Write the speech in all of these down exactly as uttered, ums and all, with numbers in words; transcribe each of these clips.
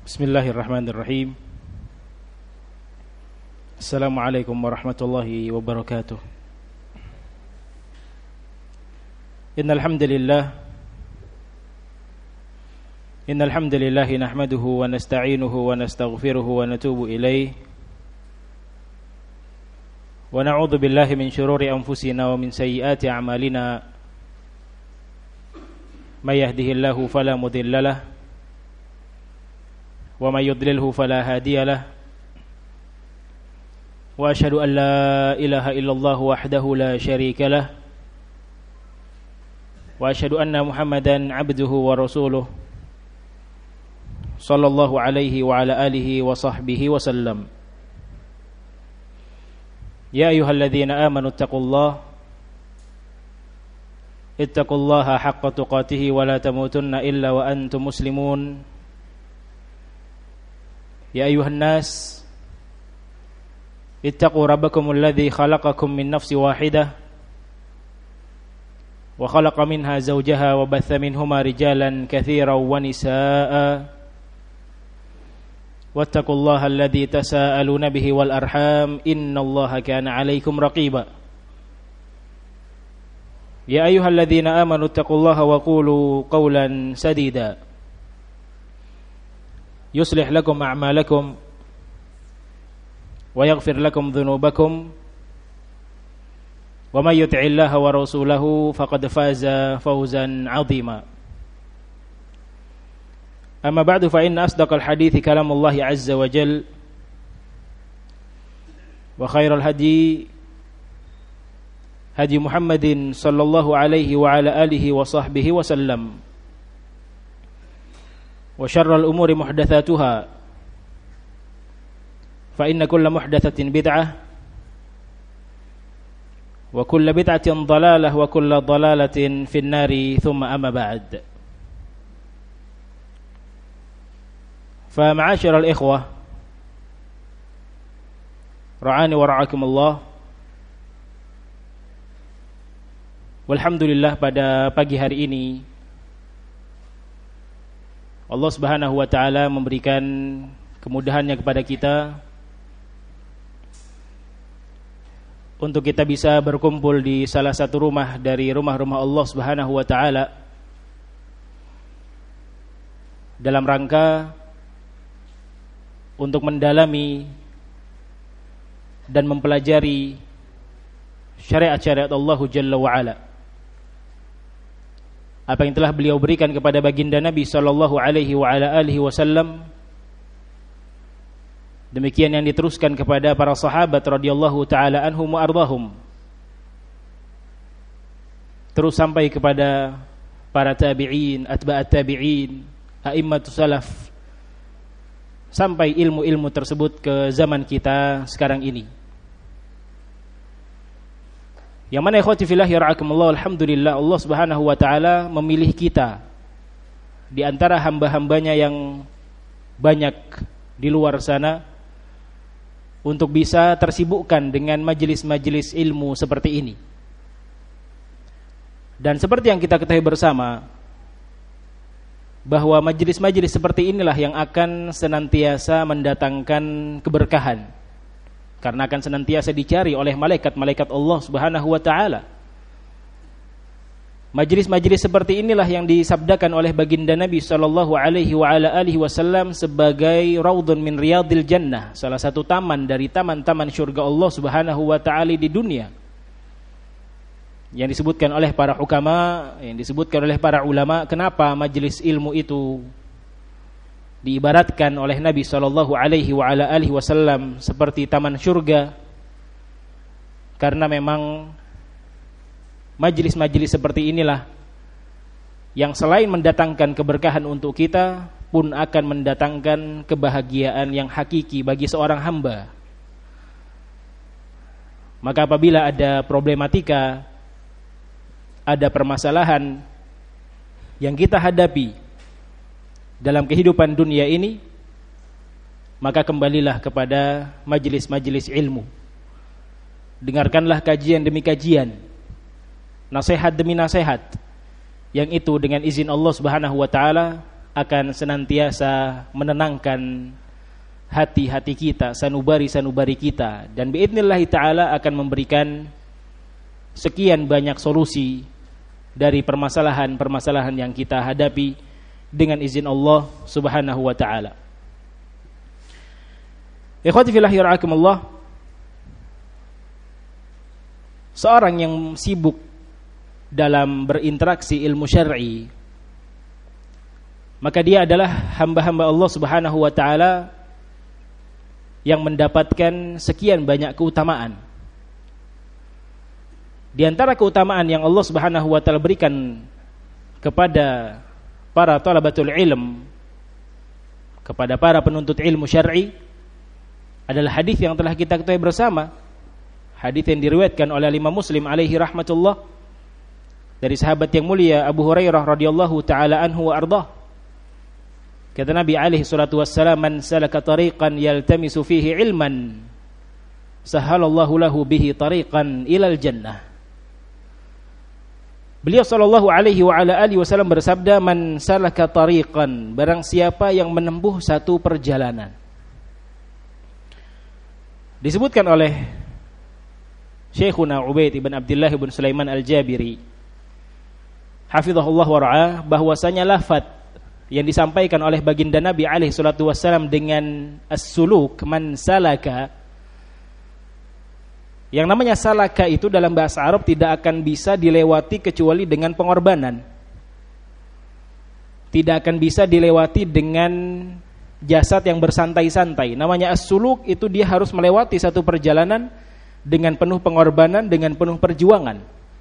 Bismillahirrahmanirrahim. Assalamualaikum warahmatullahi wabarakatuh. Innal hamdalillah Innal hamdalillah nahmaduhu wa nasta'inuhu wa nastaghfiruhu wa natubu ilayh. Wa na'udzu billahi min shururi anfusina wa min sayyiati a'malina. May yahdihillahu fala mudilla lahu wa may yudlilhu fala hadiya lahu. Wa asyhadu an la ilaha illallah wahdahu la syarika lahu. Wa asyhadu anna Muhammadan abduhu wa rasuluh sallallahu alaihi wa ala alihi wa sahbihi wa sallam. Ya ayyuhalladzina amanu ittaqullaha ittaqullaha haqqa tuqatih wa la tamutunna illa wa antum muslimun. Ya ayuhan nas ittaqu rabbakumul ladzi khalaqakum min nafsin wahidah wa khalaqa minha zawjaha wa batha minhuma rijalan katsiran wa nisaa'a wattaqullaha alladzi tasaaluna bihi wal arham innallaha kana 'alaikum raqiba. Ya ayyuhalladzina amanu ittaqullaha wa qulu qawlan sadida yuslih lakum a'malakum wa yaghfir lakum dhunubakum wa may yuti'illaha wa rasulahu faqad faza fawzan 'azima. Amma ba'du fa inna asdaqal hadithi kalamullahi 'azza wa jalla wa khairal hadi hadi Muhammadin sallallahu alaihi wa ala alihi wa sahbihi wa sallam. Wa syarrul umuri muhdatsatuha fa inna kulla muhdatsatin bid'ah wa kulla bid'atin dhalalah wa kulla dhalalatin fin nari thumma amma ba'd. Fa ma'asyiral ikhwah ra'ani wa ra'akumullah. Walhamdulillah, pada pagi hari ini Allah Subhanahu wa taala memberikan kemudahannya kepada kita untuk kita bisa berkumpul di salah satu rumah dari rumah-rumah Allah Subhanahu wa taala dalam rangka untuk mendalami dan mempelajari syariat-syariat Allah Jalla wa Ala, apa yang telah beliau berikan kepada baginda Nabi sallallahu alaihi wa ala alihi wasallam. Demikian yang diteruskan kepada para sahabat radhiyallahu taala anhum wa ardhahum, terus sampai kepada para tabi'in, atba'at tabi'in, a'immatus salaf, sampai ilmu-ilmu tersebut ke zaman kita sekarang ini. Yang mana ikhwati fillah yara'akumullah, alhamdulillah Allah Subhanahu wa taala memilih kita di antara hamba-hambanya yang banyak di luar sana untuk bisa tersibukkan dengan majelis-majelis ilmu seperti ini. Dan seperti yang kita ketahui bersama, bahwa majelis-majelis seperti inilah yang akan senantiasa mendatangkan keberkahan, karena akan senantiasa dicari oleh malaikat-malaikat Allah Subhanahu wa taala. Majelis-majelis seperti inilah yang disabdakan oleh baginda Nabi sallallahu alaihi wa ala alihi wasallam sebagai raudhun min riyadil jannah, salah satu taman dari taman-taman surga Allah Subhanahu wa taala di dunia. Yang disebutkan oleh para hukama, yang disebutkan oleh para ulama, kenapa majelis ilmu itu diibaratkan oleh Nabi sallallahu alaihi wa ala alihi wasallam seperti taman surga? Karena memang majelis-majelis seperti inilah yang selain mendatangkan keberkahan untuk kita, pun akan mendatangkan kebahagiaan yang hakiki bagi seorang hamba. Maka apabila ada problematika, ada permasalahan yang kita hadapi dalam kehidupan dunia ini, maka kembalilah kepada majelis-majelis ilmu. Dengarkanlah kajian demi kajian, nasihat demi nasihat, yang itu dengan izin Allah Subhanahu wa taala akan senantiasa menenangkan hati-hati kita, sanubari-sanubari kita, dan biidznillah ta'ala akan memberikan sekian banyak solusi dari permasalahan-permasalahan yang kita hadapi dengan izin Allah Subhanahu wa ta'ala. Ikhwati fillah yarhakumullah, seorang yang sibuk dalam berinteraksi ilmu syar'i, maka dia adalah hamba-hamba Allah Subhanahu wa ta'ala yang mendapatkan sekian banyak keutamaan. Di antara keutamaan yang Allah Subhanahu wa ta'ala berikan kepada para talabatul ilm, kepada para penuntut ilmu syar'i, adalah hadis yang telah kita ketahui bersama, hadis yang diriwayatkan oleh Imam Muslim alaihi rahmatullah dari sahabat yang mulia Abu Hurairah radhiyallahu taala anhu wa ardhah. Kata Nabi alaihi salatu wassalam, man salaka tariqan yaltamisu fihi ilman sahalallahu lahu bihi tariqan ilal jannah. Beliau sallallahu alaihi wa ala alihi wasallam bersabda, man salaka tariqan, barang siapa yang menempuh satu perjalanan. Disebutkan oleh Syekhuna Ubaid ibn Abdullah ibn Sulaiman al-Jabiri hafizahullah wa ra'ah, bahwasanya lafaz yang disampaikan oleh baginda Nabi alaihi salatu wassalam dengan as-suluk, man salaka, yang namanya salaka itu dalam bahasa Arab tidak akan bisa dilewati kecuali dengan pengorbanan, tidak akan bisa dilewati dengan jasad yang bersantai-santai. Namanya as-suluk itu dia harus melewati satu perjalanan dengan penuh pengorbanan, dengan penuh perjuangan,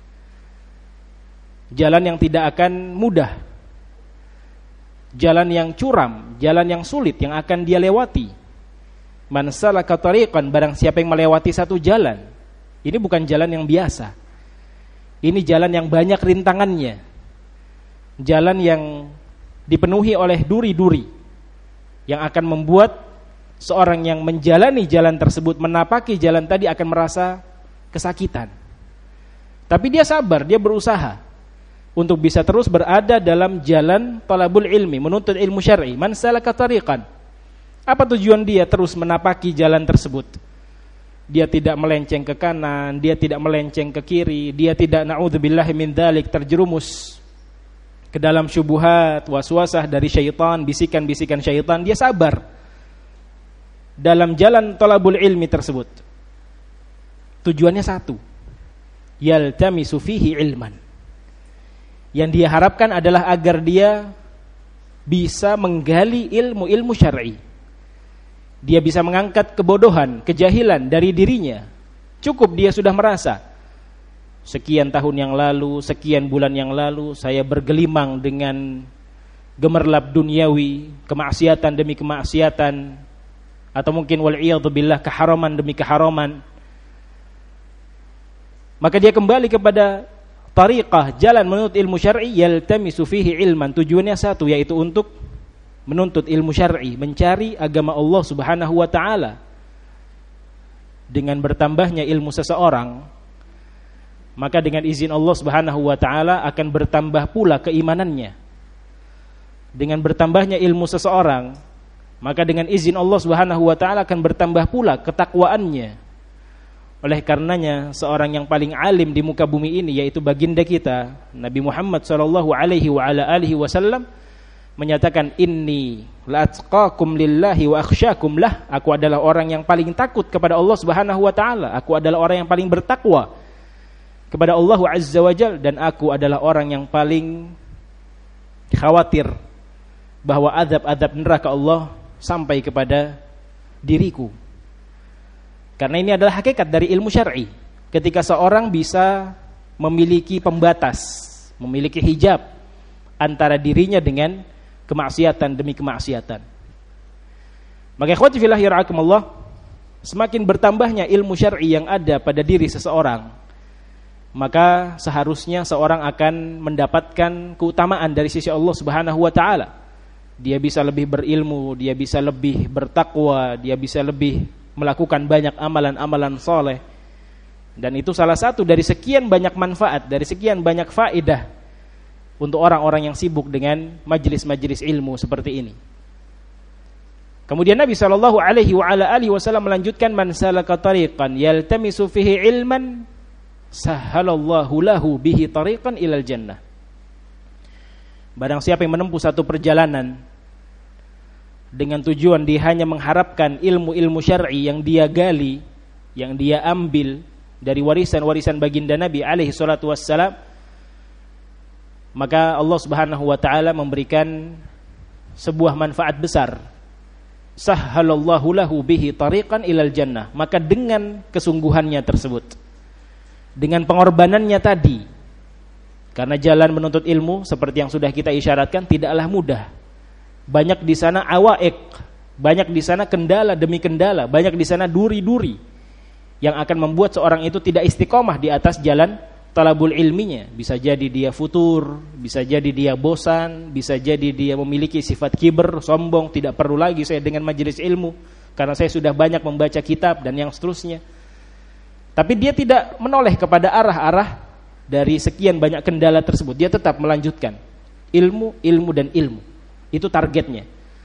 jalan yang tidak akan mudah, jalan yang curam, jalan yang sulit yang akan dia lewati. Man salaka tariqan, barang siapa yang melewati satu jalan. Ini bukan jalan yang biasa, ini jalan yang banyak rintangannya, jalan yang dipenuhi oleh duri-duri yang akan membuat seorang yang menjalani jalan tersebut, menapaki jalan tadi, akan merasa kesakitan. Tapi dia sabar, dia berusaha untuk bisa terus berada dalam jalan talabul ilmi, menuntut ilmu syar'i. Man salaka tariqan, apa tujuan dia terus menapaki jalan tersebut? Dia tidak melenceng ke kanan, dia tidak melenceng ke kiri, dia tidak, na'udzubillahi min dzalik, terjerumus ke dalam syubhat, waswasah dari syaitan, bisikan-bisikan syaitan. Dia sabar dalam jalan talabul ilmi tersebut. Tujuannya satu, yaltamisu fihi ilman. Yang dia harapkan adalah agar dia bisa menggali ilmu-ilmu syar'i. Dia bisa mengangkat kebodohan, kejahilan dari dirinya. Cukup dia sudah merasa, sekian tahun yang lalu, sekian bulan yang lalu, saya bergelimang dengan gemerlap duniawi, kemaksiatan demi kemaksiatan, atau mungkin wal'iyadzubillah, keharaman demi keharaman. Maka dia kembali kepada tariqah, jalan menuntut ilmu syar'i, yaltamisu fihi ilman. Tujuannya satu, yaitu untuk menuntut ilmu syar'i, mencari agama Allah Subhanahu wa ta'ala. Dengan bertambahnya ilmu seseorang, maka dengan izin Allah Subhanahu wa ta'ala akan bertambah pula keimanannya. Dengan bertambahnya ilmu seseorang, maka dengan izin Allah Subhanahu wa ta'ala akan bertambah pula ketakwaannya. Oleh karenanya seorang yang paling alim di muka bumi ini, yaitu baginda kita Nabi Muhammad sallallahu alaihi wa ala alihi wasallam, menyatakan, inni la'atqakum lillahi wa akhsyakum lah, aku adalah orang yang paling takut kepada Allah Subhanahu wa ta'ala, aku adalah orang yang paling bertakwa kepada Allah Azza wa Jal, dan aku adalah orang yang paling khawatir bahwa azab-azab neraka Allah sampai kepada diriku. Karena ini adalah hakikat dari ilmu syar'i. Ketika seorang bisa memiliki pembatas, memiliki hijab antara dirinya dengan kemaksiatan demi kemaksiatan. Maka ikhwati fillah yarhakumullah, semakin bertambahnya ilmu syar'i yang ada pada diri seseorang, maka seharusnya seorang akan mendapatkan keutamaan dari sisi Allah Subhanahu wa ta'ala. Dia bisa lebih berilmu, dia bisa lebih bertakwa, dia bisa lebih melakukan banyak amalan-amalan soleh. Dan itu salah satu dari sekian banyak manfaat, dari sekian banyak faedah untuk orang-orang yang sibuk dengan majelis-majelis ilmu seperti ini. Kemudian Nabi sallallahu alaihi wa ala alihi wasallam melanjutkan, man salaka tariqan yaltamisu fihi ilman sahhalallahu lahu bihi tariqan ilal jannah. Barang siapa yang menempuh satu perjalanan dengan tujuan dia hanya mengharapkan ilmu-ilmu syar'i yang dia gali, yang dia ambil dari warisan-warisan baginda Nabi alaihi salatu wassalam, maka Allah Subhanahu wa taala memberikan sebuah manfaat besar. Sahhalallahu lahu bihi tariqan ilal jannah. Maka dengan kesungguhannya tersebut, dengan pengorbanannya tadi, karena jalan menuntut ilmu seperti yang sudah kita isyaratkan tidaklah mudah. Banyak di sana awaik, banyak di sana kendala demi kendala, banyak di sana duri-duri yang akan membuat seorang itu tidak istiqomah di atas jalan talabul ilminya. Bisa jadi dia futur, bisa jadi dia bosan, bisa jadi dia memiliki sifat kiber, sombong, tidak perlu lagi saya dengan majelis ilmu karena saya sudah banyak membaca kitab dan yang seterusnya. Tapi dia tidak menoleh kepada arah-arah dari sekian banyak kendala tersebut. Dia tetap melanjutkan ilmu, ilmu dan ilmu. Itu targetnya.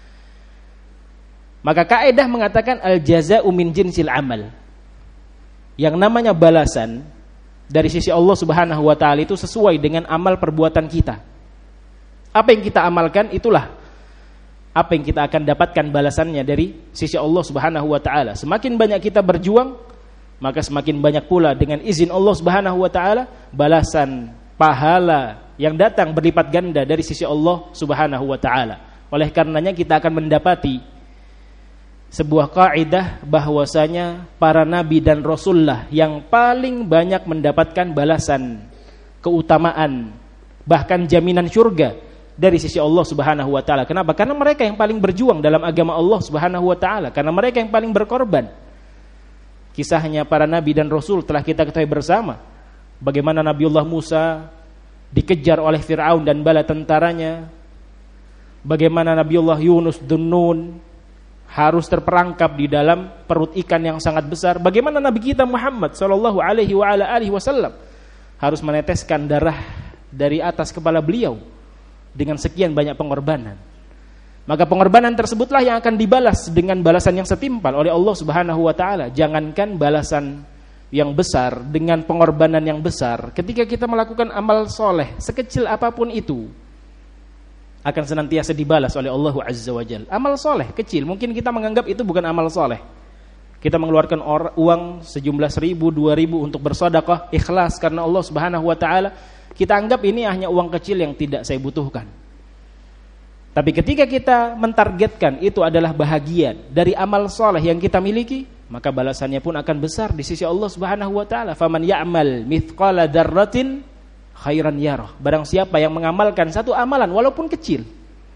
Maka kaidah mengatakan al-jaza'u min jinsil amal. Yang namanya balasan dari sisi Allah Subhanahu wa taala itu sesuai dengan amal perbuatan kita. Apa yang kita amalkan itulah apa yang kita akan dapatkan balasannya dari sisi Allah Subhanahu wa taala. Semakin banyak kita berjuang, maka semakin banyak pula dengan izin Allah Subhanahu wa taala balasan pahala yang datang berlipat ganda dari sisi Allah Subhanahu wa taala. Oleh karenanya kita akan mendapati sebuah kaidah bahwasanya para nabi dan rasulullah yang paling banyak mendapatkan balasan, keutamaan, bahkan jaminan surga dari sisi Allah Subhanahu wa taala. Kenapa? Karena mereka yang paling berjuang dalam agama Allah Subhanahu wa taala, karena mereka yang paling berkorban. Kisahnya para nabi dan rasul telah kita ketahui bersama. Bagaimana Nabiullah Musa dikejar oleh Fir'aun dan bala tentaranya. Bagaimana Nabiullah Yunus Dunnun harus terperangkap di dalam perut ikan yang sangat besar. Bagaimana Nabi kita Muhammad sallallahu alaihi wa ala alihi wasallam harus meneteskan darah dari atas kepala beliau dengan sekian banyak pengorbanan. Maka pengorbanan tersebutlah yang akan dibalas dengan balasan yang setimpal oleh Allah Subhanahu wa taala. Jangankan balasan yang besar dengan pengorbanan yang besar, ketika kita melakukan amal soleh sekecil apapun itu akan senantiasa dibalas oleh Allah Azza wa Jalla. Amal soleh kecil, mungkin kita menganggap itu bukan amal soleh. Kita mengeluarkan or- uang sejumlah seribu, dua ribu untuk bersedekah ikhlas karena Allah Subhanahu wa taala. Kita anggap ini hanya uang kecil yang tidak saya butuhkan. Tapi ketika kita mentargetkan itu adalah bahagian dari amal soleh yang kita miliki, maka balasannya pun akan besar di sisi Allah Subhanahu wa taala. Faman ya'mal mithqala dzarratin khairan yarah. Barang siapa yang mengamalkan satu amalan walaupun kecil,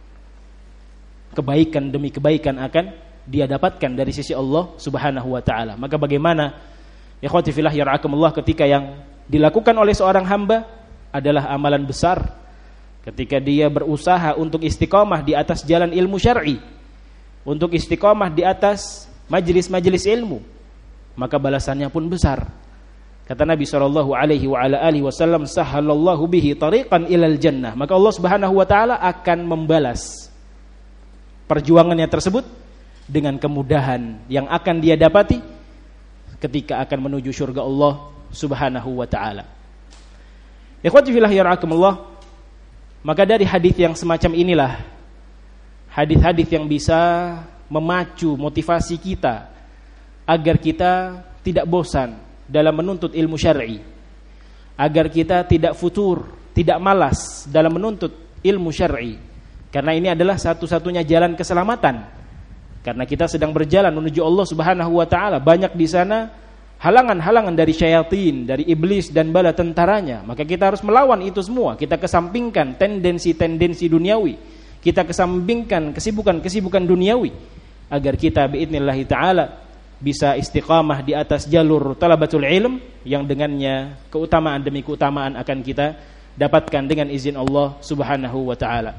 kebaikan demi kebaikan akan dia dapatkan dari sisi Allah Subhanahu wa taala. Maka bagaimana ikhwati fillah yarhakumullah ketika yang dilakukan oleh seorang hamba adalah amalan besar, ketika dia berusaha untuk istiqamah di atas jalan ilmu syar'i, untuk istiqamah di atas majelis-majelis ilmu, maka balasannya pun besar. Kata Nabi sallallahu alaihi wa ala alihi wasallam, sahhalallahu bihi tariqan ilal jannah. Maka Allah Subhanahu wa taala akan membalas perjuangannya tersebut dengan kemudahan yang akan dia dapati ketika akan menuju surga Allah Subhanahu wa taala. Ikhwati fillah yarhakumullah. Maka dari hadis yang semacam inilah, hadis-hadis yang bisa memacu motivasi kita agar kita tidak bosan dalam menuntut ilmu syar'i, agar kita tidak futur, tidak malas dalam menuntut ilmu syar'i, karena ini adalah satu-satunya jalan keselamatan. Karena kita sedang berjalan menuju Allah Subhanahu wa taala, banyak di sana halangan-halangan dari syaitan, dari iblis dan bala tentaranya. Maka kita harus melawan itu semua. Kita kesampingkan tendensi-tendensi duniawi, kita kesampingkan kesibukan-kesibukan duniawi, agar kita biidnillahi ta'ala bisa istiqamah di atas jalur talabatul ilm yang dengannya keutamaan demi keutamaan akan kita dapatkan dengan izin Allah Subhanahu wa ta'ala.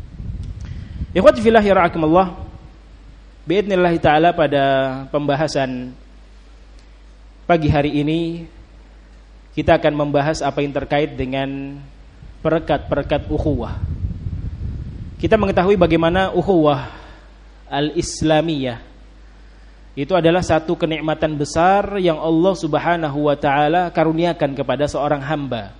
Ikhwati fillah yarhakumullah, biidnillahi ta'ala pada pembahasan pagi hari ini kita akan membahas apa yang terkait dengan perekat-perekat ukhuwah. Kita mengetahui bagaimana ukhuwah al-islamiyah itu adalah satu kenikmatan besar yang Allah Subhanahu wa taala karuniakan kepada seorang hamba.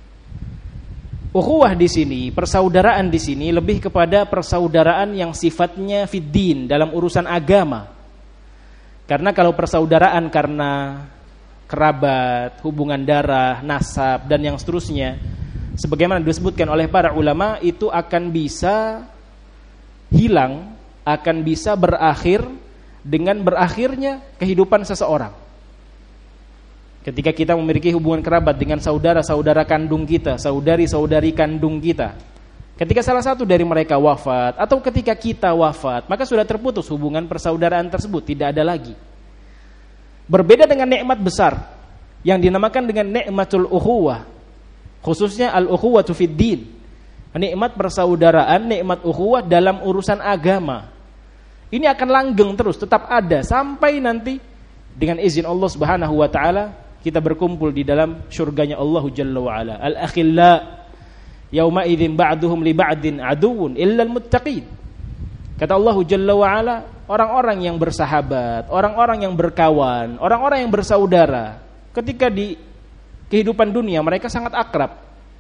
Ukhuwah di sini, persaudaraan di sini lebih kepada persaudaraan yang sifatnya fiddin, dalam urusan agama. Karena kalau persaudaraan karena kerabat, hubungan darah, nasab dan yang seterusnya, sebagaimana disebutkan oleh para ulama, itu akan bisa hilang, akan bisa berakhir dengan berakhirnya kehidupan seseorang. Ketika kita memiliki hubungan kerabat dengan saudara-saudara kandung kita, saudari-saudari kandung kita, ketika salah satu dari mereka wafat atau ketika kita wafat, maka sudah terputus hubungan persaudaraan tersebut, tidak ada lagi. Berbeda dengan nikmat besar yang dinamakan dengan nikmatul ukhuwah, khususnya al-ukhuwatu fid din, nikmat persaudaraan, nikmat ukhuwah dalam urusan agama. Ini akan langgeng terus, tetap ada sampai nanti dengan izin Allah Subhanahu wa taala kita berkumpul di dalam surganya Allah Jalla wa ala. Al-akhilla yauma idzin ba'duhum li ba'din aduwwun illal muttaqin. Kata Allah Jalla wa ala, orang-orang yang bersahabat, orang-orang yang berkawan, orang-orang yang bersaudara, ketika di kehidupan dunia mereka sangat akrab.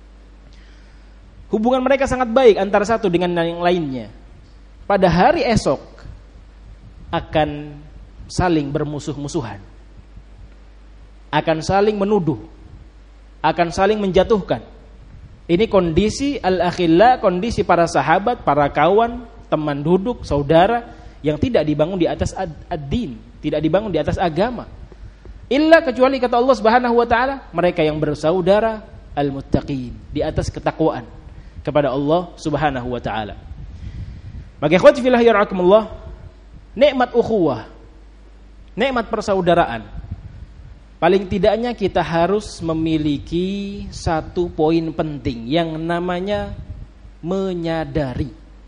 Hubungan mereka sangat baik antara satu dengan yang lainnya. Pada hari esok akan saling bermusuh-musuhan, akan saling menuduh, akan saling menjatuhkan. Ini kondisi al-akhilla, kondisi para sahabat, para kawan, teman duduk, saudara yang tidak dibangun di atas ad-din, tidak dibangun di atas agama. Illa kecuali kata Allah Subhanahu wa taala, mereka yang bersaudara al-muttaqin, di atas ketakwaan kepada Allah Subhanahu wa taala. Maka ikhwati fillah yarhakumullah, nikmat ukhuwah, nikmat persaudaraan, paling tidaknya kita harus memiliki satu poin penting yang namanya menyadari,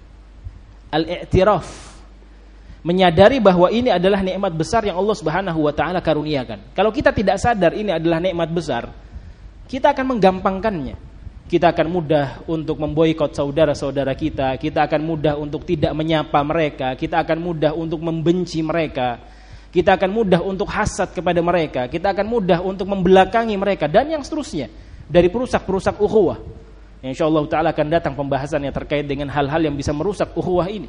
al-i'tiraf, menyadari bahwa ini adalah nikmat besar yang Allah Subhanahu wa taala karuniakan. Kalau kita tidak sadar ini adalah nikmat besar, kita akan menggampangkannya. Kita akan mudah untuk memboikot saudara-saudara kita, kita akan mudah untuk tidak menyapa mereka, kita akan mudah untuk membenci mereka, kita akan mudah untuk hasad kepada mereka, kita akan mudah untuk membelakangi mereka dan yang seterusnya dari perusak-perusak ukhuwah. Insyaallah taala akan datang pembahasan yang terkait dengan hal-hal yang bisa merusak ukhuwah ini.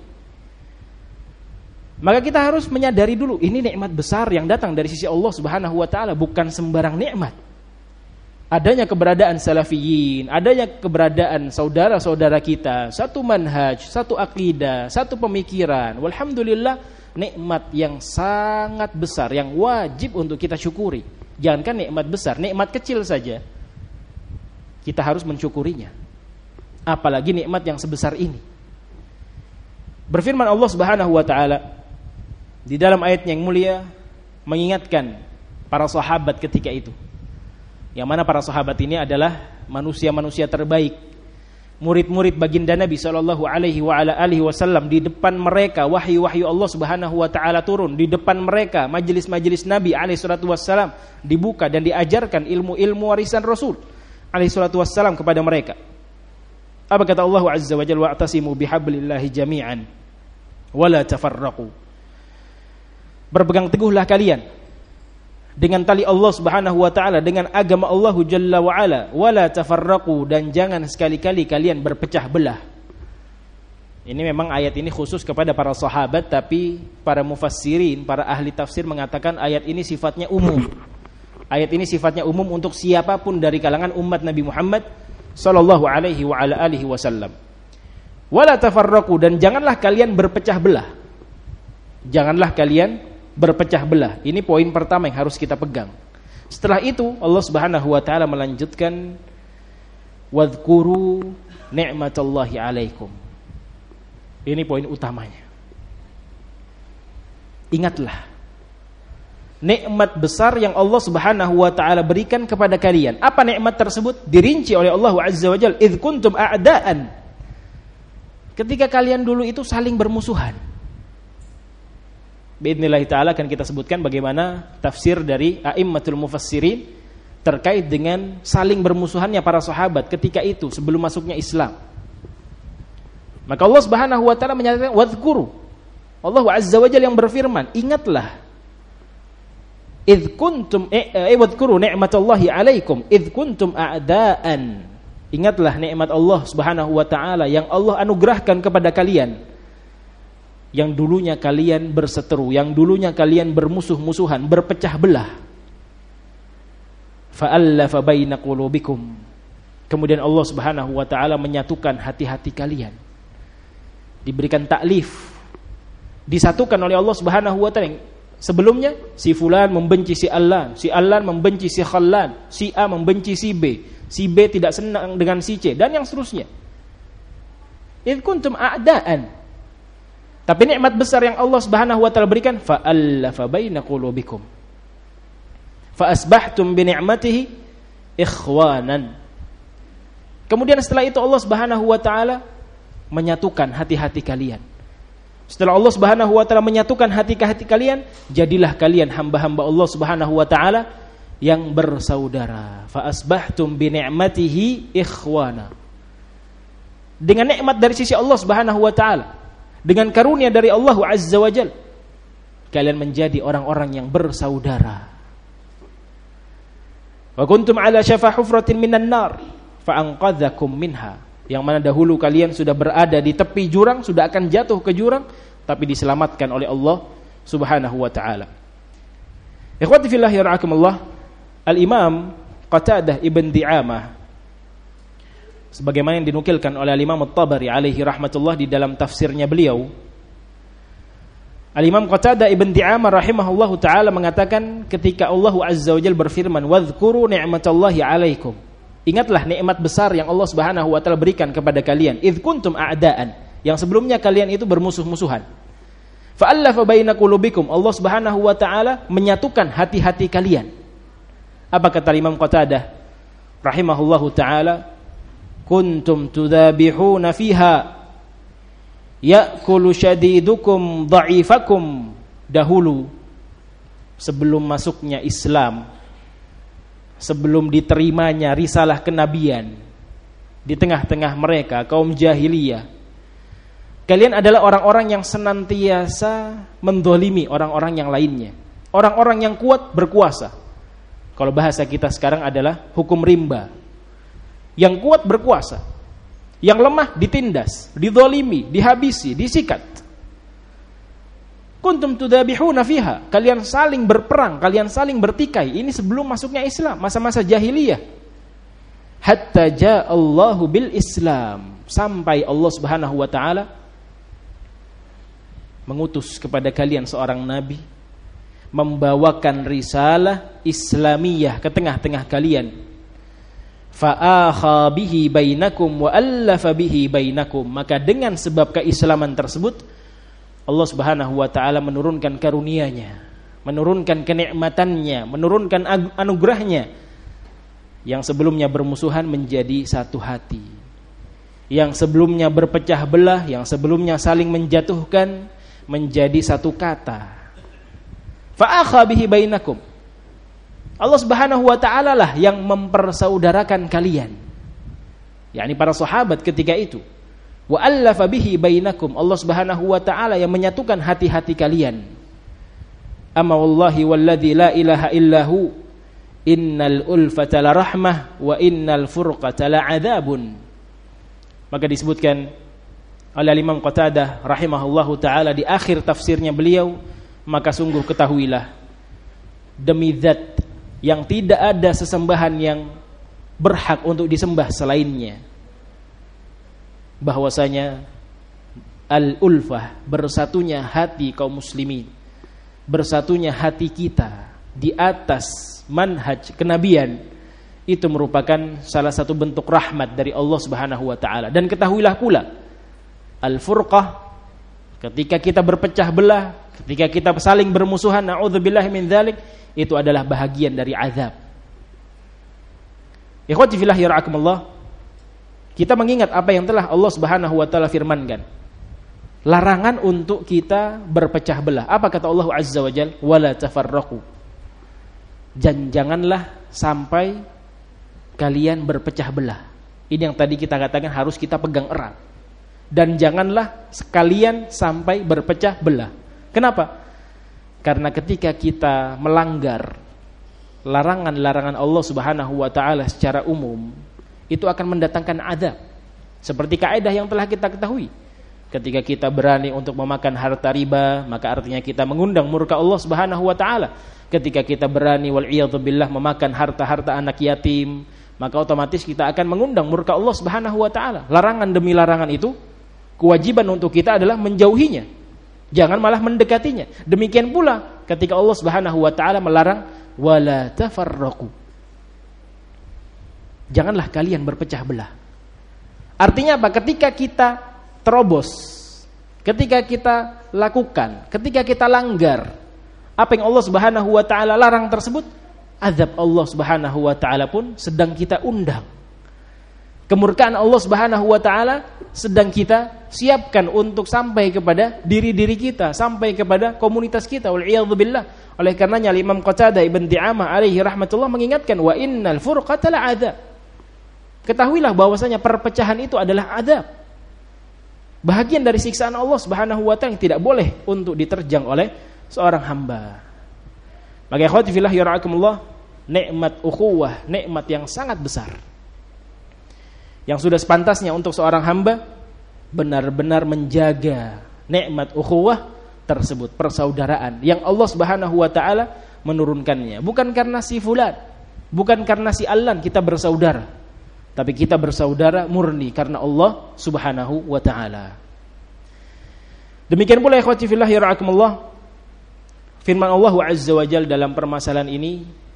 Maka kita harus menyadari dulu ini nikmat besar yang datang dari sisi Allah Subhanahu wa taala, bukan sembarang nikmat. Adanya keberadaan salafiyin, adanya keberadaan saudara-saudara kita, satu manhaj, satu akidah, satu pemikiran. Walhamdulillah, nikmat yang sangat besar yang wajib untuk kita syukuri. Jangankan nikmat besar, nikmat kecil saja kita harus mensyukurinya. Apalagi nikmat yang sebesar ini. Berfirman Allah Subhanahu wa taala di dalam ayat yang mulia mengingatkan para sahabat ketika itu. Yang mana para sahabat ini adalah manusia-manusia terbaik, murid-murid baginda Nabi sallallahu alaihi wa ala alihi wasallam. Di depan mereka wahyu-wahyu Allah Subhanahu wa taala turun, di depan mereka majelis-majelis Nabi alaihi salatu wassalam dibuka dan diajarkan ilmu-ilmu warisan Rasul alaihi salatu wassalam kepada mereka. Apa kata Allah azza wa jalla, wa'tasimu bihablillahi jami'an wa la tafarraqu. Berpegang teguhlah kalian dengan tali Allah Subhanahu wa taala, dengan agama Allah Jalla wa ala, wala tafarraqu, dan jangan sekali-kali kalian berpecah belah. Ini memang ayat ini khusus kepada para sahabat, tapi para mufassirin, para ahli tafsir mengatakan ayat ini sifatnya umum. Ayat ini sifatnya umum untuk siapapun dari kalangan umat Nabi Muhammad sallallahu alaihi wa ala alihi wasallam. Wala tafarraqu, dan janganlah kalian berpecah belah. Janganlah kalian berpecah belah. Ini poin pertama yang harus kita pegang. Setelah itu Allah Subhanahu wa taala melanjutkan, wadhkuru ni'matallahi alaikum. Ini poin utamanya. Ingatlah nikmat besar yang Allah Subhanahu wa taala berikan kepada kalian. Apa nikmat tersebut? Dirinci oleh Allah Azza wa Jalla, idz kuntum a'daan. Ketika kalian dulu itu saling bermusuhan. Biidznillah ta'ala akan kita sebutkan bagaimana tafsir dari a'immatul mufassirin terkait dengan saling bermusuhannya para sahabat ketika itu sebelum masuknya Islam. Maka Allah Subhanahu wa taala menyatakan wadhkuru. Allah Azza wa Jalla yang berfirman, ingatlah idz kuntum eh wadhkuru ni'matallahi 'alaikum idz kuntum a'daan. Ingatlah nikmat Allah Subhanahu wa taala yang Allah anugerahkan kepada kalian, yang dulunya kalian berseteru, yang dulunya kalian bermusuh-musuhan, berpecah belah. Fa'allafa baina qulubikum. Kemudian Allah Subhanahu wa taala menyatukan hati-hati kalian. Diberikan taklif, disatukan oleh Allah Subhanahu wa taala. Sebelumnya si fulan membenci si Allan, si Allan membenci si Khallan, si A membenci si B, si B tidak senang dengan si C, dan yang seterusnya. Idz kuntum a'daan. Tapi nikmat besar yang Allah Subhanahu wa taala berikan, fa'allafa baina qulubikum. Fa asbahtum bi ni'matihi ikhwanan. Kemudian setelah itu Allah Subhanahu wa taala menyatukan hati-hati kalian. Setelah Allah Subhanahu wa taala menyatukan hati-hati kalian, jadilah kalian hamba-hamba Allah Subhanahu wa taala yang bersaudara. Fa asbahtum bi ni'matihi ikhwana. Dengan nikmat dari sisi Allah Subhanahu wa taala, dengan karunia dari Allah Azza wa Jalla, kalian menjadi orang-orang yang bersaudara. Wa kuntum ala syafa hufratin minan nar fa anqadzakum minha. Yang mana dahulu kalian sudah berada di tepi jurang, sudah akan jatuh ke jurang, tapi diselamatkan oleh Allah Subhanahu wa taala. Ikhwati fillah yarhamukallah, Al-Imam Qatadah Ibn Di'amah, sebagaimana yang dinukilkan oleh Al-Imam At-Tabari alaihi rahmatullah di dalam tafsirnya beliau, Al-Imam Qatadah Ibn Di'amah rahimahullahu taala mengatakan ketika Allah Azza wa Jalla berfirman, "Wadhkuru ni'matallahi 'alaikum." Ingatlah nikmat besar yang Allah Subhanahu wa taala berikan kepada kalian. Idz kuntum a'daan, yang sebelumnya kalian itu bermusuh-musuhan. Fa'allafa baina qulubikum. Allah Subhanahu wa taala menyatukan hati-hati kalian. Apa kata Imam Qatadah rahimahullahu taala? Kuntum tudabihuna fiha ya'kulu syadidukum dha'ifakum. Dahulu sebelum masuknya Islam, sebelum diterimanya risalah kenabian, di tengah-tengah mereka kaum jahiliyah, kalian adalah orang-orang yang senantiasa mendolimi orang-orang yang lainnya, orang-orang yang kuat berkuasa. Kalau bahasa kita sekarang adalah hukum rimba. Yang kuat berkuasa, yang lemah ditindas, didolimi, dihabisi, disikat. Kuntum tudabihuna fiha, kalian saling berperang, kalian saling bertikai. Ini sebelum masuknya Islam, masa-masa jahiliyah. Hatta ja'allahu bil Islam, sampai Allah Subhanahu wa taala mengutus kepada kalian seorang nabi, membawakan risalah Islamiyah ke tengah-tengah kalian. Fa'akha bihi bainakum wa allafa bihi bainakum, maka dengan sebab keislaman tersebut Allah Subhanahu wa taala menurunkan karunia-Nya, menurunkan kenikmatannya, menurunkan anugerahnya. Yang sebelumnya bermusuhan menjadi satu hati. Yang sebelumnya berpecah belah, yang sebelumnya saling menjatuhkan menjadi satu kata. Fa'akha bihi bainakum. Allah Subhanahu wa taala lah yang mempersaudarakan kalian. yakni para sahabat ketika itu. Wa allafa bihi bainakum, Allah Subhanahu wa taala yang menyatukan hati-hati kalian. Amma wallahi walladzi la ilaha illahu innal ulfata la rahmah wa innal furqata la adzabun. Maka disebutkan oleh Imam Qatadah rahimahullahu taala di akhir tafsirnya beliau, maka sungguh ketahuilah demi zat yang tidak ada sesembahan yang berhak untuk disembah selainnya, bahwasanya al-ulfah, bersatunya hati kaum muslimin, bersatunya hati kita di atas manhaj kenabian, itu merupakan salah satu bentuk rahmat dari Allah Subhanahu wa taala. Dan ketahuilah pula al-furqah, ketika kita berpecah belah, ketika kita saling bermusuhan, na'udzubillahi min dzalik, itu adalah bahagian dari azab. Ikhwati fillah yarhakumullah, kita mengingat apa yang telah Allah Subhanahu wa taala firmankan. Larangan untuk kita berpecah belah. Apa kata Allah Azza wa Jalla? Wala tafarraqu. Dan janganlah sampai kalian berpecah belah. Ini yang tadi kita katakan harus kita pegang erat. Dan janganlah sekalian sampai berpecah belah. Kenapa? Karena ketika kita melanggar larangan-larangan Allah Subhanahu wa taala secara umum, itu akan mendatangkan azab. Seperti kaidah yang telah kita ketahui. Ketika kita berani untuk memakan harta riba, maka artinya kita mengundang murka Allah Subhanahu wa taala. Ketika kita berani wal iyadzubillah memakan harta-harta anak yatim, maka otomatis kita akan mengundang murka Allah Subhanahu wa taala. Larangan demi larangan itu, kewajiban untuk kita adalah menjauhinya. Jangan malah mendekatinya. Demikian pula ketika Allah Subhanahu wa taala melarang wala tafarraqu. Janganlah kalian berpecah belah. Artinya apa? Ketika kita terobos, ketika kita lakukan, ketika kita langgar apa yang Allah Subhanahu wa taala larang tersebut, azab Allah Subhanahu wa taala pun sedang kita undang. Kemurkaan Allah Subhanahu wa taala sedang kita siapkan untuk sampai kepada diri-diri kita, sampai kepada komunitas kita. Wal iyadzubillah. Oleh karenanya Imam Qatadah Ibn Di'amah alaihi rahmatullah mengingatkan wa innal furqata la'adzab. Ketahuilah bahwasanya perpecahan itu adalah azab. Bahagian dari siksaan Allah Subhanahu wa taala yang tidak boleh untuk diterjang oleh seorang hamba. Maka ikhwati fillah yarhamukumullah, nikmat ukhuwah, nikmat yang sangat besar. Yang sudah sepantasnya untuk seorang hamba benar-benar menjaga nikmat ukhuwah tersebut, persaudaraan yang Allah Subhanahu wa taala menurunkannya. Bukan karena si fulan, bukan karena si allan kita bersaudara, tapi kita bersaudara murni karena Allah Subhanahu wa taala. Demikian pula ikhwati fillah yarhamukumullah, firman Allah Azza wa Jalla dalam permasalahan ini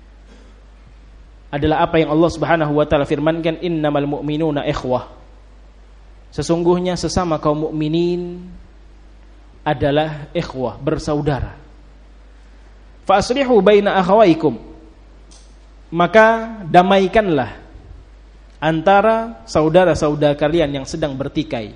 adalah apa yang Allah Subhanahu wa taala firmankan, innamal mu'minuna ikhwah. Sesungguhnya sesama kaum mukminin adalah ikhwah, bersaudara. Fa aslihu baina akhawaikum. Maka damaikanlah antara saudara-saudara kalian yang sedang bertikai.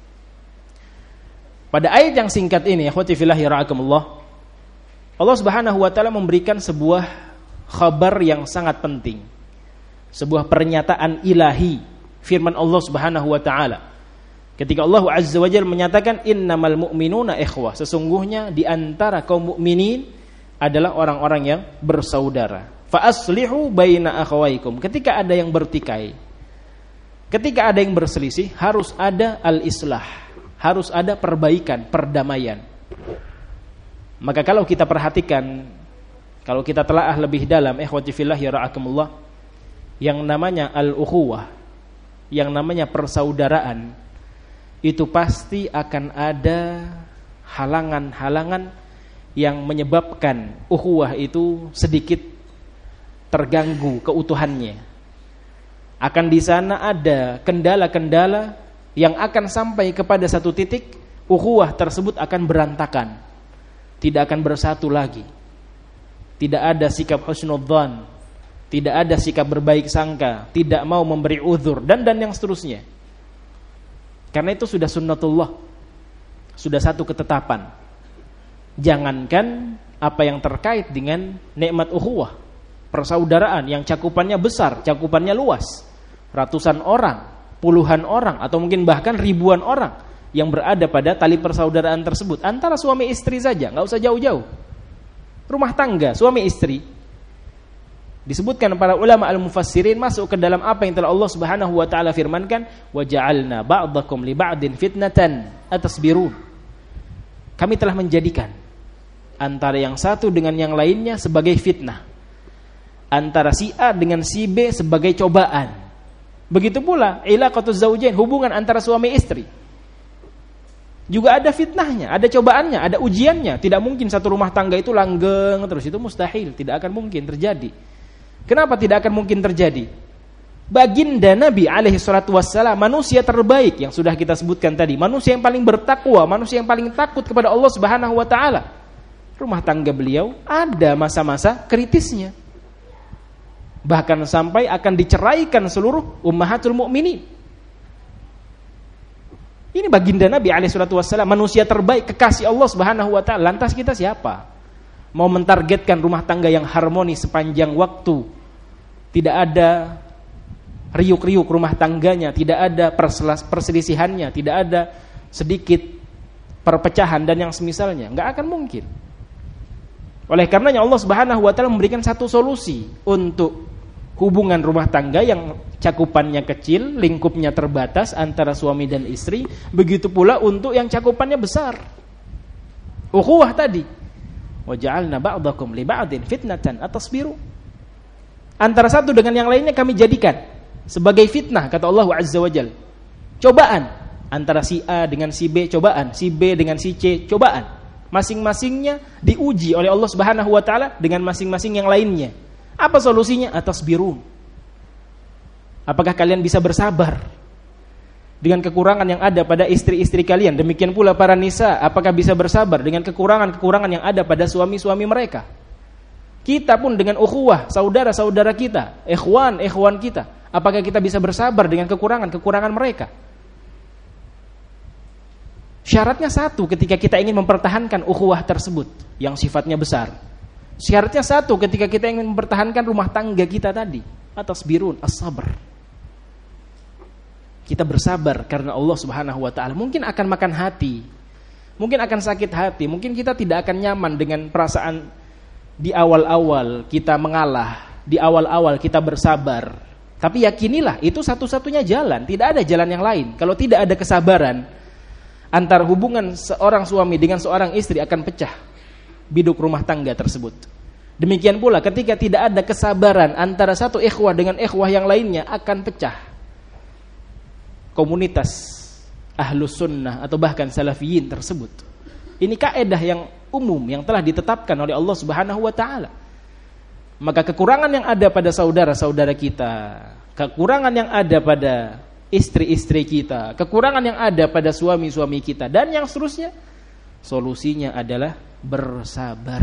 Pada ayat yang singkat ini, ikhwati fillah yarhamukumullah, Allah Subhanahu wa taala memberikan sebuah khabar yang sangat penting, sebuah pernyataan ilahi, firman Allah Subhanahu wa taala. Ketika Allah Azza wa Jalla menyatakan innamal mu'minuna ikhwah, sesungguhnya di antara kaum mukminin adalah orang-orang yang bersaudara. Fa aslihu baina akhawaikum. Ketika ada yang bertikai, ketika ada yang berselisih, harus ada al-islah, harus ada perbaikan, perdamaian. Maka kalau kita perhatikan, kalau kita telaah lebih dalam, ikhwati fillah yarhamukumullah, yang namanya al-ukhuwah, yang namanya persaudaraan, itu pasti akan ada halangan-halangan yang menyebabkan ukhuwah itu sedikit terganggu keutuhannya. Akan di sana ada kendala-kendala yang akan sampai kepada satu titik ukhuwah tersebut akan berantakan, tidak akan bersatu lagi. Tidak ada sikap husnudzan, tidak ada sikap berbaik sangka, tidak mau memberi uzur, dan dan yang seterusnya. Karena itu sudah sunnatullah, sudah satu ketetapan. Jangankan apa yang terkait dengan nikmat ukhuwah, persaudaraan yang cakupannya besar, cakupannya luas, ratusan orang, puluhan orang, atau mungkin bahkan ribuan orang yang berada pada tali persaudaraan tersebut. Antara suami istri saja, nggak usah jauh-jauh. Rumah tangga, suami istri, disebutkan para ulama al-mufassirin masuk ke dalam apa yang telah Allah Subhanahu wa taala firmankan, wa ja'alna ba'dakum li ba'din fitnatan atasbirun. Kami telah menjadikan antara yang satu dengan yang lainnya sebagai fitnah, antara si A dengan si B sebagai cobaan. Begitu pula ilaqatuz zaujain, hubungan antara suami istri, juga ada fitnahnya, ada cobaannya, ada ujiannya. Tidak mungkin satu rumah tangga itu langgeng terus, itu mustahil, tidak akan mungkin terjadi. Kenapa tidak akan mungkin terjadi? Baginda Nabi alaihi salatu wassalam, manusia terbaik yang sudah kita sebutkan tadi, manusia yang paling bertakwa, manusia yang paling takut kepada Allah Subhanahu wa taala. Rumah tangga beliau ada masa-masa kritisnya. Bahkan sampai akan diceraikan seluruh ummahatul mukminin. Ini baginda Nabi alaihi salatu wassalam, manusia terbaik, kekasih Allah Subhanahu wa taala. Lantas kita siapa? Mau mentargetkan rumah tangga yang harmonis sepanjang waktu, tidak ada riuk-riuk rumah tangganya, tidak ada perselisihannya, tidak ada sedikit perpecahan dan yang semisalnya, enggak akan mungkin. Oleh karenanya Allah Subhanahu wa taala memberikan satu solusi untuk hubungan rumah tangga yang cakupannya kecil, lingkupnya terbatas antara suami dan istri, begitu pula untuk yang cakupannya besar. Ukhuwah tadi. Wa ja'alna ba'dakum li ba'din fitnatan atasbiru. Antara satu dengan yang lainnya kami jadikan sebagai fitnah, kata Allah Azza wa Jalla. Cobaan antara si A dengan si B, cobaan, si B dengan si C, cobaan. Masing-masingnya diuji oleh Allah Subhanahu wa taala dengan masing-masing yang lainnya. Apa solusinya? Atasbirun. Apakah kalian bisa bersabar dengan kekurangan yang ada pada istri-istri kalian? Demikian pula para nisa, apakah bisa bersabar dengan kekurangan-kekurangan yang ada pada suami-suami mereka? Kita pun dengan ukhuwah, saudara-saudara kita, ikhwan, ikhwan kita, apakah kita bisa bersabar dengan kekurangan-kekurangan mereka? Syaratnya satu ketika kita ingin mempertahankan ukhuwah tersebut yang sifatnya besar. Syaratnya satu ketika kita ingin mempertahankan rumah tangga kita tadi, atas birun, as-sabr. Kita bersabar karena Allah Subhanahu wa taala. Mungkin akan makan hati, mungkin akan sakit hati, mungkin kita tidak akan nyaman dengan perasaan di awal-awal kita mengalah, di awal-awal kita bersabar. Tapi yakinilah itu satu-satunya jalan, tidak ada jalan yang lain. Kalau tidak ada kesabaran, antara hubungan seorang suami dengan seorang istri akan pecah biduk rumah tangga tersebut. Demikian pula ketika tidak ada kesabaran antara satu ikhwah dengan ikhwah yang lainnya, akan pecah komunitas ahlus sunnah atau bahkan salafiyin tersebut. Ini kaedah yang umum yang telah ditetapkan oleh Allah Subhanahu wa taala. Maka kekurangan yang ada pada saudara-saudara kita, kekurangan yang ada pada istri-istri kita, kekurangan yang ada pada suami-suami kita, dan yang seterusnya, solusinya adalah bersabar.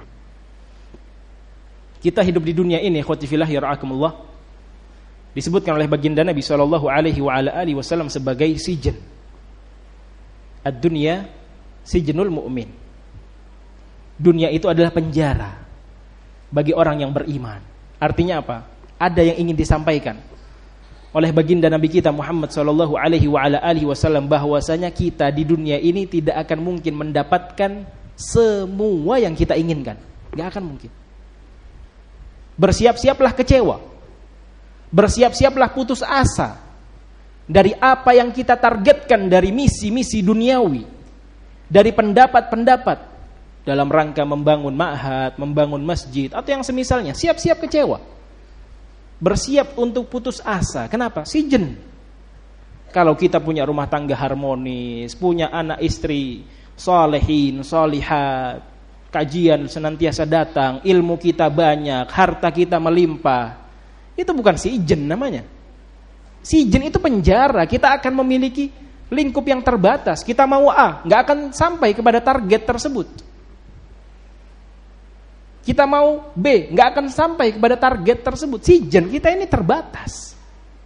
Kita hidup di dunia ini, ikhwati fillah yara'akumullah, disebutkan oleh baginda Nabi sallallahu alaihi wa ala alihi wasallam sebagai sijen. Ad-dunya sijnul mu'min. Dunia itu adalah penjara bagi orang yang beriman. Artinya apa? Ada yang ingin disampaikan oleh baginda Nabi kita Muhammad sallallahu alaihi wa ala alihi wasallam bahwasanya kita di dunia ini tidak akan mungkin mendapatkan semua yang kita inginkan. Enggak akan mungkin. Bersiap-siaplah kecewa. Bersiap-siaplah putus asa dari apa yang kita targetkan dari misi-misi duniawi, dari pendapat-pendapat dalam rangka membangun ma'had, membangun masjid atau yang semisalnya. Siap-siap kecewa. Bersiap untuk putus asa. Kenapa? Sijen. Kalau kita punya rumah tangga harmonis, punya anak istri salihin, salihat, kajian senantiasa datang, ilmu kita banyak, harta kita melimpah, itu bukan sijen namanya. Sijen itu penjara. Kita akan memiliki lingkup yang terbatas. Kita mau A, nggak akan sampai kepada target tersebut. Kita mau B, nggak akan sampai kepada target tersebut. Sijen kita ini terbatas.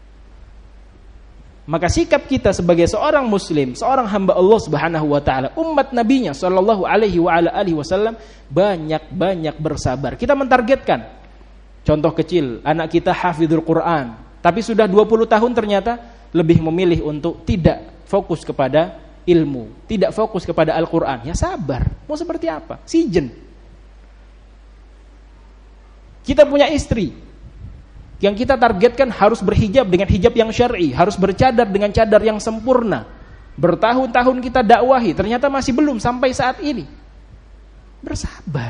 Maka sikap kita sebagai seorang muslim, seorang hamba Allah Subhanahu wa taala, umat nabinya sallallahu alaihi wa ala alihi wasallam, banyak-banyak bersabar. Kita mentargetkan, contoh kecil, anak kita hafizul Quran, tapi sudah dua puluh tahun ternyata lebih memilih untuk tidak fokus kepada ilmu, tidak fokus kepada Al-Quran. Ya sabar, mau seperti apa? Sijen. Kita punya istri yang kita targetkan harus berhijab dengan hijab yang syar'i, harus bercadar dengan cadar yang sempurna. Bertahun-tahun kita dakwahi, ternyata masih belum sampai saat ini. Bersabar.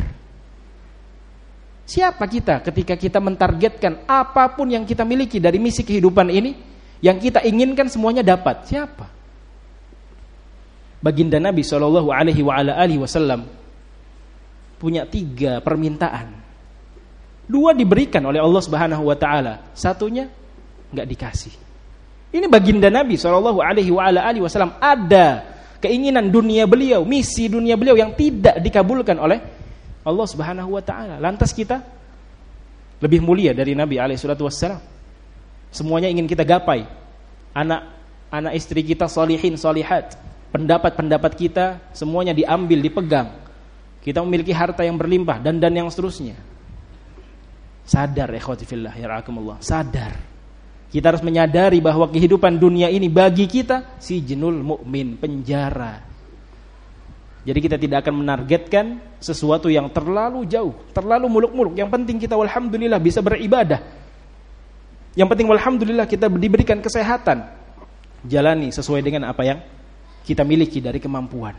Siapa kita ketika kita mentargetkan apapun yang kita miliki dari misi kehidupan ini, yang kita inginkan semuanya dapat? Siapa? Baginda Nabi sallallahu alaihi wa ala alihi wasallam punya tiga permintaan. Dua diberikan oleh Allah Subhanahu wa taala, satunya enggak dikasih. Ini baginda Nabi sallallahu alaihi wa ala alihi wasallam, ada keinginan dunia beliau, misi dunia beliau yang tidak dikabulkan oleh Allah Subhanahu wa taala. Lantas kita lebih mulia dari Nabi alaihi salatu wassalam. Semuanya ingin kita gapai. Anak anak istri kita salihin salihat. Pendapat-pendapat kita semuanya diambil, dipegang. Kita memiliki harta yang berlimpah dan dan yang seterusnya. Sadar ikhwati fillah yarhakumullah, sadar. Kita harus menyadari bahwa kehidupan dunia ini bagi kita sijnul mukmin, penjara. Jadi kita tidak akan menargetkan sesuatu yang terlalu jauh, terlalu muluk-muluk. Yang penting kita walhamdulillah bisa beribadah. Yang penting walhamdulillah kita diberikan kesehatan. Jalani sesuai dengan apa yang kita miliki dari kemampuan.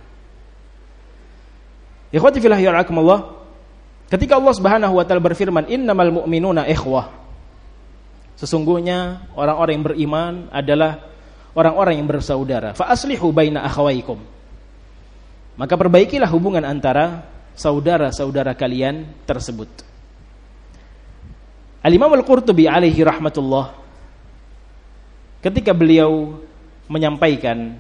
Ikhwati fillah yarhakumullah, ketika Allah Subhanahu wa taala berfirman, "Innamal mu'minuna ikhwah." Sesungguhnya orang-orang yang beriman adalah orang-orang yang bersaudara. Fa aslihu baina akhawaykum. Maka perbaikilah hubungan antara saudara-saudara kalian tersebut. Al-Imam Al-Qurtubi alaihi rahmatullah, ketika beliau menyampaikan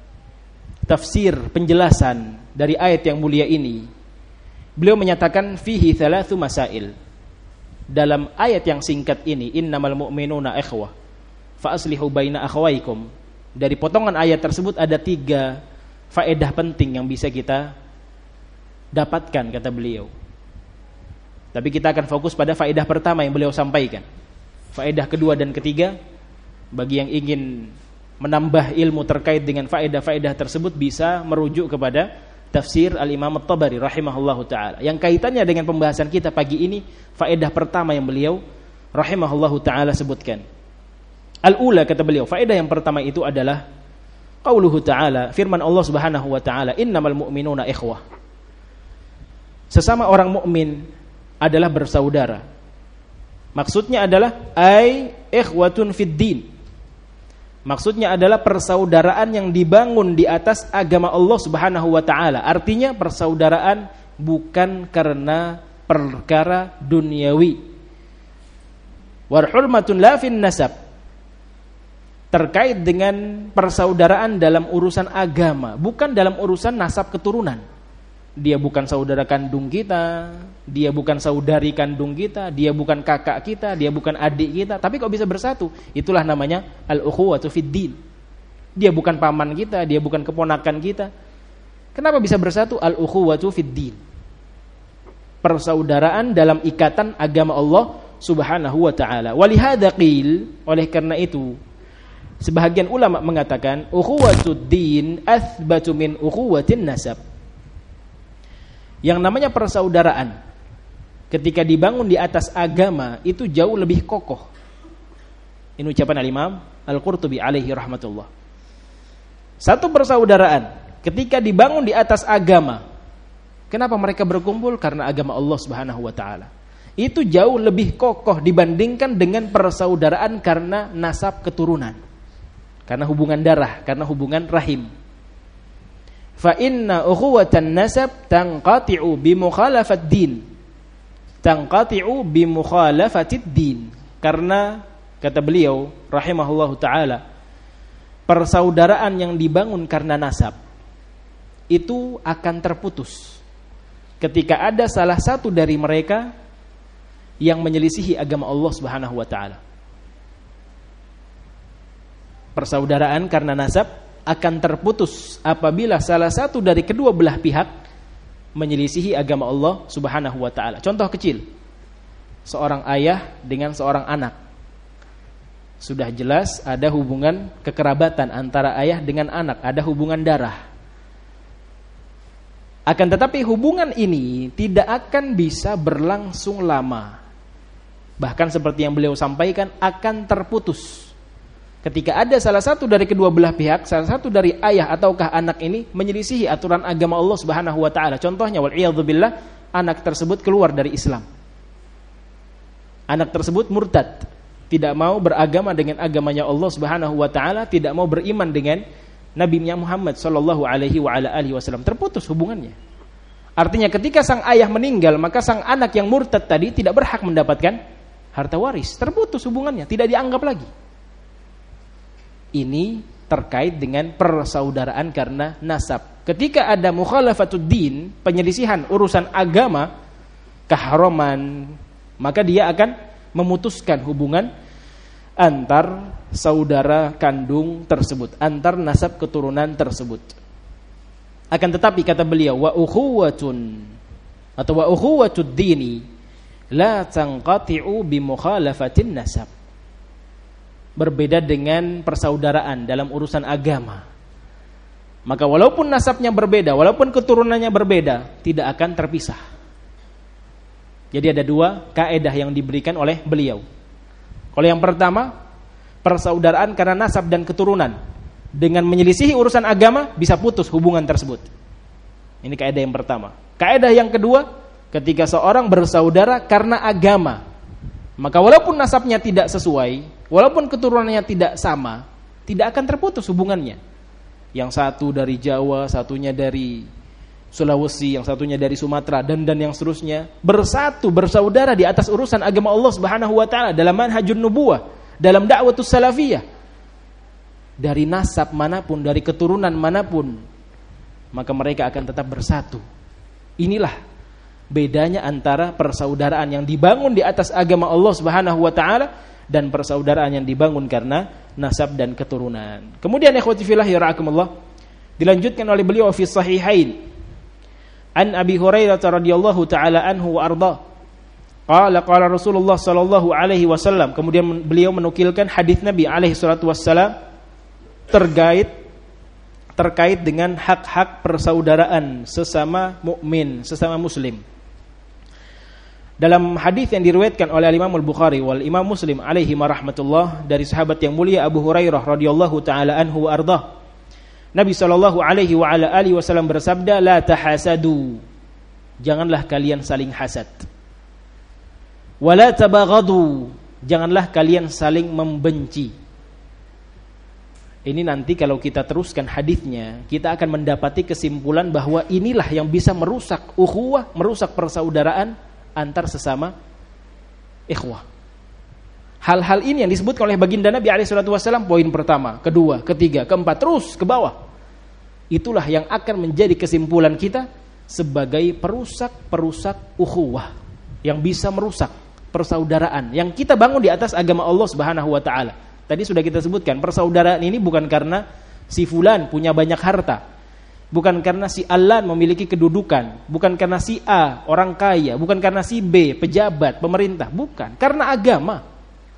tafsir penjelasan dari ayat yang mulia ini, beliau menyatakan fihi thalathu masail. Dalam ayat yang singkat ini, innamal mu'minuna ikhwah fa aslihu baina akhawaykum, dari potongan ayat tersebut ada tiga faedah penting yang bisa kita dapatkan, kata beliau. Tapi kita akan fokus pada faedah pertama yang beliau sampaikan. Faedah kedua dan ketiga, bagi yang ingin menambah ilmu terkait dengan faedah-faedah tersebut bisa merujuk kepada tafsir Al-Imam At-Tabari rahimahullahu ta'ala. Yang kaitannya dengan pembahasan kita pagi ini, faedah pertama yang beliau rahimahullahu ta'ala sebutkan. Al-ula, kata beliau, faedah yang pertama itu adalah qauluhu ta'ala, firman Allah Subhanahu wa ta'ala, innamal mu'minuna ikhwah. Sesama orang mukmin adalah bersaudara. Maksudnya adalah ai ikhwatun fid din. Maksudnya adalah persaudaraan yang dibangun di atas agama Allah Subhanahu wa ta'ala. Artinya persaudaraan bukan karena perkara duniawi. Warhurmatun la fin nasab. Terkait dengan persaudaraan dalam urusan agama, bukan dalam urusan nasab keturunan. Dia bukan saudara kandung kita, dia bukan saudari kandung kita, dia bukan kakak kita, dia bukan adik kita, tapi kok bisa bersatu? Itulah namanya al-ukhuwatu fid din. Dia bukan paman kita, dia bukan keponakan kita. Kenapa bisa bersatu? Al-ukhuwatu fid din. Persaudaraan dalam ikatan agama Allah Subhanahu wa ta'ala. Walihada qil, oleh karena itu sebahagian ulama mengatakan ukhuwatud din athbatu min ukhuwatin nasab. Yang namanya persaudaraan ketika dibangun di atas agama itu jauh lebih kokoh. Ini ucapan Al-Imam Al-Qurtubi alaihi rahmatullah. Satu persaudaraan ketika dibangun di atas agama, kenapa mereka berkumpul? Karena agama Allah Subhanahu wa ta'ala. Itu jauh lebih kokoh dibandingkan dengan persaudaraan karena nasab keturunan, karena hubungan darah, karena hubungan rahim. Fa inna ukhuwatan nasab tanqati'u bi mukhalafat din. Tanqati'u bi mukhalafatid din. Karena kata beliau rahimahullahu taala, persaudaraan yang dibangun karena nasab itu akan terputus ketika ada salah satu dari mereka yang menyelisihi agama Allah Subhanahu wa taala. Persaudaraan karena nasab akan terputus apabila salah satu dari kedua belah pihak menyelisihi agama Allah Subhanahu wa ta'ala. Contoh kecil, seorang ayah dengan seorang anak. Sudah jelas ada hubungan kekerabatan antara ayah dengan anak, ada hubungan darah. Akan tetapi hubungan ini tidak akan bisa berlangsung lama. Bahkan seperti yang beliau sampaikan, akan terputus ketika ada salah satu dari kedua belah pihak, salah satu dari ayah ataukah anak ini menyelisihi aturan agama Allah Subhanahu wa ta'ala. Contohnya, wal'iyadzubillah, anak tersebut keluar dari Islam. Anak tersebut murtad, tidak mau beragama dengan agamanya Allah Subhanahu wa ta'ala, tidak mau beriman dengan Nabi Muhammad sallallahu alaihi wa ala alihi wasallam. Terputus hubungannya. Artinya ketika sang ayah meninggal, maka sang anak yang murtad tadi tidak berhak mendapatkan harta waris. Terputus hubungannya, tidak dianggap lagi. Ini terkait dengan persaudaraan karena nasab. Ketika ada mukhalafatud din, penyelisihan urusan agama, keharaman, maka dia akan memutuskan hubungan antar saudara kandung tersebut, antar nasab keturunan tersebut. Akan tetapi kata beliau, wa ukhuwatun atau wa ukhuwatud dini la tanqati'u bi mukhalafatin nasab. Berbeda dengan persaudaraan dalam urusan agama. Maka walaupun nasabnya berbeda, walaupun keturunannya berbeda, tidak akan terpisah. Jadi ada dua kaidah yang diberikan oleh beliau. Kalau yang pertama, persaudaraan karena nasab dan keturunan, dengan menyelisihi urusan agama bisa putus hubungan tersebut. Ini kaidah yang pertama. Kaidah yang kedua, ketika seorang bersaudara karena agama, maka walaupun nasabnya tidak sesuai, walaupun keturunannya tidak sama, tidak akan terputus hubungannya. Yang satu dari Jawa, satunya dari Sulawesi, yang satunya dari Sumatera, dan dan yang seterusnya, bersatu, bersaudara di atas urusan agama Allah Subhanahu wa taala dalam manhajun nubuwah, dalam da'watus salafiyah. Dari nasab manapun, dari keturunan manapun, maka mereka akan tetap bersatu. Inilah bedanya antara persaudaraan yang dibangun di atas agama Allah Subhanahu wa taala dan persaudaraan yang dibangun karena nasab dan keturunan. Kemudian ikhwati fillah yarhakumullah, dilanjutkan oleh beliau fi sahihain an Abi Hurairah radhiyallahu taala anhu wa arda. Qala qala Rasulullah sallallahu alaihi wasallam, kemudian beliau menukilkan hadis Nabi alaihi salatu wassalam terkait terkait dengan hak-hak persaudaraan sesama mukmin, sesama muslim. Dalam hadis yang diriwayatkan oleh Imam Al-Bukhari wal Imam Muslim alaihi marahmatullah dari sahabat yang mulia Abu Hurairah radhiyallahu taala anhu wa arda, Nabi sallallahu alaihi wa ala alihi wasallam bersabda, la tahasadu, janganlah kalian saling hasad. Wala tabaghadu, janganlah kalian saling membenci. Ini nanti kalau kita teruskan hadisnya, kita akan mendapati kesimpulan bahwa inilah yang bisa merusak ukhuwah, merusak persaudaraan antar sesama ikhwah. Hal-hal ini yang disebutkan oleh baginda Nabi alaihi salatu wasallam, poin pertama, kedua, ketiga, keempat, terus ke bawah. Itulah yang akan menjadi kesimpulan kita sebagai perusak-perusak ukhuwah, yang bisa merusak persaudaraan yang kita bangun di atas agama Allah Subhanahu wa taala. Tadi sudah kita sebutkan, persaudaraan ini bukan karena si fulan punya banyak harta, bukan karena si Alan memiliki kedudukan, bukan karena si A orang kaya, bukan karena si B pejabat, pemerintah, bukan, karena agama.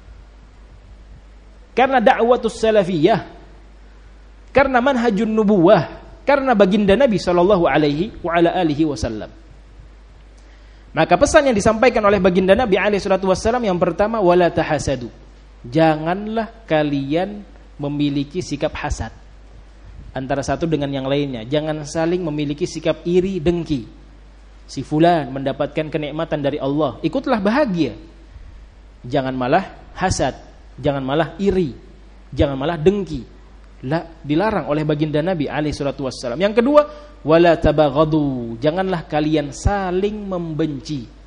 Karena da'watus salafiyah, karena manhajun nubuwah, karena baginda Nabi sallallahu alaihi wa ala alihi wasallam. Maka pesan yang disampaikan oleh baginda Nabi alaihi salatu wasallam yang pertama, wala tahasadu. Janganlah kalian memiliki sikap hasad antara satu dengan yang lainnya. Jangan saling memiliki sikap iri dengki. Si fulan mendapatkan kenikmatan dari Allah, ikutlah bahagia. Jangan malah hasad, jangan malah iri, jangan malah dengki. La, dilarang oleh baginda Nabi alaihi salatu wassalam. Yang kedua, wala tabaghadu, janganlah kalian saling membenci.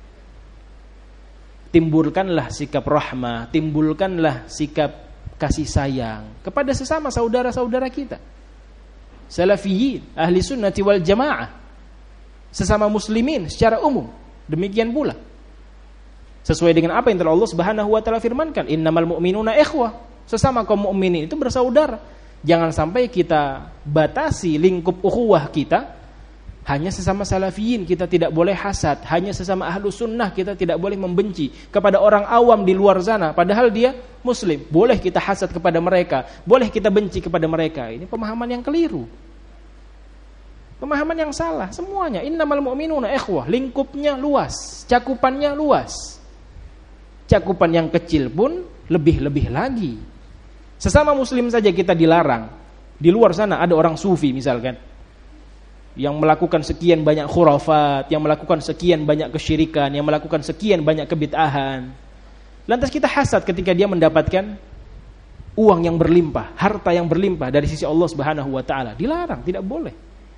Timbulkanlah sikap rahmah, timbulkanlah sikap kasih sayang kepada sesama saudara-saudara kita. Salafiyin, ahli sunnati wal jamaah, sesama muslimin secara umum. Demikian pula sesuai dengan apa yang telah Allah Subhanahu wa taala firmankan, innamal mu'minuna ikhwah, sesama kaum mukminin itu bersaudara. Jangan sampai kita batasi lingkup ukhuwah kita hanya sesama salafiyin, kita tidak boleh hasad. Hanya sesama ahlu sunnah kita tidak boleh membenci kepada orang awam di luar sana, padahal dia muslim. Boleh kita hasad kepada mereka, boleh kita benci kepada mereka. Ini pemahaman yang keliru, pemahaman yang salah semuanya. Innamal mu'minuna ikhwah, lingkupnya luas, cakupannya luas. Cakupan yang kecil pun lebih-lebih lagi. Sesama muslim saja kita dilarang. Di luar sana ada orang sufi misalkan, yang melakukan sekian banyak khurafat, yang melakukan sekian banyak kesyirikan, yang melakukan sekian banyak kebid'ahan. Lantas kita hasad ketika dia mendapatkan uang yang berlimpah, harta yang berlimpah dari sisi Allah Subhanahu wa taala. Dilarang, tidak boleh.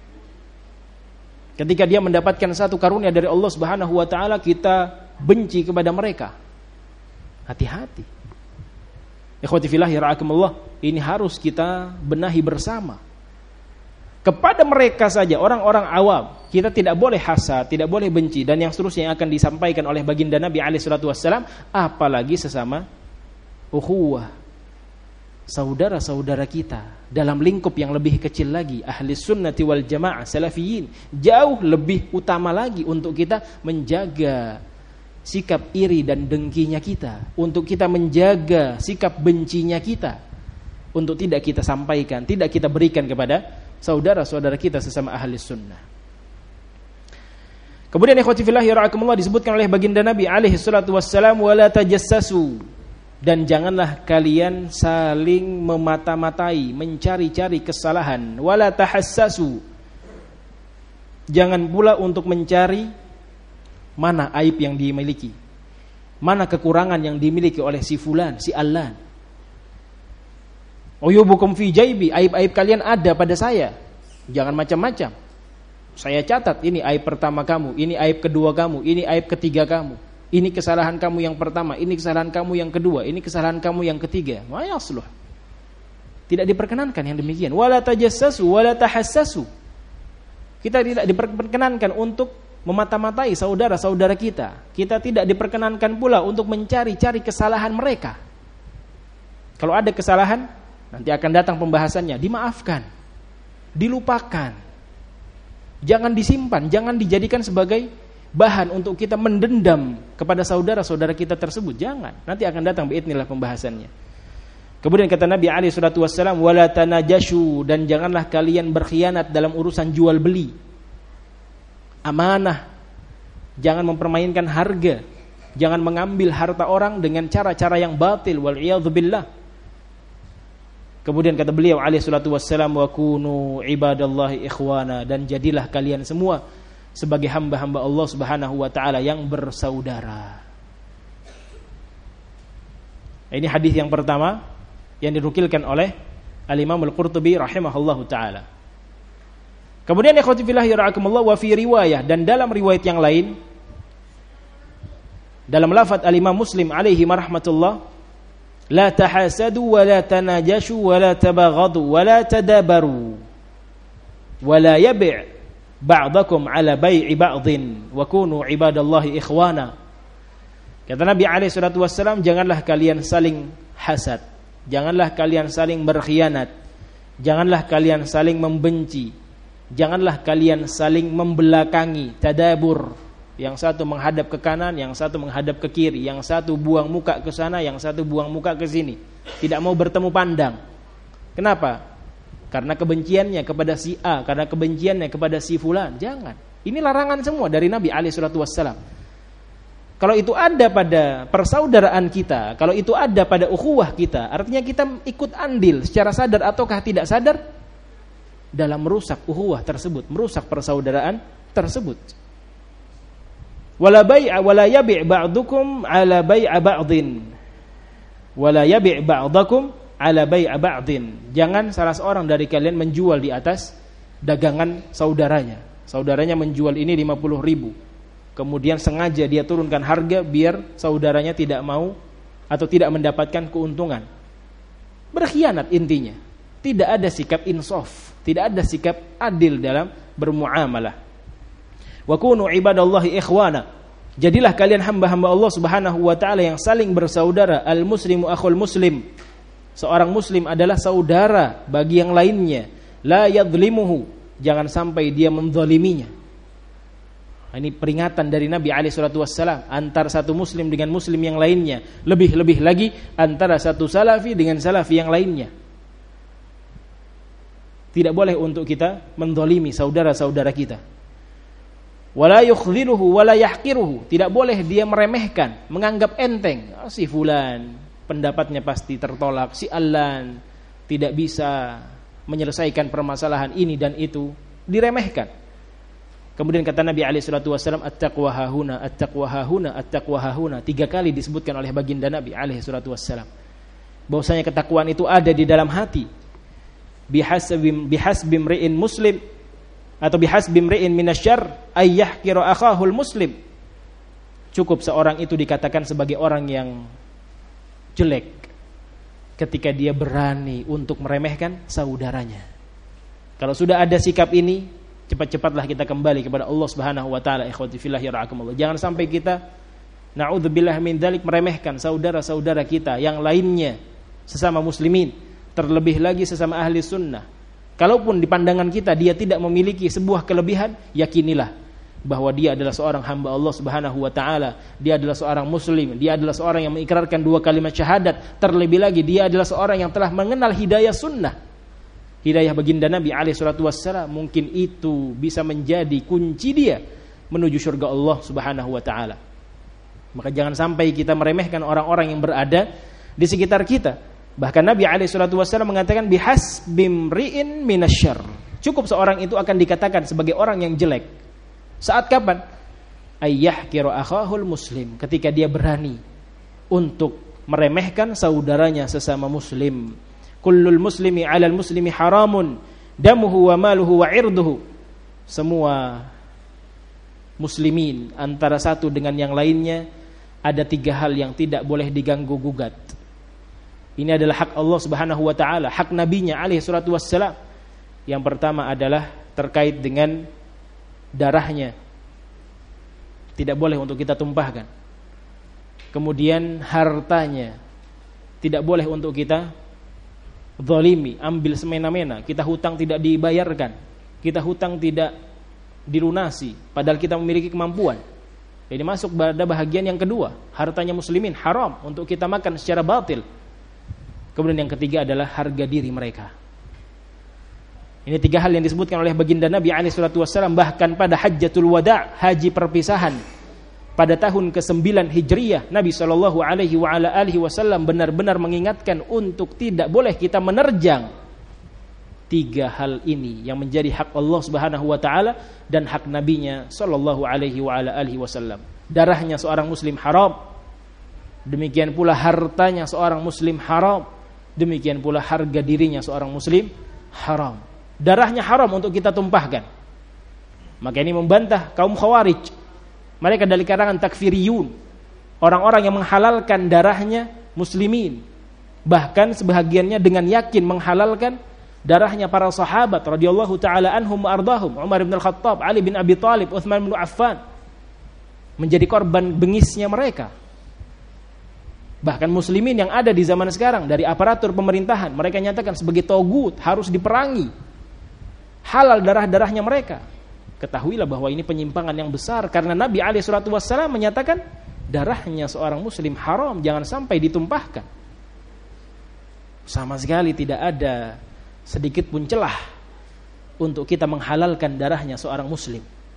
Ketika dia mendapatkan satu karunia dari Allah Subhanahu wa taala, kita benci kepada mereka. Hati-hati. Ikhwati fillah yarhakumullah, ini harus kita benahi bersama. Kepada mereka saja, orang-orang awam, kita tidak boleh hasad, tidak boleh benci, dan yang seterusnya yang akan disampaikan oleh baginda Nabi alaihi salatu wassalam, apalagi sesama ukhuwah, saudara-saudara kita dalam lingkup yang lebih kecil lagi, ahli sunnati wal jamaah, salafiyin, jauh lebih utama lagi untuk kita menjaga sikap iri dan dengkinya kita, untuk kita menjaga sikap bencinya kita, untuk tidak kita sampaikan, tidak kita berikan kepada saudara-saudara kita sesama ahli sunnah. Kemudian ikhwati fillah yarhamukumullah, disebutkan oleh baginda Nabi alaihi salatu wassalam, wala tajassasu, dan janganlah kalian saling memata-matai, mencari-cari kesalahan. Wala tahassasu, jangan pula untuk mencari mana aib yang dimiliki, mana kekurangan yang dimiliki oleh si fulan, si allan. Uyubukum fi jaibi, aib-aib kalian ada pada saya. Jangan macam-macam. Saya catat, ini aib pertama kamu, ini aib kedua kamu, ini aib ketiga kamu. Ini kesalahan kamu yang pertama, ini kesalahan kamu yang kedua, ini kesalahan kamu yang ketiga. Ma yasluh. Tidak diperkenankan yang demikian. Wala tajassasu wala tahassasu. Kita tidak diperkenankan untuk memata-matai saudara-saudara kita. Kita tidak diperkenankan pula untuk mencari-cari kesalahan mereka. Kalau ada kesalahan, nanti akan datang pembahasannya, dimaafkan, dilupakan. Jangan disimpan, jangan dijadikan sebagai bahan untuk kita mendendam kepada saudara-saudara kita tersebut. Jangan. Nanti akan datang biidznillah pembahasannya. Kemudian kata Nabi alaihi salatu wassalam, wala tanajashu, dan janganlah kalian berkhianat dalam urusan jual beli. Amanah. Jangan mempermainkan harga. Jangan mengambil harta orang dengan cara-cara yang batil, wal iyadzu billah. Kemudian kata beliau alaihi salatu wassalam, wa kunu ibadallahi ikhwana, dan jadilah kalian semua sebagai hamba-hamba Allah Subhanahu wa taala yang bersaudara. Ini hadis yang pertama yang dinukilkan oleh Al-Imam Al-Qurtubi rahimahullahu taala. Kemudian ikhwati fillah yarhamukumullah, wa fi riwayah, dan dalam riwayat yang lain, dalam lafaz Al-Imam Muslim alaihi marahmatullah, la tahasadu wa la tanajashu wa la tabaghadu wa la tadabaru wa la yabi' ba'dakum ala bai'i ba'dhin wa kunu ibadallahi ikhwana. Kata Nabi alaihi salatu wassalam, janganlah kalian saling hasad, janganlah kalian saling berkhianat, janganlah kalian saling membenci, janganlah kalian saling membelakangi, tadabur. Yang satu menghadap ke kanan, yang satu menghadap ke kiri, yang satu buang muka ke sana, yang satu buang muka ke sini. Tidak mau bertemu pandang. Kenapa? Karena kebenciannya kepada si A, karena kebenciannya kepada si fulan. Jangan. Ini larangan semua dari Nabi alaihi salatu wassalam. Kalau itu ada pada persaudaraan kita, kalau itu ada pada ukhuwah kita, artinya kita ikut andil secara sadar ataukah tidak sadar dalam merusak ukhuwah tersebut, merusak persaudaraan tersebut. Wala bai'a wala yabi' ba'dukum ala bai'a ba'dhin. Wala yabi' ba'dakum ala bai'a ba'dhin. Jangan salah seorang dari kalian menjual di atas dagangan saudaranya. Saudaranya menjual ini lima puluh ribu. Kemudian sengaja dia turunkan harga biar saudaranya tidak mau atau tidak mendapatkan keuntungan. Berkhianat intinya. Tidak ada sikap insaf, tidak ada sikap adil dalam bermuamalah. Wa kunu ibadallahi ikhwana. Jadilah kalian hamba-hamba Allah Subhanahu wa taala yang saling bersaudara. Al muslimu akhul muslim. Seorang muslim adalah saudara bagi yang lainnya. La yadhlimuhu, jangan sampai dia menzaliminya. Ini peringatan dari Nabi alaihi salatu wassalam antara satu muslim dengan muslim yang lainnya. Lebih-lebih lagi antara satu salafi dengan salafi yang lainnya. Tidak boleh untuk kita menzalimi saudara-saudara kita. Wala yukhziluhu wala yahqiruhu, tidak boleh dia meremehkan, menganggap enteng. Oh, si fulan pendapatnya pasti tertolak, si allan tidak bisa menyelesaikan permasalahan ini dan itu, diremehkan. Kemudian kata Nabi alaihi salatu wasallam, at-taqwa hahuna, at-taqwa hahuna, at-taqwa hahuna. Tiga kali disebutkan oleh baginda Nabi alaihi salatu wasallam bahwasanya ketakwaan itu ada di dalam hati. Bihasbim bihasbim ri'in muslim atau bihasbim ri'in minasyarr ay yahqira akhahul muslim. Cukup seorang itu dikatakan sebagai orang yang jelek ketika dia berani untuk meremehkan saudaranya. Kalau sudah ada sikap ini, cepat-cepatlah kita kembali kepada Allah Subhanahu wa taala. Ikhwati fillah yarhamukumullah. Jangan sampai kita naudzubillah min dzalik meremehkan saudara-saudara kita yang lainnya sesama muslimin, terlebih lagi sesama ahli sunnah. Kalaupun di pandangan kita dia tidak memiliki sebuah kelebihan, yakinilah bahwa dia adalah seorang hamba Allah Subhanahu wa taala, dia adalah seorang muslim, dia adalah seorang yang mengikrarkan dua kalimat syahadat, terlebih lagi dia adalah seorang yang telah mengenal hidayah sunnah, hidayah baginda Nabi alaihi salatu wassalam, mungkin itu bisa menjadi kunci dia menuju surga Allah Subhanahu wa taala. Maka jangan sampai kita meremehkan orang-orang yang berada di sekitar kita. Bahkan Nabi alaihi salatu wassalam mengatakan bihasbimri'in minasyarr. Cukup seorang itu akan dikatakan sebagai orang yang jelek. Saat kapan? Ayyahkiru akhahul muslim, ketika dia berani untuk meremehkan saudaranya sesama muslim. Kullul muslimi 'alal muslimi haramun damuhu wa maluhu wa 'irduhu. Semua muslimin antara satu dengan yang lainnya ada tiga hal yang tidak boleh diganggu gugat. Ini adalah hak Allah Subhanahu wa taala, hak nabinya alaihi salatu wassalam. Yang pertama adalah terkait dengan darahnya. Tidak boleh untuk kita tumpahkan. Kemudian hartanya tidak boleh untuk kita zalimi, ambil semena-mena. Kita hutang tidak dibayarkan, kita hutang tidak dilunasi padahal kita memiliki kemampuan. Ini masuk pada bahagian yang kedua, hartanya muslimin haram untuk kita makan secara batil. Kemudian yang ketiga adalah harga diri mereka. Ini tiga hal yang disebutkan oleh baginda Nabi alaihi salatu wassalam bahkan pada Hajjatul Wada', haji perpisahan pada tahun kesembilan Hijriyah. Nabi sallallahu alaihi wa ala alihi wasallam benar-benar mengingatkan untuk tidak boleh kita menerjang tiga hal ini yang menjadi hak Allah Subhanahu wa taala dan hak nabinya sallallahu alaihi wa ala alihi wasallam. Darahnya seorang muslim haram. Demikian pula hartanya seorang muslim haram. Demikian pula harga dirinya seorang muslim haram. Darahnya haram untuk kita tumpahkan. Maka ini membantah kaum Khawarij. Mereka dari kalangan takfiriyun, orang-orang yang menghalalkan darahnya muslimin. Bahkan sebahagiannya dengan yakin menghalalkan darahnya para sahabat radhiyallahu taala anhum wa ardahum, Umar bin Al-Khattab, Ali bin Abi Thalib, Utsman bin Affan, menjadi korban bengisnya mereka. Bahkan muslimin yang ada di zaman sekarang dari aparatur pemerintahan, mereka nyatakan sebagai tagut, harus diperangi. Halal darah-darahnya mereka. Ketahuilah bahwa ini penyimpangan yang besar karena Nabi alaihi salatu wassalam menyatakan darahnya seorang muslim haram, jangan sampai ditumpahkan. Sama sekali tidak ada sedikit pun celah untuk kita menghalalkan darahnya seorang muslim.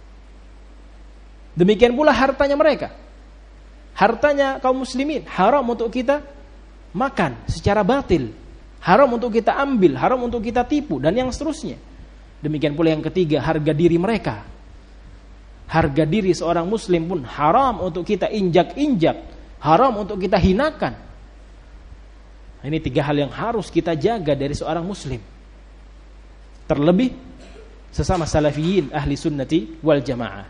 Demikian pula hartanya mereka. Hartanya kaum muslimin haram untuk kita makan secara batil, haram untuk kita ambil, haram untuk kita tipu dan yang seterusnya. Demikian pula yang ketiga, harga diri mereka. Harga diri seorang muslim pun haram untuk kita injak-injak, haram untuk kita hinakan. Ini tiga hal yang harus kita jaga dari seorang muslim. Terlebih sesama salafiyin ahli sunnati wal jamaah.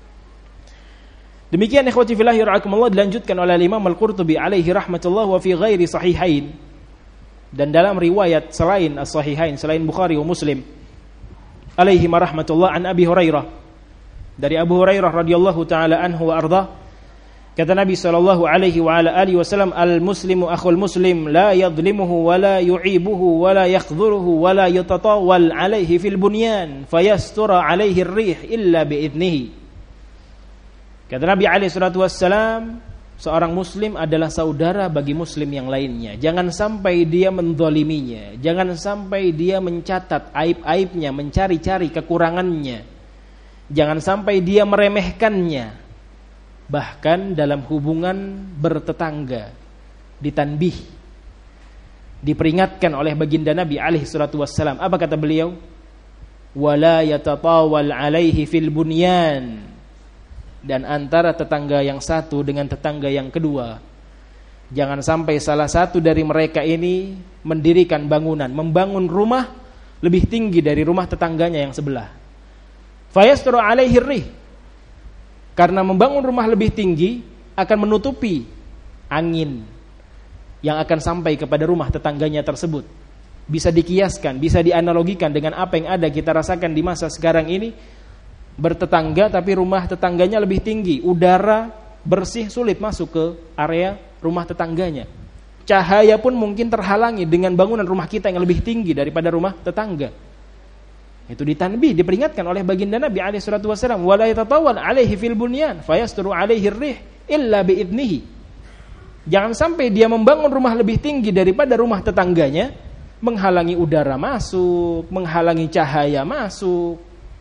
Demikian ikhwati fillah yarhamukumullah, dilanjutkan oleh Imam Al-Qurtubi alaihi rahmatullah wa fi ghairi sahihain, dan dalam riwayat selain as-sahihain, selain Bukhari wa Muslim alaihi rahmatullah, an Abi Hurairah, dari Abu Hurairah radhiyallahu taala anhu wa arda, kata Nabi sallallahu alaihi wa ala alihi wasallam, al-muslimu akhul muslim la yadhlimuhu wa la yu'ibuhu wa la yakhdhuruhu wa la yatatawal alaihi fil bunyan fayastura alaihi ar-rih illa bi'idnihi. Kata Nabi alaihi salatu wassalam, seorang muslim adalah saudara bagi muslim yang lainnya. Jangan sampai dia menzaliminya, jangan sampai dia mencatat aib-aibnya, mencari-cari kekurangannya, jangan sampai dia meremehkannya. Bahkan dalam hubungan bertetangga ditanbih, diperingatkan oleh baginda Nabi alaihi salatu wassalam. Apa kata beliau? Wala yatatawal alaihi fil bunyan. Dan antara tetangga yang satu dengan tetangga yang kedua, jangan sampai salah satu dari mereka ini mendirikan bangunan, membangun rumah lebih tinggi dari rumah tetangganya yang sebelah. Fayasturu alaihi rih. Karena membangun rumah lebih tinggi akan menutupi angin yang akan sampai kepada rumah tetangganya tersebut. Bisa dikiaskan, bisa dianalogikan dengan apa yang ada kita rasakan di masa sekarang ini. Bertetangga tapi rumah tetangganya lebih tinggi, udara bersih sulit masuk ke area rumah tetangganya. Cahaya pun mungkin terhalangi dengan bangunan rumah kita yang lebih tinggi daripada rumah tetangga. Itu ditanbih, diperingatkan oleh baginda Nabi alaihi salatu wasallam, wala yatatawwal alaihi fil bunyan fayasturu alaihi ar-rih illa biidnihi. Jangan sampai dia membangun rumah lebih tinggi daripada rumah tetangganya, menghalangi udara masuk, menghalangi cahaya masuk.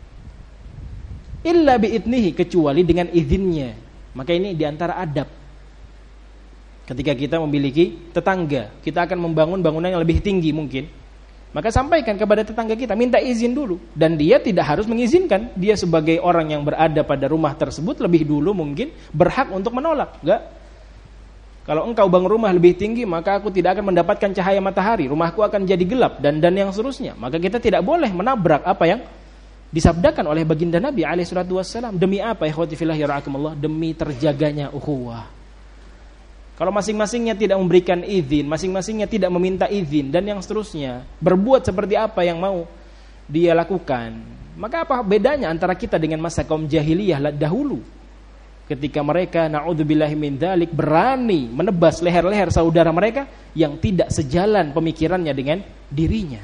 Illa biidnihi, kecuali dengan izinnya. Maka ini diantara adab. Ketika kita memiliki tetangga, kita akan membangun bangunan yang lebih tinggi mungkin, maka sampaikan kepada tetangga kita, minta izin dulu. Dan dia tidak harus mengizinkan. Dia sebagai orang yang berada pada rumah tersebut lebih dulu mungkin berhak untuk menolak. Enggak. Kalau engkau bangun rumah lebih tinggi, maka aku tidak akan mendapatkan cahaya matahari, rumahku akan jadi gelap, dan dan yang seterusnya. Maka kita tidak boleh menabrak apa yang disabdakan oleh baginda Nabi alaihi salatu wassalam. Demi apa? Ikhwati fillah yarhamukumullah, demi terjaganya ukhuwah. Kalau masing-masingnya tidak memberikan izin, masing-masingnya tidak meminta izin, dan yang seterusnya, berbuat seperti apa yang mau dia lakukan, maka apa bedanya antara kita dengan masa kaum jahiliyah dahulu, ketika mereka na'udzubillahi min dzalik berani menebas leher-leher saudara mereka yang tidak sejalan pemikirannya dengan dirinya.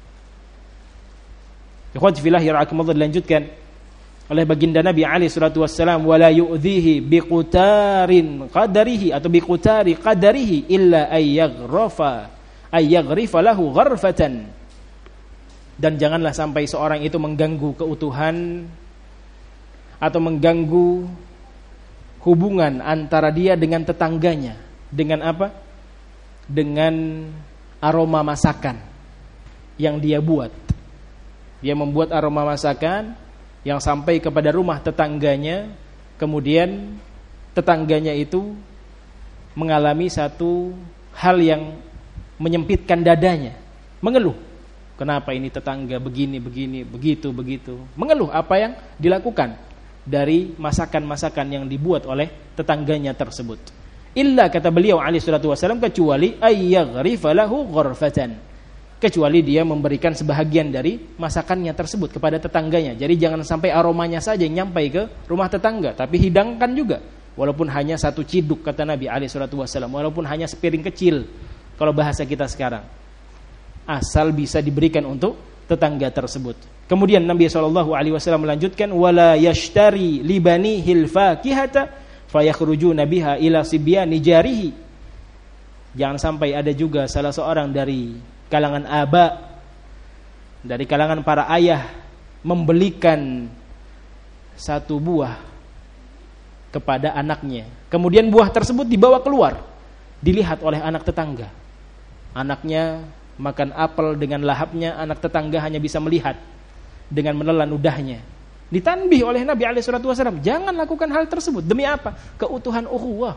Ikhwati fillah yarhamukumullah, dilanjutkan oleh baginda Nabi alaihi salatu wassalam, wala yu'dhihi biqutarin qadarihi atau biqutari qadarihi illa ayyaghrafa ayyaghrifa lahu gharfatan. Dan janganlah sampai seorang itu mengganggu keutuhan atau mengganggu hubungan antara dia dengan tetangganya dengan apa? Dengan aroma masakan yang dia buat. Dia membuat aroma masakan yang sampai kepada rumah tetangganya, kemudian tetangganya itu mengalami satu hal yang menyempitkan dadanya, mengeluh, kenapa ini tetangga begini, begini, begitu, begitu, mengeluh apa yang dilakukan dari masakan-masakan yang dibuat oleh tetangganya tersebut. Illa, kata beliau alaihi salatu wasallam, kecuali ayyaghrifa lahu ghurfatan, kecuali dia memberikan sebahagian dari masakannya tersebut kepada tetangganya. Jadi jangan sampai aromanya saja yang nyampai ke rumah tetangga, tapi hidangkan juga, walaupun hanya satu ciduk, kata Nabi alaihi salatu wasallam, walaupun hanya sepiring kecil kalau bahasa kita sekarang, asal bisa diberikan untuk tetangga tersebut. Kemudian Nabi shallallahu alaihi wasallam melanjutkan, wala yashtari libani hilfakihata fayakhrujuna biha ila sibyani jarihi. Jangan sampai ada juga salah seorang dari kalangan aba, dari kalangan para ayah, membelikan satu buah kepada anaknya, kemudian buah tersebut dibawa keluar, dilihat oleh anak tetangga. Anaknya makan apel dengan lahapnya, anak tetangga hanya bisa melihat dengan menelan ludahnya. Ditanbih oleh Nabi alaihi salatu wasallam, jangan lakukan hal tersebut. Demi apa? Keutuhan ukhuwah,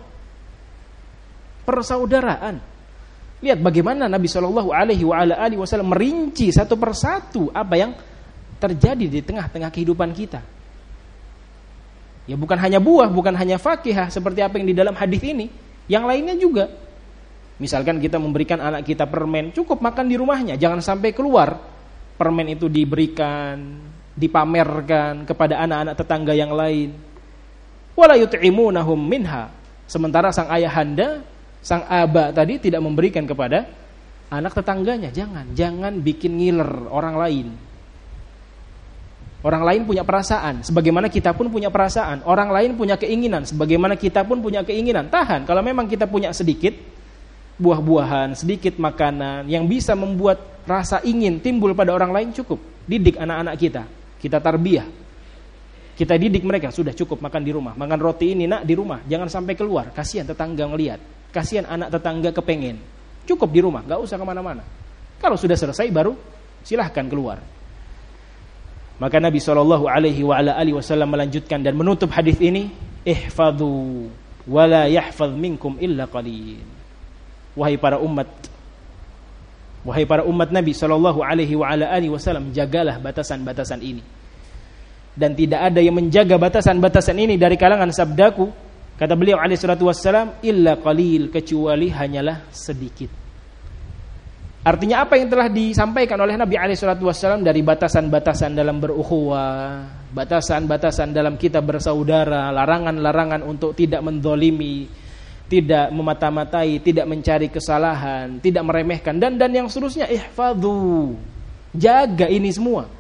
persaudaraan. Lihat bagaimana Nabi shallallahu alaihi wasallam merinci satu persatu apa yang terjadi di tengah-tengah kehidupan kita. Ya bukan hanya buah, bukan hanya fakihah seperti apa yang di dalam hadis ini, yang lainnya juga. Misalkan kita memberikan anak kita permen, cukup makan di rumahnya, jangan sampai keluar permen itu diberikan, dipamerkan kepada anak-anak tetangga yang lain. Wala yut'imunahum minha, sementara sang ayahanda, sang aba tadi tidak memberikan kepada anak tetangganya. Jangan, jangan bikin ngiler orang lain. Orang lain punya perasaan, sebagaimana kita pun punya perasaan. Orang lain punya keinginan, sebagaimana kita pun punya keinginan. Tahan, kalau memang kita punya sedikit buah-buahan, sedikit makanan yang bisa membuat rasa ingin timbul pada orang lain, cukup. Didik anak-anak kita, kita tarbiyah, kita didik mereka, sudah cukup makan di rumah. Makan roti ini nak di rumah, jangan sampai keluar, kasihan tetangga ngelihat. Kasihan anak tetangga kepengen. Cukup di rumah, gak usah kemana-mana. Kalau sudah selesai baru silahkan keluar. Maka Nabi shallallahu alaihi wasallam melanjutkan dan menutup hadis ini, ihfadhu wala yahfadh minkum illa qalil. Wahai para umat, wahai para umat Nabi shallallahu alaihi wasallam, jagalah batasan-batasan ini. Dan tidak ada yang menjaga batasan-batasan ini dari kalangan sabdaku, kata beliau alaihi salatu wassalam, illa qalil, kecuali hanyalah sedikit. Artinya apa yang telah disampaikan oleh Nabi alaihi salatu wassalam dari batasan-batasan dalam berukhuwah, batasan-batasan dalam kita bersaudara, larangan-larangan untuk tidak menzalimi, tidak memata-matai, tidak mencari kesalahan, tidak meremehkan, dan dan yang seterusnya. Ihfadhu, jaga ini semua.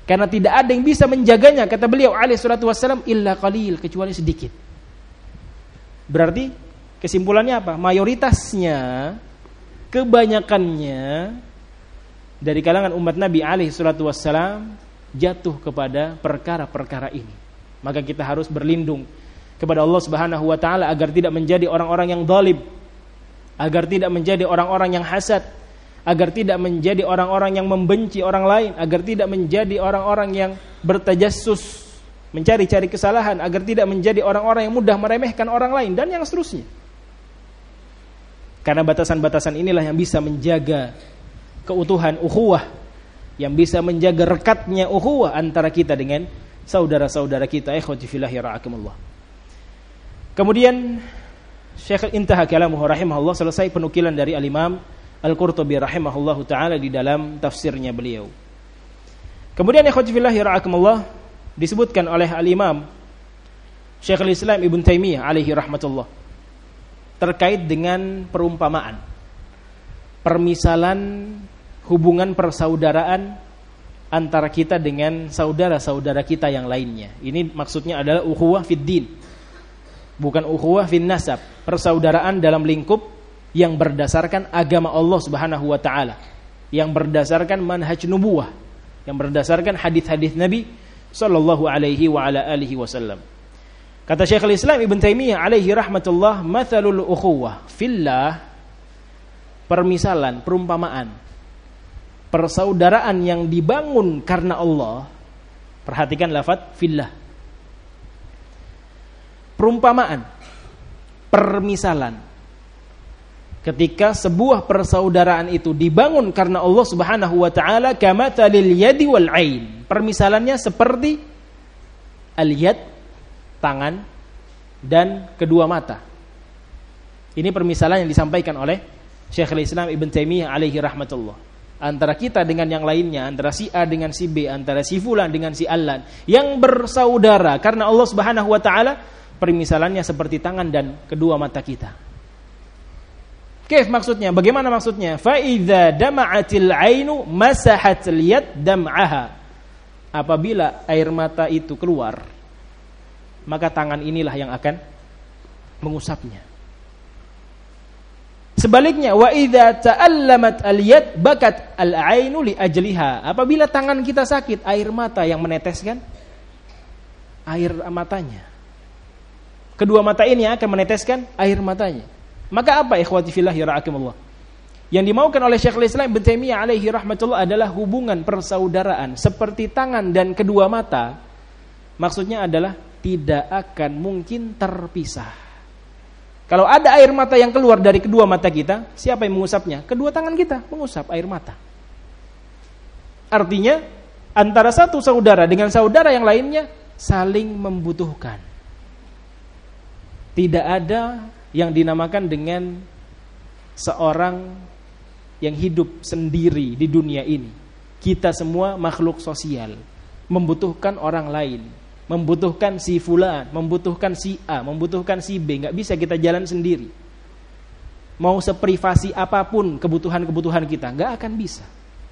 Karena tidak ada yang bisa menjaganya, kata beliau alaihi salatu wassalam, illa qalil, kecuali sedikit. Berarti kesimpulannya apa? Mayoritasnya, kebanyakannya dari kalangan umat Nabi alaihi salatu wassalam jatuh kepada perkara-perkara ini. Maka kita harus berlindung kepada Allah Subhanahu wa taala agar tidak menjadi orang-orang yang zalim, agar tidak menjadi orang-orang yang hasad, agar tidak menjadi orang-orang yang membenci orang lain, agar tidak menjadi orang-orang yang bertajassus, mencari-cari kesalahan, agar tidak menjadi orang-orang yang mudah meremehkan orang lain, dan yang seterusnya. Karena batasan-batasan inilah yang bisa menjaga keutuhan ukhuwah, yang bisa menjaga rekatnya ukhuwah antara kita dengan saudara-saudara kita. Ikhwati fillah ra'akumullah. Kemudian Syekh intaha kalamuhu rahimahullah, selesai penukilan dari al-Imam Al-Qurtubi rahimahullahu ta'ala di dalam tafsirnya beliau. Kemudian ikhwati fillah ra'akumullah, disebutkan oleh al-Imam Syekhul Islam Ibn Taimiyah alaihi rahmatullah terkait dengan perumpamaan, permisalan hubungan persaudaraan antara kita dengan saudara-saudara kita yang lainnya. Ini maksudnya adalah ukhuwah fid din, bukan ukhuwah fin nasab, persaudaraan dalam lingkup yang berdasarkan agama Allah Subhanahu wa taala, yang berdasarkan manhaj nubuwah, yang berdasarkan hadis-hadis Nabi sallallahu alaihi wa ala alihi wasallam. Kata Syekhul Islam Ibn Taimiyah alaihi rahmatullah, mathalul ukhuwah fillah, permisalan, perumpamaan persaudaraan yang dibangun karena Allah. Perhatikan lafaz fillah. Perumpamaan, permisalan ketika sebuah persaudaraan itu dibangun karena Allah Subhanahu wa taala, kamathalil yadi wal ain. Permisalannya seperti al-yad, tangan, dan kedua mata. Ini permisalan yang disampaikan oleh Syekhul Islam Ibn Taimiyah alaihi rahmatullah. Antara kita dengan yang lainnya, antara si A dengan si B, antara si fulan dengan si allan, yang bersaudara karena Allah Subhanahu wa taala, permisalannya seperti tangan dan kedua mata kita. Kaif maksudnya? Bagaimana maksudnya? Fa idza dama'atil 'ainu masahatil yad dam'aha. Apabila air mata itu keluar, maka tangan inilah yang akan mengusapnya. Sebaliknya, wa idza ta'allamat al-yad bakat al-'ainu li ajliha. Apabila tangan kita sakit, air mata yang meneteskan air matanya. Kedua mata ini akan meneteskan air matanya. Maka apa ikhwati fillah ra'akumullah? Yang dimaukan oleh Syekhul Islam Ibn Taimiyah alaihi rahmatullah adalah hubungan persaudaraan seperti tangan dan kedua mata. Maksudnya adalah tidak akan mungkin terpisah. Kalau ada air mata yang keluar dari kedua mata kita, siapa yang mengusapnya? Kedua tangan kita mengusap air mata. Artinya antara satu saudara dengan saudara yang lainnya saling membutuhkan. Tidak ada yang dinamakan dengan seorang yang hidup sendiri di dunia ini. Kita semua makhluk sosial, membutuhkan orang lain, membutuhkan si fulan, membutuhkan si A, membutuhkan si B. Gak bisa kita jalan sendiri. Mau seprivasi apapun kebutuhan-kebutuhan kita, gak akan bisa.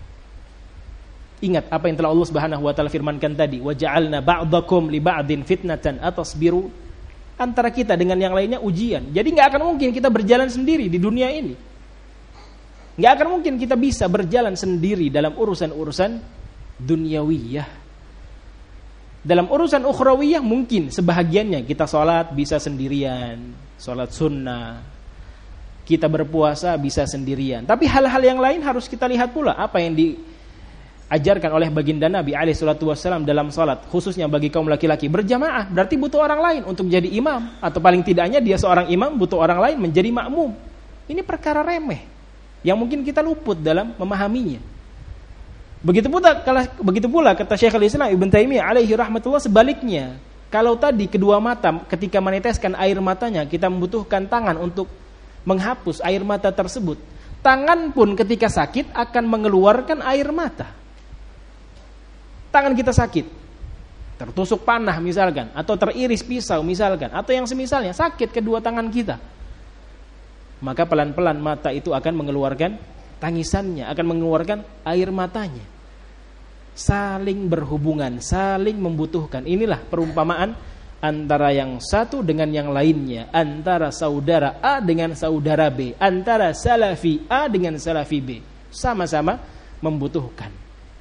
Ingat apa yang telah Allah Subhanahu wa taala firmankan tadi, wa ja'alna ba'dakum li ba'din fitnatan atasbiru. Antara kita dengan yang lainnya ujian. Jadi gak akan mungkin kita berjalan sendiri di dunia ini. Gak akan mungkin kita bisa berjalan sendiri dalam urusan-urusan duniawiyah. Dalam urusan ukhrawiyah mungkin sebahagiannya kita sholat bisa sendirian, sholat sunnah. Kita berpuasa bisa sendirian. Tapi hal-hal yang lain harus kita lihat pula apa yang diajarkan oleh baginda Nabi alaihi salatu wassalam dalam salat, khususnya bagi kaum laki-laki berjamaah. Berarti butuh orang lain untuk jadi imam, atau paling tidaknya dia seorang imam butuh orang lain menjadi makmum. Ini perkara remeh yang mungkin kita luput dalam memahaminya. Begitu pula begitu pula kata Syekhul Islam Ibn Taimiyah alaihi rahmatullah, sebaliknya. Kalau tadi kedua mata ketika meneteskan air matanya kita membutuhkan tangan untuk menghapus air mata tersebut, tangan pun ketika sakit akan mengeluarkan air mata. Tangan kita sakit, tertusuk panah misalkan, atau teriris pisau misalkan, atau yang semisalnya, sakit kedua tangan kita, maka pelan-pelan mata itu akan mengeluarkan tangisannya, akan mengeluarkan air matanya. saling berhubungan, saling membutuhkan. Inilah perumpamaan antara yang satu dengan yang lainnya, antara saudara A dengan saudara B, antara salafi A dengan salafi B, sama-sama membutuhkan.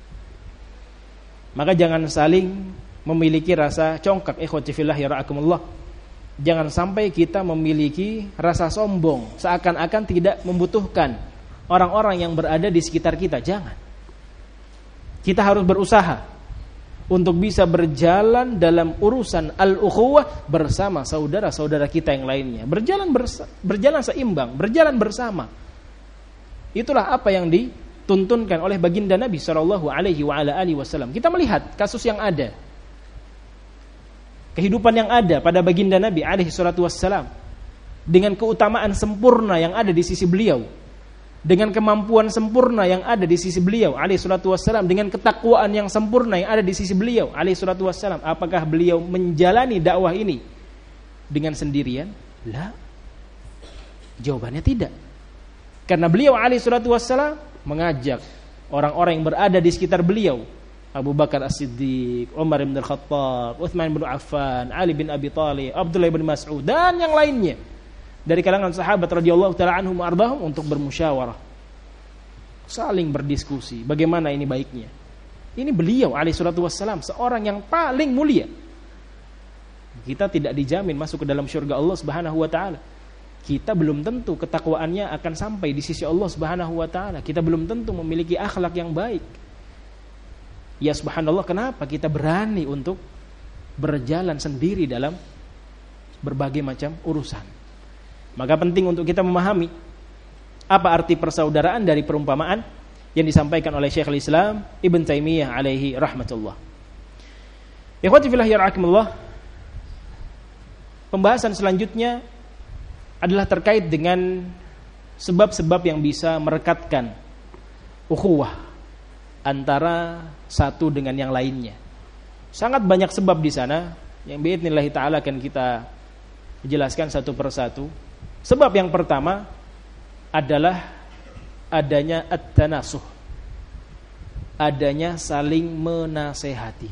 Maka jangan saling memiliki rasa congkak, ikhwati fillah ya ra'akumullah. Jangan sampai kita memiliki rasa sombong, seakan-akan tidak membutuhkan orang-orang yang berada di sekitar kita. Jangan. Kita harus berusaha untuk bisa berjalan dalam urusan al-ukhuwah bersama saudara-saudara kita yang lainnya. Berjalan bersa- berjalan seimbang, berjalan bersama. Itulah apa yang dituntunkan oleh baginda Nabi sallallahu alaihi wa ala alihi wasallam. Kita melihat kasus yang ada, kehidupan yang ada pada baginda Nabi alaihi salatu wassalam, dengan keutamaan sempurna yang ada di sisi beliau, dengan kemampuan sempurna yang ada di sisi beliau alaihi salatu wassalam, dengan ketakwaan yang sempurna yang ada di sisi beliau alaihi salatu wassalam. Apakah beliau menjalani dakwah ini dengan sendirian? La. Jawabannya tidak. Karena beliau alaihi salatu wassalam mengajak orang-orang yang berada di sekitar beliau, Abu Bakar As-Siddiq, Umar bin Al-Khattab, Uthman bin Affan, Ali bin Abi Thalib, Abdullah bin Mas'ud, dan yang lainnya dari kalangan sahabat radhiyallahu ta'ala anhum arbahum untuk bermusyawarah, saling berdiskusi bagaimana ini baiknya. Ini beliau alaihi salatu wassalam, seorang yang paling mulia. Kita tidak dijamin masuk ke dalam syurga Allah Subhanahu wa taala. Kita belum tentu ketakwaannya akan sampai di sisi Allah Subhanahu wa taala. Kita belum tentu memiliki akhlak yang baik. Ya subhanallah, kenapa kita berani untuk berjalan sendiri dalam berbagai macam urusan? Maka penting untuk kita memahami apa arti persaudaraan dari perumpamaan yang disampaikan oleh Syekhul Islam Ibn Taimiyah alaihi rahmatullah. Ikhwati fillah ya rahimakumullah. Pembahasan selanjutnya adalah terkait dengan sebab-sebab yang bisa merekatkan ukhuwah antara satu dengan yang lainnya. Sangat banyak sebab di sana yang biidznillah taala akan kita jelaskan satu persatu. Sebab yang pertama adalah adanya at-tanasuh, adanya saling menasehati.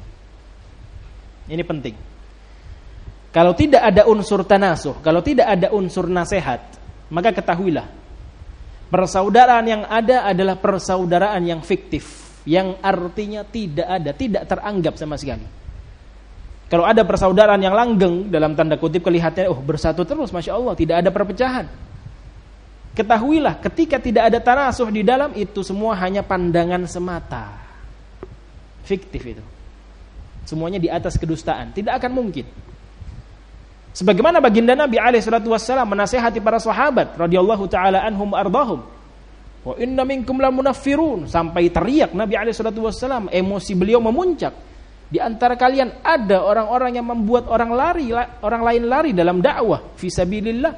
Ini penting. Kalau tidak ada unsur tanasuh, kalau tidak ada unsur nasihat, maka ketahuilah persaudaraan yang ada adalah persaudaraan yang fiktif, yang artinya tidak ada, tidak teranggap sama sekali. Kalau ada persaudaraan yang langgeng, dalam tanda kutip kelihatannya, oh bersatu terus, Masya Allah, tidak ada perpecahan. Ketahuilah, ketika tidak ada tanasuh di dalam, itu semua hanya pandangan semata. Fiktif itu. Semuanya di atas kedustaan, tidak akan mungkin. Sebagaimana baginda Nabi alaihi salatu wassalam menasihati para sahabat radhiyallahu taala anhum ardahum, wa inna minkum lamunaffirun, sampai teriak Nabi alaihi salatu wassalam, emosi beliau memuncak. Di antara kalian ada orang-orang yang membuat orang lari, orang lain lari dalam dakwah fi sabilillah.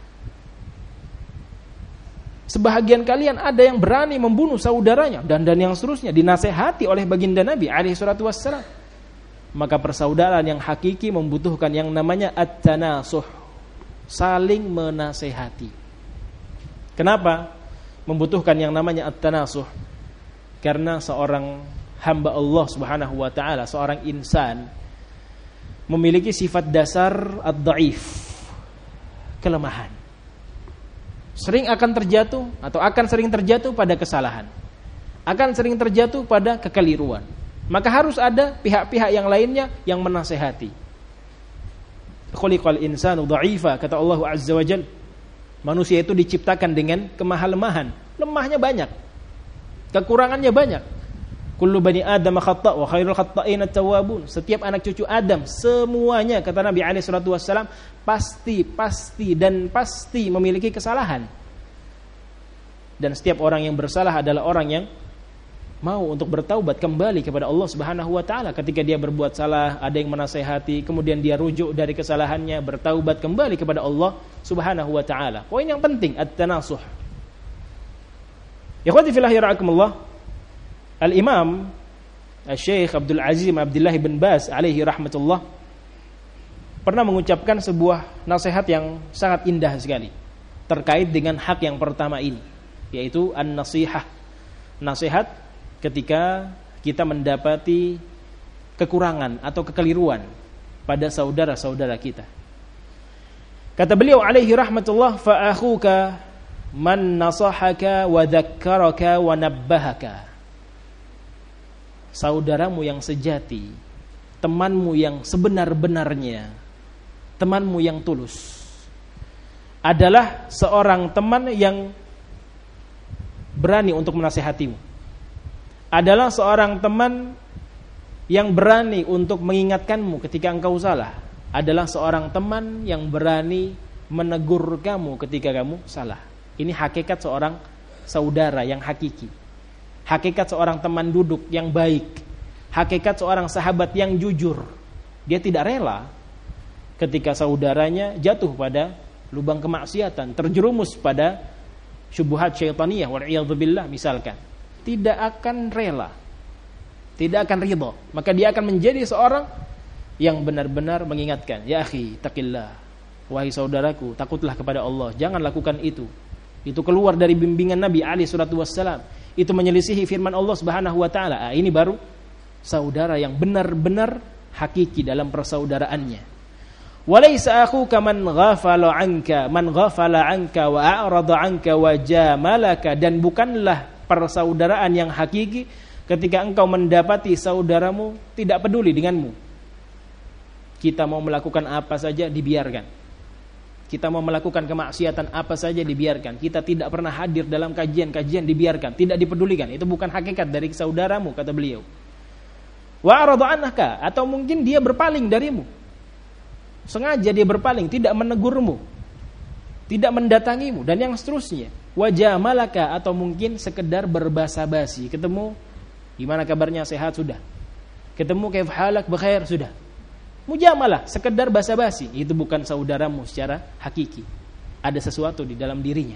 Sebahagian kalian ada yang berani membunuh saudaranya, dan dan yang seterusnya, dinasehati oleh baginda Nabi alaihi salatu wassalam. Maka persaudaraan yang hakiki membutuhkan yang namanya at-tanasuh, saling menasehati. Kenapa membutuhkan yang namanya at-tanasuh? Karena seorang hamba Allah Subhanahu wa taala, seorang insan memiliki sifat dasar ad-dhaif, kelemahan. Sering akan terjatuh atau akan sering terjatuh pada kesalahan, akan sering terjatuh pada kekeliruan. Maka harus ada pihak-pihak yang lainnya yang menasehati. Khuliqal insanu dha'ifa, kata Allah Azza wa Jalla. Manusia itu diciptakan dengan kemahalemahan, lemahnya banyak, kekurangannya banyak. Kullu bani Adam khata' wa khairul khata'in at-tawwabun. Setiap anak cucu Adam semuanya, kata Nabi alaihi salatu wassalam, pasti pasti dan pasti memiliki kesalahan. Dan setiap orang yang bersalah adalah orang yang mau untuk bertaubat kembali kepada Allah Subhanahu wa taala. Ketika dia berbuat salah, ada yang menasehati, kemudian dia rujuk dari kesalahannya, bertaubat kembali kepada Allah Subhanahu wa taala. Poin yang penting at-tanasuh. Ikhwati fillah yarhamukumullah. Al-Imam Al-Syekh Abdul Aziz bin Abdullah bin Baz alaihi rahmatullah pernah mengucapkan sebuah nasihat yang sangat indah sekali terkait dengan hak yang pertama ini, yaitu an-nasihah. Nasihat ketika kita mendapati kekurangan atau kekeliruan pada saudara-saudara kita. Kata beliau alaihi rahmatullah, fa akhuka man nasahaka wa dzakkaraka wa nabbahaka. Saudaramu yang sejati, temanmu yang sebenar-benarnya, temanmu yang tulus adalah seorang teman yang berani untuk menasihatimu. Adalah seorang teman yang berani untuk mengingatkanmu ketika engkau salah. Adalah seorang teman yang berani menegur kamu ketika kamu salah. Ini hakikat seorang saudara yang hakiki. Hakikat seorang teman duduk yang baik. Hakikat seorang sahabat yang jujur. Dia tidak rela ketika saudaranya jatuh pada lubang kemaksiatan, terjerumus pada syubhat syaitaniyah wal'iyadzubillah misalkan. Tidak akan rela, tidak akan ridha. Maka dia akan menjadi seorang yang benar-benar mengingatkan, ya akhi taqillah, wahai saudaraku, takutlah kepada Allah, jangan lakukan itu. Itu keluar dari bimbingan Nabi alaihi salatu wassalam. Itu menyelisihi firman Allah Subhanahu wa taala. Ah, ini baru saudara yang benar-benar hakiki dalam persaudaraannya. Walaysa akhuka man ghafala anka man ghafala anka wa a'rada anka wa jamalaka, dan bukanlah persaudaraan yang hakiki ketika engkau mendapati saudaramu tidak peduli denganmu. Kita mau melakukan apa saja dibiarkan. Kita mau melakukan kemaksiatan apa saja dibiarkan. Kita tidak pernah hadir dalam kajian-kajian dibiarkan, tidak dipedulikan. Itu bukan hakikat dari saudaramu, kata beliau. Wa a'rada anka, atau mungkin dia berpaling darimu. Sengaja dia berpaling, tidak menegurmu, tidak mendatangimu, dan yang seterusnya. Wajah malaka, atau mungkin sekedar berbasa-basi. Ketemu, gimana kabarnya, sehat, sudah. Ketemu, kaif halak, bekhair, sudah. Mujamalah, sekedar basa-basi. Itu bukan saudaramu secara hakiki. Ada sesuatu di dalam dirinya.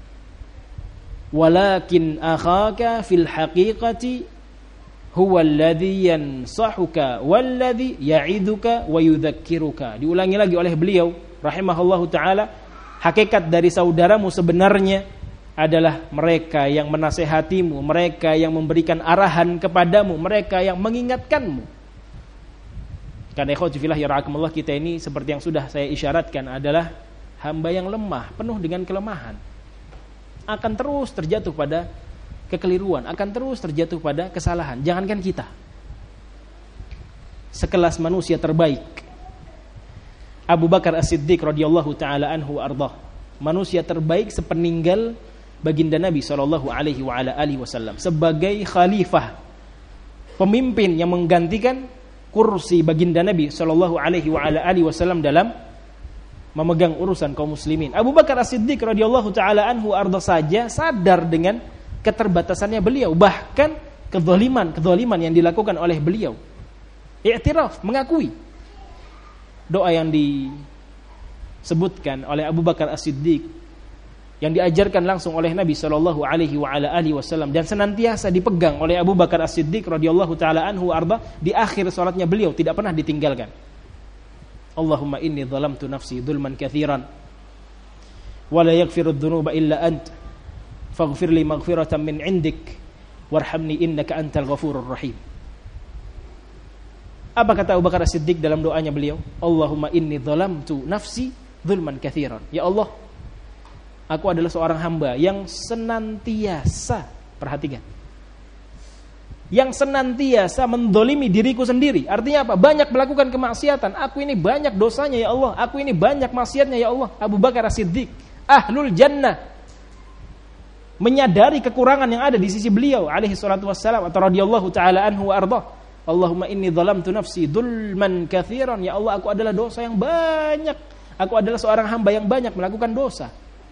Walakin akhaka fil haqiqati huwa alladhi yansahuka walladhi ya'iduka wa yudhakkiruka. Diulangi lagi oleh beliau rahimahullahu taala, hakikat dari saudaramu sebenarnya adalah mereka yang menasehatimu, mereka yang memberikan arahan kepadamu, mereka yang mengingatkanmu. Karena ikhwati fillah yarhakumullah, kita ini seperti yang sudah saya isyaratkan adalah hamba yang lemah, penuh dengan kelemahan. Akan terus terjatuh pada kekeliruan, akan terus terjatuh pada kesalahan. Jangankan kita, sekelas manusia terbaik Abu Bakar As-Siddiq radhiyallahu taala anhu ardah, manusia terbaik sepeninggal baginda Nabi sallallahu alaihi wa ala alihi wasallam, sebagai khalifah, pemimpin yang menggantikan kursi baginda Nabi sallallahu alaihi wa ala alihi wasallam dalam memegang urusan kaum muslimin. Abu Bakar As-Siddiq radhiyallahu taala anhu ardah saja sadar dengan keterbatasannya beliau, bahkan kezaliman-kezaliman yang dilakukan oleh beliau. I'tiraf, mengakui. Doa yang disebutkan oleh Abu Bakar As-Siddiq, yang diajarkan langsung oleh Nabi sallallahu alaihi wa ala alihi wasallam, dan senantiasa dipegang oleh Abu Bakar As-Siddiq radhiyallahu taala anhu arda, di akhir salatnya beliau tidak pernah ditinggalkan. Allahumma inni zalamtu nafsi dzulman katsiran wa la yaghfiru dzunuba illa anta faghfir li maghfiratan min indik warhamni innaka antal ghafurur rahim. Apa kata Abu Bakar As-Siddiq dalam doanya beliau? Allahumma inni zalamtu nafsi dzulman katsiran. Ya Allah, aku adalah seorang hamba yang senantiasa, perhatikan, yang senantiasa mendolimi diriku sendiri. Artinya apa? Banyak melakukan kemaksiatan. Aku ini banyak dosanya ya Allah. Aku ini banyak maksiatnya ya Allah. Abu Bakar As-Siddiq, ahlul jannah, menyadari kekurangan yang ada di sisi beliau alaihi salatu wassalam atau radhiyallahu taala anhu wa ardah. Allahumma inni zalamtu nafsi dzulman katsiran. Ya Allah, aku adalah dosa yang banyak. Aku adalah seorang hamba yang banyak melakukan dosa.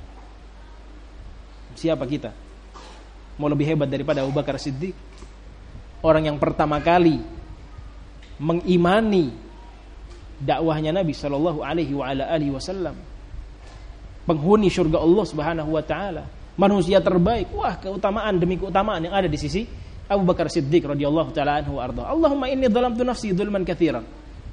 Siapa kita mau lebih hebat daripada Abu Bakar Siddiq? Orang yang pertama kali mengimani dakwahnya Nabi sallallahu alaihi wa ala alihi wasallam, penghuni surga Allah Subhanahu wa taala, manusia terbaik. Wah, keutamaan demi keutamaan yang ada di sisi Abu Bakar Siddiq radhiyallahu taala anhu arda. Allahumma inni dzalamtu nafsi dzulman katsiran.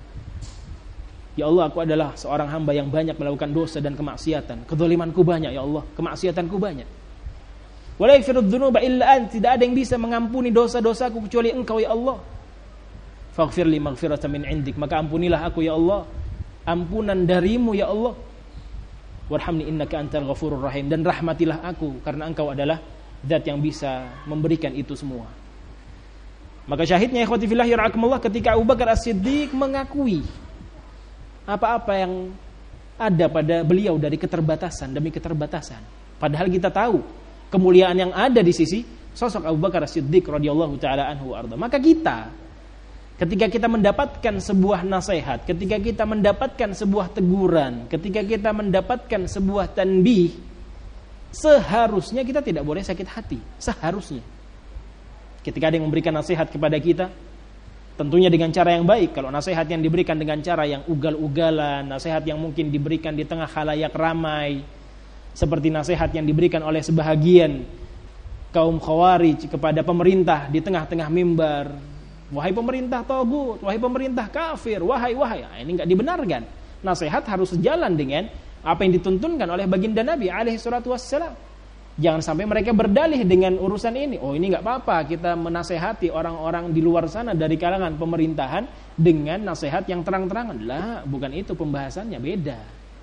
Ya Allah, aku adalah seorang hamba yang banyak melakukan dosa dan kemaksiatan. Kedzalimanku banyak ya Allah, kemaksiatanku banyak. Wa la yaghfiru dzunuba illa ant, tidak ada yang bisa mengampuni dosa-dosaku kecuali Engkau ya Allah. Faghfir li maghfiratan min indik, maka ampunilah aku ya Allah, ampunan darimu ya Allah. Warhamni innaka antal ghafurur rahim, dan rahmatilah aku karena Engkau adalah zat yang bisa memberikan itu semua. Maka syahidnya ikhwati fillah yarhakumullah, ketika Abu Bakar As-Siddiq mengakui apa-apa yang ada pada beliau dari keterbatasan demi keterbatasan, padahal kita tahu kemuliaan yang ada di sisi sosok Abu Bakar As-Siddiq radhiyallahu taala anhu arda. Maka kita ketika kita mendapatkan sebuah nasihat, ketika kita mendapatkan sebuah teguran, ketika kita mendapatkan sebuah tanbih, seharusnya kita tidak boleh sakit hati. Seharusnya ketika ada yang memberikan nasihat kepada kita, tentunya dengan cara yang baik. Kalau nasihat yang diberikan dengan cara yang ugal-ugalan, nasihat yang mungkin diberikan di tengah khalayak ramai, seperti nasihat yang diberikan oleh sebahagian kaum khawarij kepada pemerintah di tengah-tengah mimbar, wahai pemerintah tagut, wahai pemerintah kafir, wahai wahai, nah, ini enggak dibenarkan. Nasihat harus sejalan dengan apa yang dituntunkan oleh baginda Nabi alaihi salatu wassalam. Jangan sampai mereka berdalih dengan urusan ini. Oh, ini enggak apa-apa kita menasehati orang-orang di luar sana dari kalangan pemerintahan dengan nasihat yang terang-terangan. Lah, bukan itu pembahasannya, beda.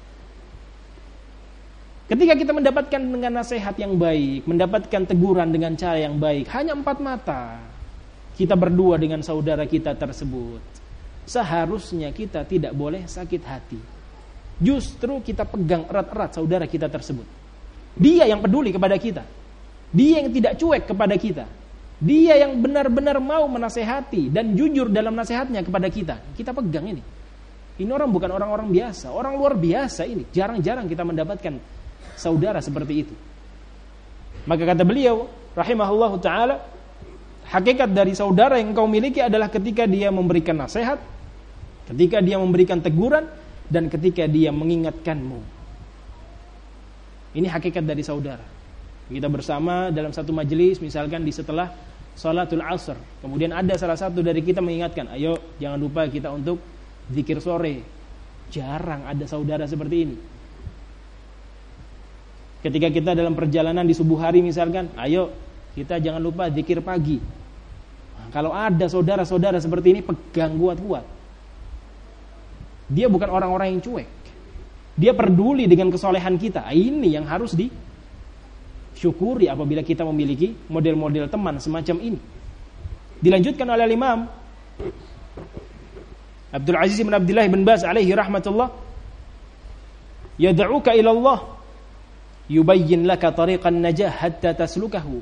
Ketika kita mendapatkan dengan nasihat yang baik, mendapatkan teguran dengan cara yang baik, hanya empat mata kita berdua dengan saudara kita tersebut, seharusnya kita tidak boleh sakit hati. Justru kita pegang erat-erat saudara kita tersebut. Dia yang peduli kepada kita, dia yang tidak cuek kepada kita, dia yang benar-benar mau menasehati dan jujur dalam nasihatnya kepada kita. Kita pegang ini. Ini orang bukan orang-orang biasa, orang luar biasa ini. Jarang-jarang kita mendapatkan saudara seperti itu. Maka kata beliau rahimahullahu ta'ala, hakikat dari saudara yang kau miliki adalah ketika dia memberikan nasihat, ketika dia memberikan teguran, dan ketika dia mengingatkanmu. Ini hakikat dari saudara. Kita bersama dalam satu majelis, misalkan di setelah salatul asr, kemudian ada salah satu dari kita mengingatkan, ayo jangan lupa kita untuk zikir sore. Jarang ada saudara seperti ini. Ketika kita dalam perjalanan di subuh hari misalkan, ayo kita jangan lupa zikir pagi. Nah, kalau ada saudara-saudara seperti ini, pegang kuat-kuat. Dia bukan orang-orang yang cuek. Dia peduli dengan kesolehan kita. Ini yang harus disyukuri apabila kita memiliki model-model teman semacam ini. Dilanjutkan oleh Imam Abdul Aziz bin Abdullah bin Baz alaihi rahmatullah, yad'uka ila Allah yubayyin laka tariqan najah hatta taslukahu.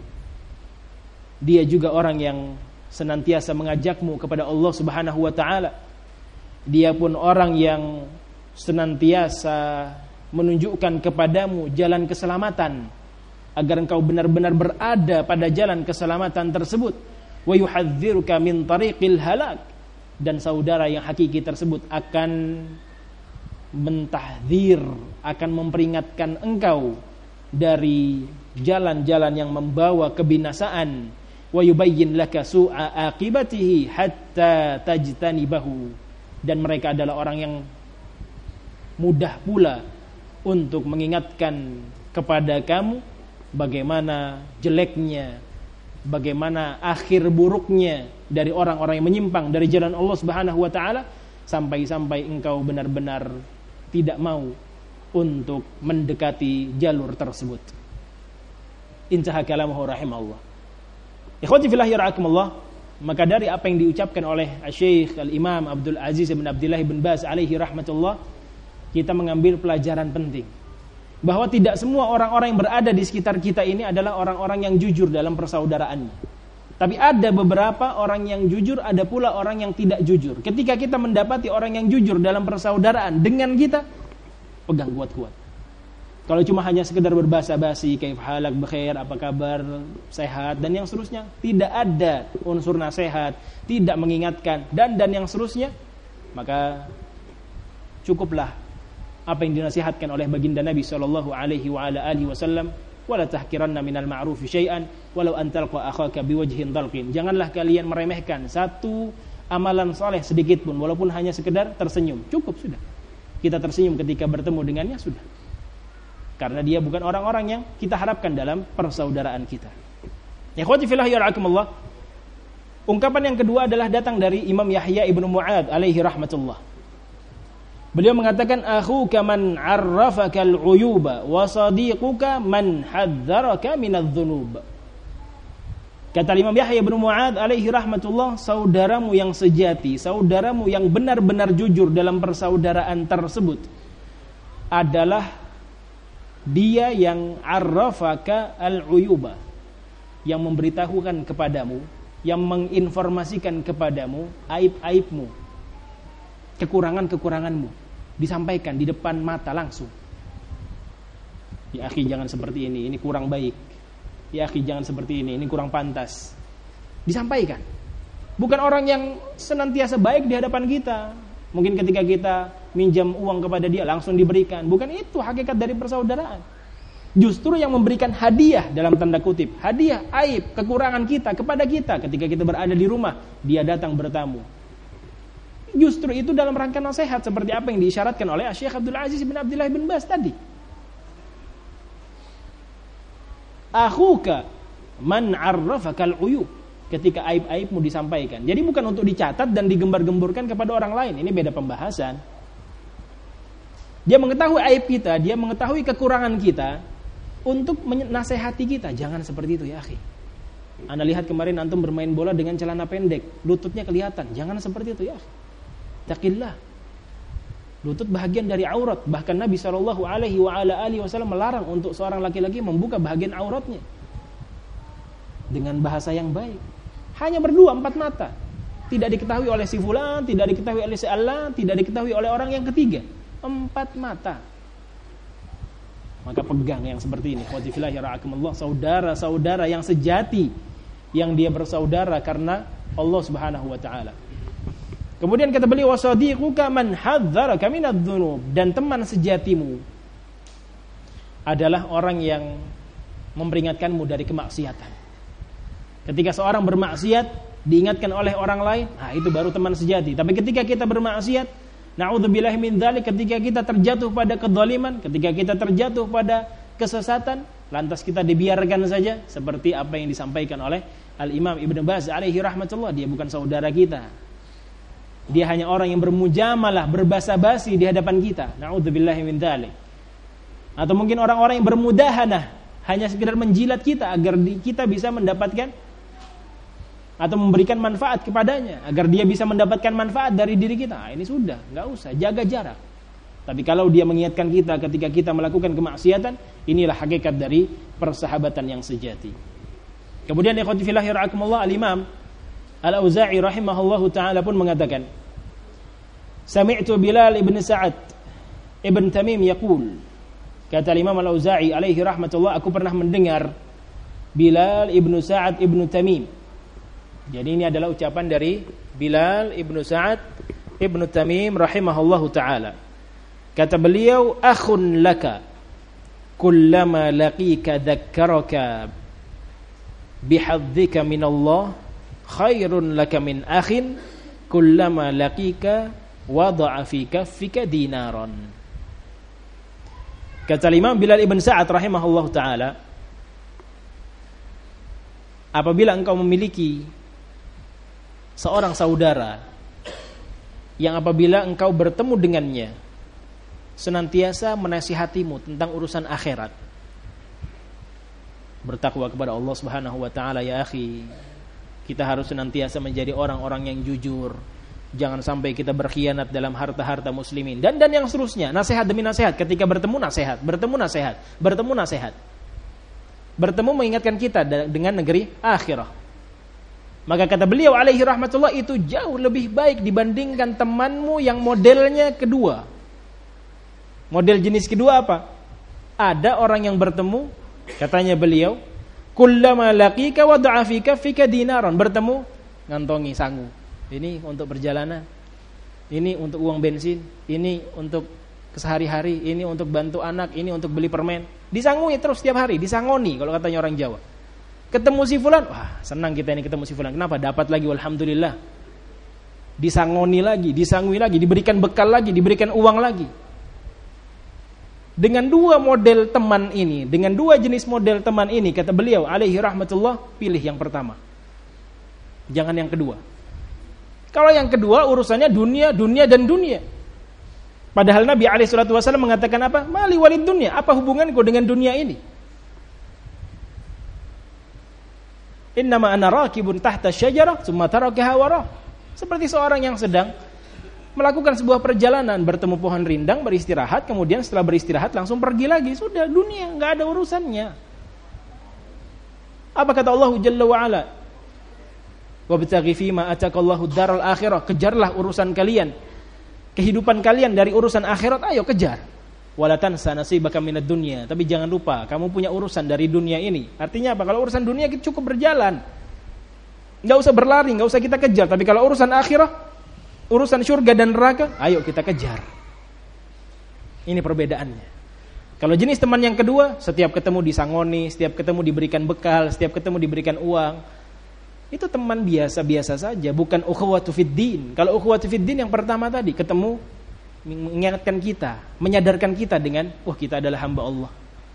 Dia juga orang yang senantiasa mengajakmu kepada Allah Subhanahu wa taala. Dia pun orang yang senantiasa menunjukkan kepadamu jalan keselamatan agar engkau benar-benar berada pada jalan keselamatan tersebut. Wa yuhadziruka min tariqil halak, dan saudara yang hakiki tersebut akan mentahdzir, akan memperingatkan engkau dari jalan-jalan yang membawa kebinasaan. Wa yubayyin laka su'a aqibatihi hatta tajtanibahu, dan mereka adalah orang yang mudah pula untuk mengingatkan kepada kamu bagaimana jeleknya, bagaimana akhir buruknya dari orang-orang yang menyimpang dari jalan Allah Subhanahu wa taala, sampai-sampai engkau benar-benar tidak mau untuk mendekati jalur tersebut. Intaha kalamuhu rahimahullah. Ikhwati fillah yarhakumullah, maka dari apa yang diucapkan oleh Syekh Al-Imam Abdul Aziz bin Abdullah bin Baz alaihi rahmatullah, kita mengambil pelajaran penting bahwa tidak semua orang-orang yang berada di sekitar kita ini adalah orang-orang yang jujur dalam persaudaraannya. Tapi ada beberapa orang yang jujur, ada pula orang yang tidak jujur. Ketika kita mendapati orang yang jujur dalam persaudaraan dengan kita, pegang kuat-kuat. Kalau cuma hanya sekedar berbasa-basi, kaif halak, bekhair, apa kabar, sehat, dan yang seterusnya, tidak ada unsur nasihat, tidak mengingatkan, dan dan yang seterusnya, maka cukuplah apa yang dinasihatkan oleh baginda Nabi sallallahu alaihi wa ala alihi wasallam, wala tahkiranna minal ma'rufi syai'an walau an talqa akhaka biwajhin dalqin. Janganlah kalian meremehkan satu amalan saleh sedikit pun, walaupun hanya sekedar tersenyum. Cukup sudah. Kita tersenyum ketika bertemu dengannya sudah. karena dia bukan orang-orang yang kita harapkan dalam persaudaraan kita. Ikhwati fillah yarhamukumullah. Ungkapan yang kedua adalah datang dari Imam Yahya ibnu Mu'ad alaihi rahmatullah. Beliau mengatakan, akhuka man 'arrafaka al-'uyuba wa sadiquka man hadzaraka minadh-dhunub. Kata Imam Yahya ibnu Mu'ad alaihi rahmatullah, saudaramu yang sejati, saudaramu yang benar-benar jujur dalam persaudaraan tersebut adalah dia yang 'arrafaka al-'uyuba, yang memberitahukan kepadamu, yang menginformasikan kepadamu aib-aibmu, kekurangan-kekuranganmu, disampaikan di depan mata langsung. Ya akhi, jangan seperti ini, ini kurang baik. Ya akhi, jangan seperti ini, ini kurang pantas. Disampaikan. Bukan orang yang senantiasa baik di hadapan kita. Mungkin ketika kita minjam uang kepada dia langsung diberikan. Bukan itu hakikat dari persaudaraan. Justru yang memberikan hadiah dalam tanda kutip, hadiah aib, kekurangan kita kepada kita ketika kita berada di rumah, dia datang bertamu. Justru itu dalam rangka nasihat seperti apa yang diisyaratkan oleh Syekh Abdul Aziz bin Abdullah bin Baz tadi. Akhuka man 'arrafaka al-'uyub, ketika aib-aibmu disampaikan. Jadi bukan untuk dicatat dan digembar-gemburkan kepada orang lain. Ini beda pembahasan. Dia mengetahui aib kita, dia mengetahui kekurangan kita untuk menasehati kita. Jangan seperti itu ya akhi. Anda lihat kemarin antum bermain bola dengan celana pendek, lututnya kelihatan. Jangan seperti itu ya akhi. Taqillah. Lutut bahagian dari aurat. Bahkan Nabi shallallahu alaihi wasallam melarang untuk seorang laki-laki membuka bahagian auratnya dengan bahasa yang baik. Hanya berdua, empat mata. Tidak diketahui oleh si fulan, tidak diketahui oleh si Allah, tidak diketahui oleh orang yang ketiga. Empat mata. Maka pegang yang seperti ini. Saudara-saudara yang sejati, yang dia bersaudara karena Allah Subhanahu wa taala. Kemudian kata beliau, wasadiquka man hadzaraka minadh-dhunub, dan teman sejatimu adalah orang yang memperingatkanmu dari kemaksiatan. Ketika seorang bermaksiat diingatkan oleh orang lain, nah itu baru teman sejati. Tapi ketika kita bermaksiat, na'udzubillahi min dzalik, ketika kita terjatuh pada kezaliman, ketika kita terjatuh pada kesesatan, lantas kita dibiarkan saja, seperti apa yang disampaikan oleh Al-Imam Ibnu Baz alaihi rahmatullah. Dia bukan saudara kita, dia hanya orang yang bermujamalah, berbasa-basi di hadapan kita. Na'udzubillahi min dzalik. Atau mungkin orang-orang yang bermudahanah, hanya sekedar menjilat kita agar kita bisa mendapatkan atau memberikan manfaat kepadanya, agar dia bisa mendapatkan manfaat dari diri kita. Nah, ini sudah, enggak usah, jaga jarak. Tapi kalau dia mengingatkan kita ketika kita melakukan kemaksiatan, inilah hakikat dari persahabatan yang sejati. Kemudian ikhwati fillah yarhamukumullah, Al-Imam Al-Auza'i rahimahullahu ta'ala pun mengatakan, Sami'tu Bilal ibn Sa'ad ibn Tamim yaqul, kata Imam Al-Auza'i alaihi rahmatullah, aku pernah mendengar Bilal ibn Sa'ad ibn Tamim. Jadi ini adalah ucapan dari Bilal ibn Sa'ad ibn Tamim rahimahullahu ta'ala. Kata beliau, akhun laka kullama laqika dhakkaraka bihadzika minallah khairun laka min akhin kullama laqika wada'a fi kaffika dinaran. Kata Imam Bilal ibn Sa'ad rahimahullah ta'ala, apabila engkau memiliki seorang saudara yang apabila engkau bertemu dengannya senantiasa menasihatimu tentang urusan akhirat, bertakwa kepada Allah Subhanahu wa ta'ala ya akhi. Kita harus senantiasa menjadi orang-orang yang jujur. Jangan sampai kita berkhianat dalam harta-harta muslimin. Dan dan yang seterusnya, nasihat demi nasihat. Ketika bertemu nasihat, bertemu nasihat, bertemu nasihat. Bertemu mengingatkan kita dengan negeri akhirah. Maka kata beliau alaihi rahmatullah, itu jauh lebih baik dibandingkan temanmu yang modelnya kedua. Model jenis kedua apa? Ada orang yang bertemu, katanya beliau, kullama laqika wada'a fi kaffika dinaran, bertemu ngantongi sangu. Ini untuk perjalanan, ini untuk uang bensin, ini untuk kesehari-hari, ini untuk bantu anak, ini untuk beli permen. Disangui terus setiap hari, disangoni kalau katanya orang Jawa. Ketemu si fulan, wah senang kita ini ketemu si fulan. Kenapa? Dapat lagi, alhamdulillah. Disangoni lagi, disangui lagi, diberikan bekal lagi, diberikan uang lagi. Dengan dua model teman ini, dengan dua jenis model teman ini, kata beliau alaihi rahmatullah, pilih yang pertama. Jangan yang kedua. Kalau yang kedua urusannya dunia, dunia dan dunia. Padahal Nabi alaihi salatu wasallam mengatakan apa? Mali walid dunia, apa hubunganku dengan dunia ini? Innama ana rakibun tahta syajarah, tsumma tarakaha warah. Seperti seorang yang sedang melakukan sebuah perjalanan, bertemu pohon rindang, beristirahat, kemudian setelah beristirahat langsung pergi lagi. Sudah, dunia enggak ada urusannya. Apa kata Allah Jalla wa Ala? Wabtaghi fima atakallahu daral akhirah, kejarlah urusan kalian, kehidupan kalian dari urusan akhirat, ayo kejar. Wala tansa nasibaka minad dunya, tapi jangan lupa kamu punya urusan dari dunia ini. Artinya apa? Kalau urusan dunia kita cukup berjalan, enggak usah berlari, enggak usah kita kejar. Tapi kalau urusan akhirah, urusan surga dan neraka, ayo kita kejar. Ini perbedaannya. Kalau jenis teman yang kedua, setiap ketemu disangoni, setiap ketemu diberikan bekal, setiap ketemu diberikan uang, itu teman biasa-biasa saja, bukan ukhuwatu fiddin. Kalau ukhuwatu fiddin yang pertama tadi, ketemu mengingatkan kita, menyadarkan kita dengan, wah kita adalah hamba Allah,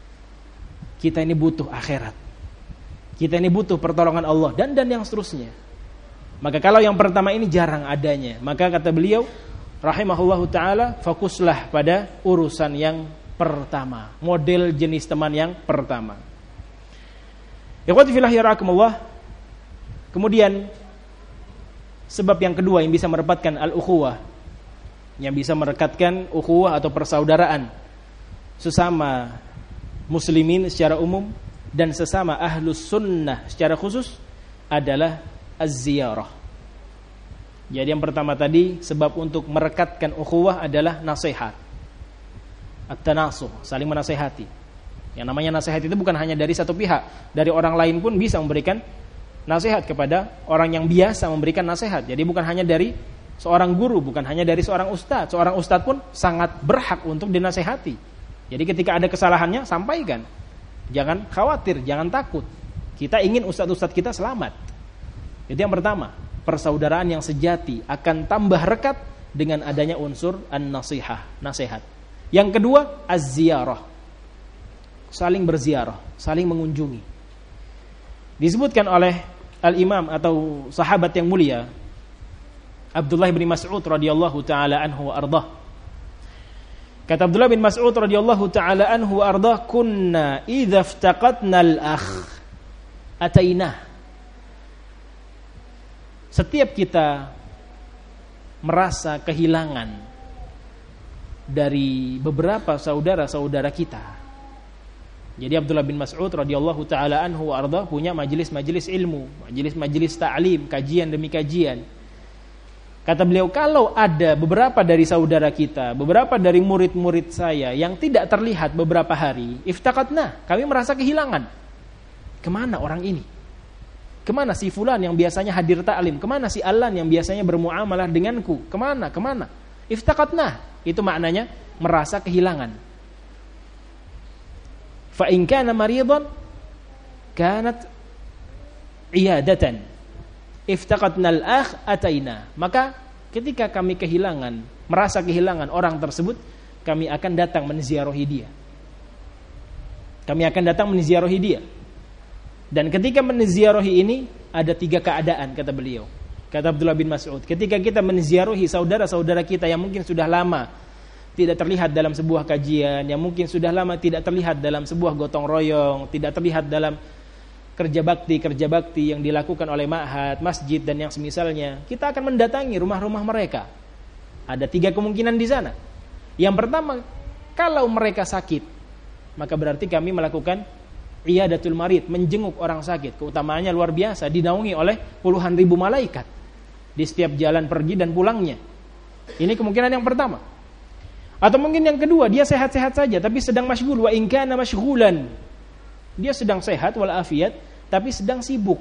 kita ini butuh akhirat, kita ini butuh pertolongan Allah, dan dan yang seterusnya. Maka kalau yang pertama ini jarang adanya, maka kata beliau rahimahullahu ta'ala, fokuslah pada urusan yang pertama, model jenis teman yang pertama. Ikhwati fillah yarakumullah. Kemudian sebab yang kedua yang bisa merepatkan al-ukhuwah, yang bisa merekatkan ukhuwah atau persaudaraan sesama muslimin secara umum dan sesama ahlus sunnah secara khusus adalah az-ziyarah. Jadi yang pertama tadi, sebab untuk merekatkan ukhuwah adalah nasihat, at-tanasuh, saling menasihati. Yang namanya nasihat itu bukan hanya dari satu pihak, dari orang lain pun bisa memberikan nasihat kepada orang yang biasa memberikan nasihat. Jadi bukan hanya dari seorang guru, bukan hanya dari seorang ustadz. Seorang ustadz pun sangat berhak untuk dinasihati. Jadi ketika ada kesalahannya, sampaikan. Jangan khawatir, jangan takut. Kita ingin ustadz-ustadz kita selamat. Itu yang pertama, persaudaraan yang sejati akan tambah rekat dengan adanya unsur an-nasihah, nasihat. Yang kedua, az-ziyarah, saling berziarah, saling mengunjungi. Disebutkan oleh al-imam atau sahabat yang mulia Abdullah bin Mas'ud radhiyallahu taala anhu wa ardah. Kata Abdullah bin Mas'ud radhiyallahu taala anhu wa ardah, kunna idza iftaqadna al-akh atainah. Setiap kita merasa kehilangan dari beberapa saudara-saudara kita. Jadi Abdullah bin Mas'ud radhiyallahu taala anhu arda punya majelis-majelis ilmu, majelis-majelis ta'lim, kajian demi kajian. Kata beliau, kalau ada beberapa dari saudara kita, beberapa dari murid-murid saya yang tidak terlihat beberapa hari, iftaqadna, kami merasa kehilangan. Kemana orang ini? Kemana si fulan yang biasanya hadir ta'lim? Kemana si alan yang biasanya bermuamalah denganku? Kemana? Kemana? Iftaqadna, itu maknanya merasa kehilangan. Fa in kana maridan kanat iyadatan. Iftaqadna al-akh ataina. Maka ketika kami kehilangan, merasa kehilangan orang tersebut, kami akan datang menziarahi dia. Kami akan datang menziarahi dia. Dan ketika menziarahi ini ada tiga keadaan, kata beliau. Kata Abdullah bin Mas'ud, ketika kita menziarahi saudara-saudara kita yang mungkin sudah lama tidak terlihat dalam sebuah kajian, yang mungkin sudah lama tidak terlihat dalam sebuah gotong royong, tidak terlihat dalam kerja bakti-kerja bakti yang dilakukan oleh ma'had, masjid dan yang semisalnya, kita akan mendatangi rumah-rumah mereka. Ada tiga kemungkinan di sana. Yang pertama, kalau mereka sakit, maka berarti kami melakukan iyadatul marid, menjenguk orang sakit. Keutamaannya luar biasa, dinaungi oleh puluhan ribu malaikat di setiap jalan pergi dan pulangnya. Ini kemungkinan yang pertama. Atau mungkin yang kedua, dia sehat-sehat saja tapi sedang masyghul, wa in kana masyghulan. Dia sedang sehat walafiat tapi sedang sibuk.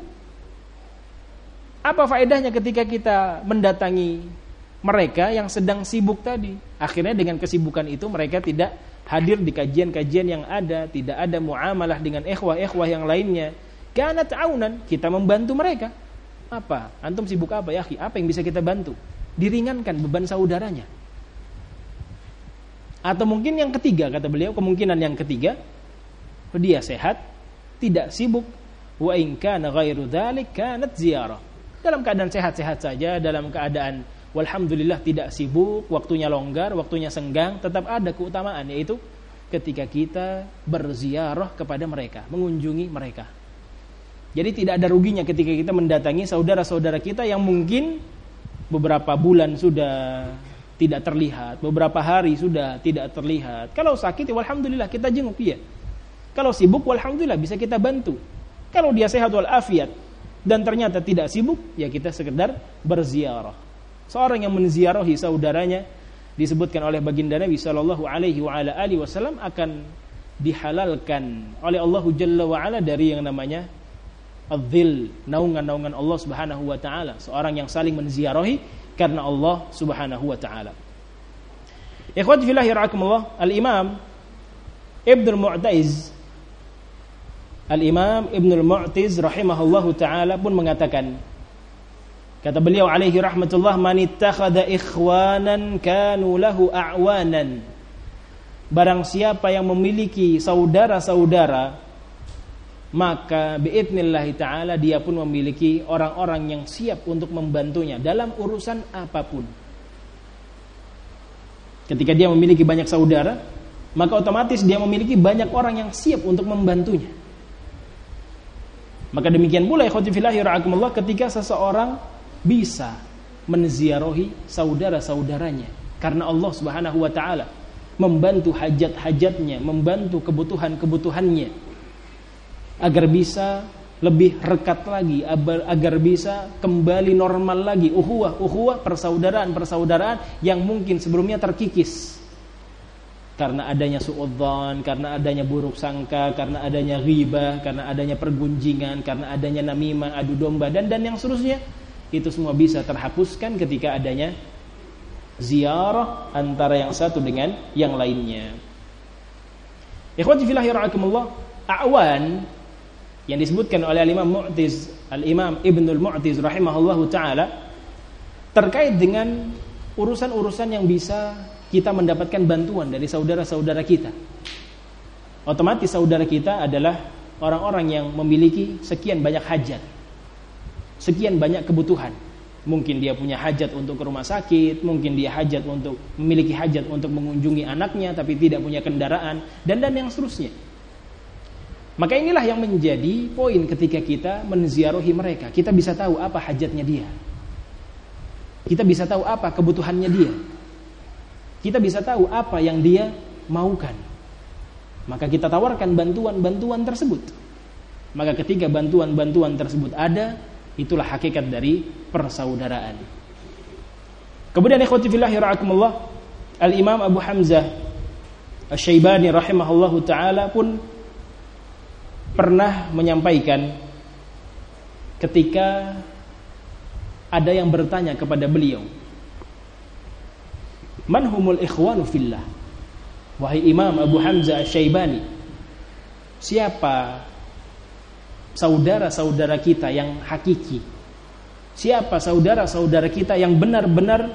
Apa faedahnya ketika kita mendatangi mereka yang sedang sibuk tadi? Akhirnya dengan kesibukan itu mereka tidak hadir di kajian-kajian yang ada, tidak ada muamalah dengan ikhwah-ikhwah yang lainnya. Kana ta'aunan, kita membantu mereka. Apa? Antum sibuk apa ya, akhi? Apa yang bisa kita bantu? Diringankan beban saudaranya. Atau mungkin yang ketiga, kata beliau, kemungkinan yang ketiga, dia sehat, tidak sibuk, wa in kana ghairu dzalik kanat ziyarah. Dalam keadaan sehat-sehat saja, dalam keadaan walhamdulillah tidak sibuk, waktunya longgar, waktunya senggang, tetap ada keutamaan, yaitu ketika kita berziarah kepada mereka, mengunjungi mereka. Jadi tidak ada ruginya ketika kita mendatangi saudara-saudara kita yang mungkin beberapa bulan sudah tidak terlihat, beberapa hari sudah tidak terlihat. Kalau sakit, ya alhamdulillah kita jenguk dia. Kalau sibuk, alhamdulillah bisa kita bantu. Kalau dia sehat walafiat dan ternyata tidak sibuk, ya kita sekedar berziarah. Seorang yang menziarahi saudaranya, disebutkan oleh baginda Nabi sallallahu alaihi wa ala alihi wasallam, akan dihalalkan oleh Allah Jalla wa ala dari yang namanya adzil, naungan-naungan Allah Subhanahu wa taala. Seorang yang saling menziarahi karena Allah Subhanahu wa taala. Ikhwati fillah yarhamukallah, Al-Imam Ibnu Mu'taz Al-Imam Ibnu Mu'taz rahimahullahu taala pun mengatakan, kata beliau alaihi rahmatullah, man ittakhadha ikhwanan kanu lahu a'wanan. Barang siapa yang memiliki saudara-saudara, maka biidznillah ta'ala dia pun memiliki orang-orang yang siap untuk membantunya dalam urusan apapun. Ketika dia memiliki banyak saudara, maka otomatis dia memiliki banyak orang yang siap untuk membantunya. Maka demikian pula ikhwati fillah yarhamukallah, ketika seseorang bisa menziarahi saudara-saudaranya karena Allah Subhanahu wa taala, membantu hajat-hajatnya, membantu kebutuhan-kebutuhannya, agar bisa lebih rekat lagi, agar bisa kembali normal lagi ukhuwah, ukhuwah, persaudaraan-persaudaraan yang mungkin sebelumnya terkikis karena adanya suudzon, karena adanya buruk sangka, karena adanya ghibah, karena adanya pergunjingan, karena adanya namimah, adu domba, dan dan yang seterusnya. Itu semua bisa terhapuskan ketika adanya ziarah antara yang satu dengan yang lainnya. Ikhwati fillah yarhamukallah, a'wan yang disebutkan oleh Al-Imam Mu'taz, Al-Imam Ibnul Mu'taz rahimahullahu taala, terkait dengan urusan-urusan yang bisa kita mendapatkan bantuan dari saudara-saudara kita. Otomatis saudara kita adalah orang-orang yang memiliki sekian banyak hajat, sekian banyak kebutuhan. Mungkin dia punya hajat untuk ke rumah sakit, mungkin dia hajat untuk memiliki hajat untuk mengunjungi anaknya tapi tidak punya kendaraan, dan dan yang seterusnya. Maka inilah yang menjadi poin ketika kita menziarahi mereka. Kita bisa tahu apa hajatnya dia, kita bisa tahu apa kebutuhannya dia, kita bisa tahu apa yang dia maukan. Maka kita tawarkan bantuan-bantuan tersebut. Maka ketika bantuan-bantuan tersebut ada, itulah hakikat dari persaudaraan. Kemudian ikhwati fillah yarhamukallah, Al-Imam Abu Hamzah Asy-Syaibani rahimahullahu taala pun pernah menyampaikan ketika ada yang bertanya kepada beliau, man humul ikhwanu fillah? Wahai Imam Abu Hamzah Asy-Syaibani, siapa saudara-saudara kita yang hakiki? Siapa saudara-saudara kita yang benar-benar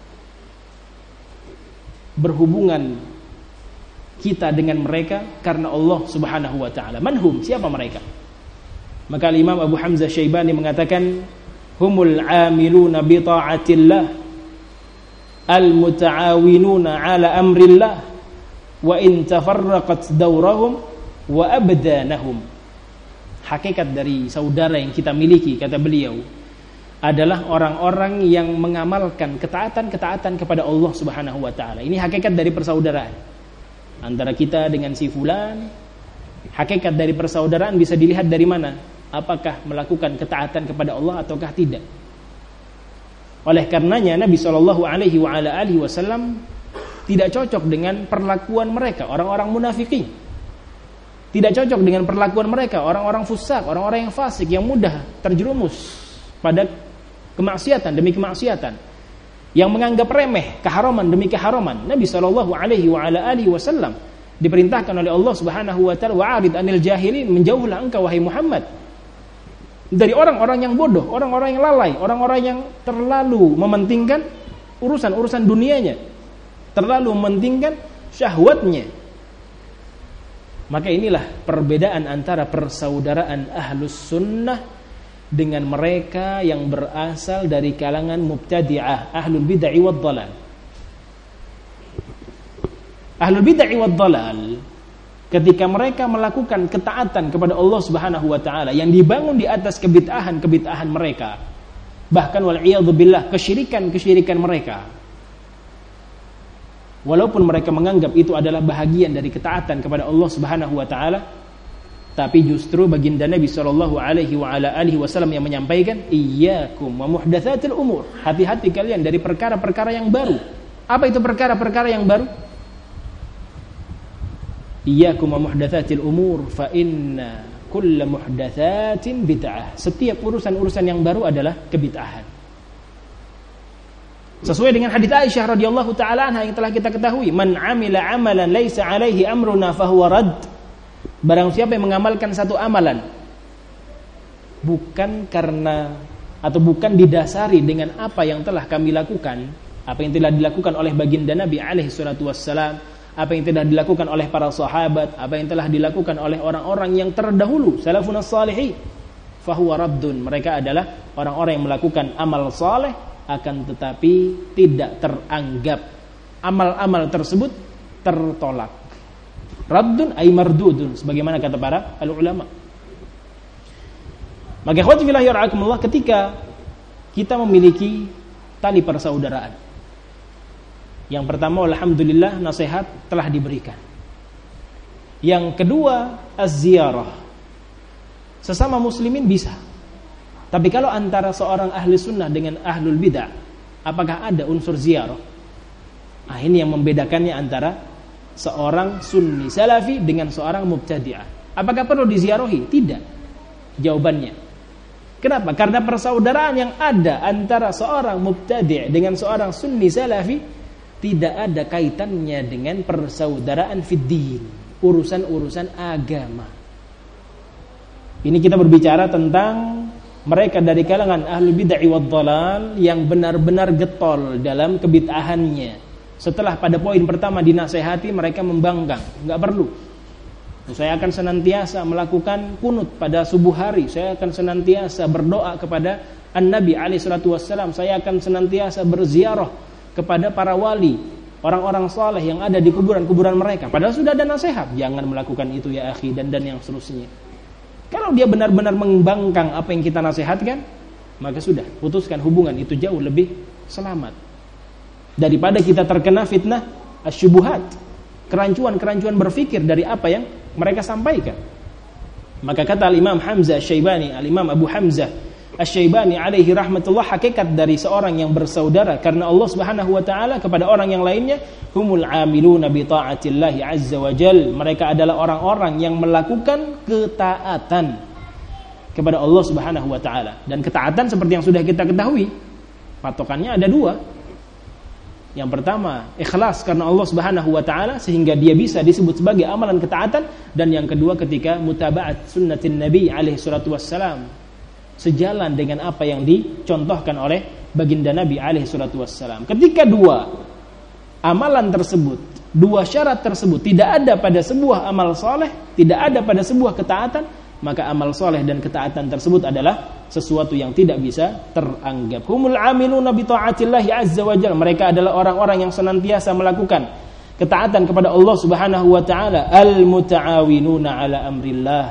berhubungan kita dengan mereka karena Allah Subhanahu wa taala? Manhum, siapa mereka? Maka Imam Abu Hamzah Syaibani mengatakan, humul amiluna bi ta'atillah, al-muta'awinuna ala amrillah, wa in tafarraqat dawrahum wa abdanahum. Hakikat dari saudara yang kita miliki, kata beliau, adalah orang-orang yang mengamalkan ketaatan-ketaatan kepada Allah Subhanahu wa taala. Ini hakikat dari persaudaraan antara kita dengan si fulan. Hakikat dari persaudaraan bisa dilihat dari mana? Apakah melakukan ketaatan kepada Allah ataukah tidak? Oleh karenanya Nabi shallallahu alaihi wasallam tidak cocok dengan perlakuan mereka, orang-orang munafikin. Tidak cocok dengan perlakuan mereka, orang-orang fusak, orang-orang yang fasik, yang mudah terjerumus pada kemaksiatan demi kemaksiatan, yang menganggap remeh keharaman demi keharaman. Nabi shallallahu alaihi wasallam diperintahkan oleh Allah Subhanahu wa taala, wa'arid anil jahilin, menjauhlah engkau wahai Muhammad dari orang-orang yang bodoh, orang-orang yang lalai, orang-orang yang terlalu mementingkan urusan-urusan dunianya, terlalu mementingkan syahwatnya. Maka inilah perbedaan antara persaudaraan ahlus sunnah dengan mereka yang berasal dari kalangan mubtadi'ah, ahlul bid'ah wad dhalal. Ahlul bid'ah wad dhalal ketika mereka melakukan ketaatan kepada Allah Subhanahu wa taala yang dibangun di atas kebid'ahan-kebid'ahan mereka, bahkan wal iyadzu billah kesyirikan-kesyirikan mereka, walaupun mereka menganggap itu adalah bahagian dari ketaatan kepada Allah Subhanahu wa taala, tapi justru baginda Nabi sallallahu alaihi wa ala alihi wasallam yang menyampaikan, iyyakum wa muhdatsatil umur, hati-hati kalian dari perkara-perkara yang baru. Apa itu perkara-perkara yang baru? Iyyakum wa muhdatsatil umur fa inna kulla muhdatsatin bid'ah. Setiap urusan-urusan yang baru adalah kebid'ahan. Sesuai dengan hadits Aisyah radhiyallahu taala anha yang telah kita ketahui, man 'amila 'amalan laisa 'alaihi amruna fahuwa rad. Barang siapa yang mengamalkan satu amalan bukan karena atau bukan didasari dengan apa yang telah kami lakukan, apa yang telah dilakukan oleh baginda Nabi alaihi salatu wassalam, apa yang telah dilakukan oleh para sahabat, apa yang telah dilakukan oleh orang-orang yang terdahulu, salafun as-salihin, fahuwa raddun. Mereka adalah orang-orang yang melakukan amal saleh, akan tetapi tidak teranggap, amal-amal tersebut tertolak. Raddun ay mardudun, sebagaimana kata para ulama. Maka ikhwati fillah yarhakumullah, ketika kita memiliki tali persaudaraan, yang pertama alhamdulillah nasihat telah diberikan. Yang kedua az-ziyarah. Sesama muslimin bisa. Tapi kalau antara seorang ahli sunnah dengan ahlul bid'ah, apakah ada unsur ziarah? Nah, ini yang membedakannya antara seorang sunni salafi dengan seorang mubtadi'ah. Apakah perlu diziarahi? Tidak. Jawabannya. Kenapa? Karena persaudaraan yang ada antara seorang mubtadi' dengan seorang sunni salafi tidak ada kaitannya dengan persaudaraan fiddin, urusan-urusan agama. Ini kita berbicara tentang mereka dari kalangan ahlul bid'ah wad dhalal yang benar-benar getol dalam kebid'ahannya. Setelah pada poin pertama dinasehati, mereka membangkang, enggak perlu. Saya akan senantiasa melakukan kunut pada subuh hari, saya akan senantiasa berdoa kepada An-Nabi alaihi salatu wassalam, saya akan senantiasa berziarah kepada para wali, orang-orang saleh yang ada di kuburan-kuburan mereka. Padahal sudah ada nasihat, jangan melakukan itu ya akhi, dan dan yang seterusnya. Kalau dia benar-benar membangkang apa yang kita nasihatkan, maka sudah, putuskan hubungan, itu jauh lebih selamat daripada kita terkena fitnah asyubuhat, kerancuan-kerancuan berfikir dari apa yang mereka sampaikan. Maka kata Al-Imam Hamzah Asy-Syaibani, Al-Imam Abu Hamzah Asy-Syaibani alaihi rahmatullah, hakikat dari seorang yang bersaudara karena Allah Subhanahu wa taala kepada orang yang lainnya, humul amiluna bi ta'atillahi azza wa jal. Mereka adalah orang-orang yang melakukan ketaatan kepada Allah Subhanahu wa taala. Dan ketaatan seperti yang sudah kita ketahui, patokannya ada dua. Yang pertama, ikhlas karena Allah Subhanahu wa taala sehingga dia bisa disebut sebagai amalan ketaatan, dan yang kedua ketika mutaba'at sunnatin Nabi alaihi salatu wassalam, sejalan dengan apa yang dicontohkan oleh baginda Nabi alaihi salatu wassalam. Ketika dua amalan tersebut, dua syarat tersebut tidak ada pada sebuah amal soleh, tidak ada pada sebuah ketaatan, maka amal soleh dan ketaatan tersebut adalah sesuatu yang tidak bisa teranggap. Humul amiluna bi ta'atillahi azza wa jalla. Mereka adalah orang-orang yang senantiasa melakukan ketaatan kepada Allah Subhanahu wa taala, al-muta'awinuna ala amrillah.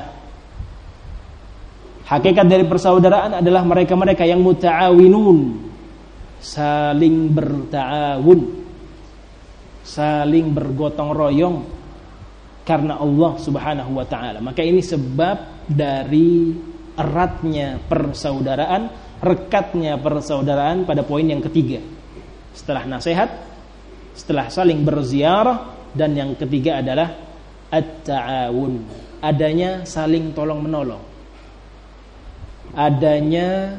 Hakikat dari persaudaraan adalah mereka-mereka yang muta'awinun, saling berta'awun, saling bergotong royong karena Allah Subhanahu wa taala. Maka ini sebab dari eratnya persaudaraan, rekatnya persaudaraan pada poin yang ketiga. Setelah nasihat, setelah saling berziarah, dan yang ketiga adalah at-ta'awun, adanya saling tolong-menolong, adanya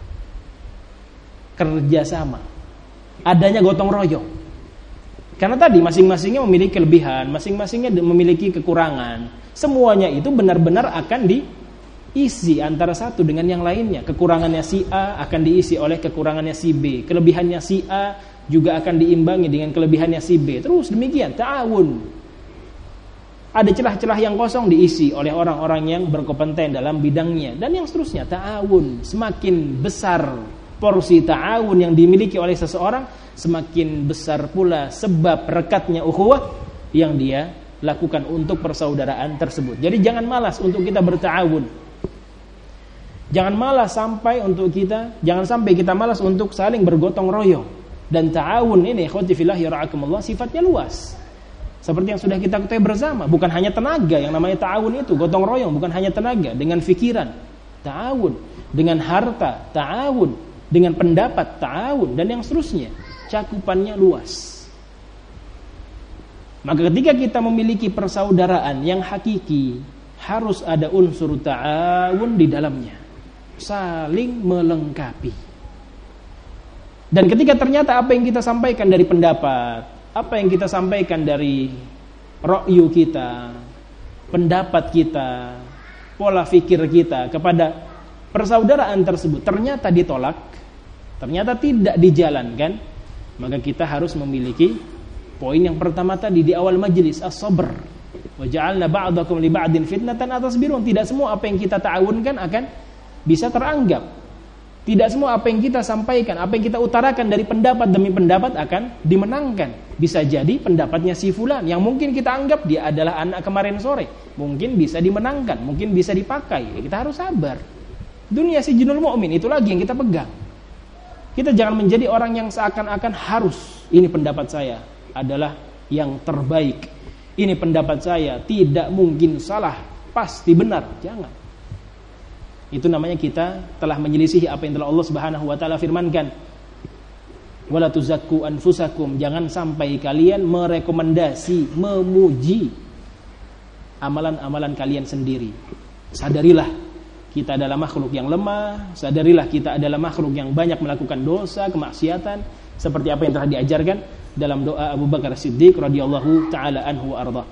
kerjasama, adanya gotong royong. Karena tadi masing-masingnya memiliki kelebihan, masing-masingnya memiliki kekurangan. Semuanya itu benar-benar akan isi antara satu dengan yang lainnya. Kekurangannya si A akan diisi oleh kekurangannya si B. Kelebihannya si A juga akan diimbangi dengan kelebihannya si B. Terus demikian, ta'awun. Ada celah-celah yang kosong diisi oleh orang-orang yang berkompeten dalam bidangnya, dan yang seterusnya. Ta'awun. Semakin besar porsi ta'awun yang dimiliki oleh seseorang, semakin besar pula sebab rekatnya ukhuwah yang dia lakukan untuk persaudaraan tersebut. Jadi jangan malas untuk kita berta'awun. Jangan malas sampai untuk kita, jangan sampai kita malas untuk saling bergotong royong. Dan ta'awun ini, ikhwati fillah yara'akumullah, sifatnya luas. Seperti yang sudah kita ketahui bersama, bukan hanya tenaga yang namanya ta'awun itu, gotong royong, bukan hanya tenaga, dengan fikiran, ta'awun, dengan harta, ta'awun, dengan pendapat, ta'awun, dan yang seterusnya. Cakupannya luas. Maka ketika kita memiliki persaudaraan yang hakiki, harus ada unsur ta'awun di dalamnya, saling melengkapi. Dan ketika ternyata apa yang kita sampaikan dari pendapat, apa yang kita sampaikan dari ra'yu kita, pendapat kita, pola fikir kita kepada persaudaraan tersebut ternyata ditolak, ternyata tidak dijalankan, maka kita harus memiliki poin yang pertama tadi di awal majelis, as-sabr. Wa ja'alna ba'dakum li ba'din fitnatan atasbirun. Tidak semua apa yang kita ta'awunkan akan bisa teranggap. Tidak semua apa yang kita sampaikan, apa yang kita utarakan dari pendapat demi pendapat akan dimenangkan. Bisa jadi pendapatnya si fulan yang mungkin kita anggap dia adalah anak kemarin sore, mungkin bisa dimenangkan, mungkin bisa dipakai. Kita harus sabar. Dunia sijinul mu'min itu lagi yang kita pegang. Kita jangan menjadi orang yang seakan-akan harus, ini pendapat saya adalah yang terbaik, ini pendapat saya tidak mungkin salah, pasti benar. Jangan. Itu namanya kita telah menyelisihi apa yang telah Allah Subhanahu wa taala firmankan. Wala tuzakku anfusakum, jangan sampai kalian merekomendasi, memuji amalan-amalan kalian sendiri. Sadarilah kita adalah makhluk yang lemah, sadarilah kita adalah makhluk yang banyak melakukan dosa, kemaksiatan, seperti apa yang telah diajarkan dalam doa Abu Bakar Siddiq radhiyallahu taala anhu wa arda.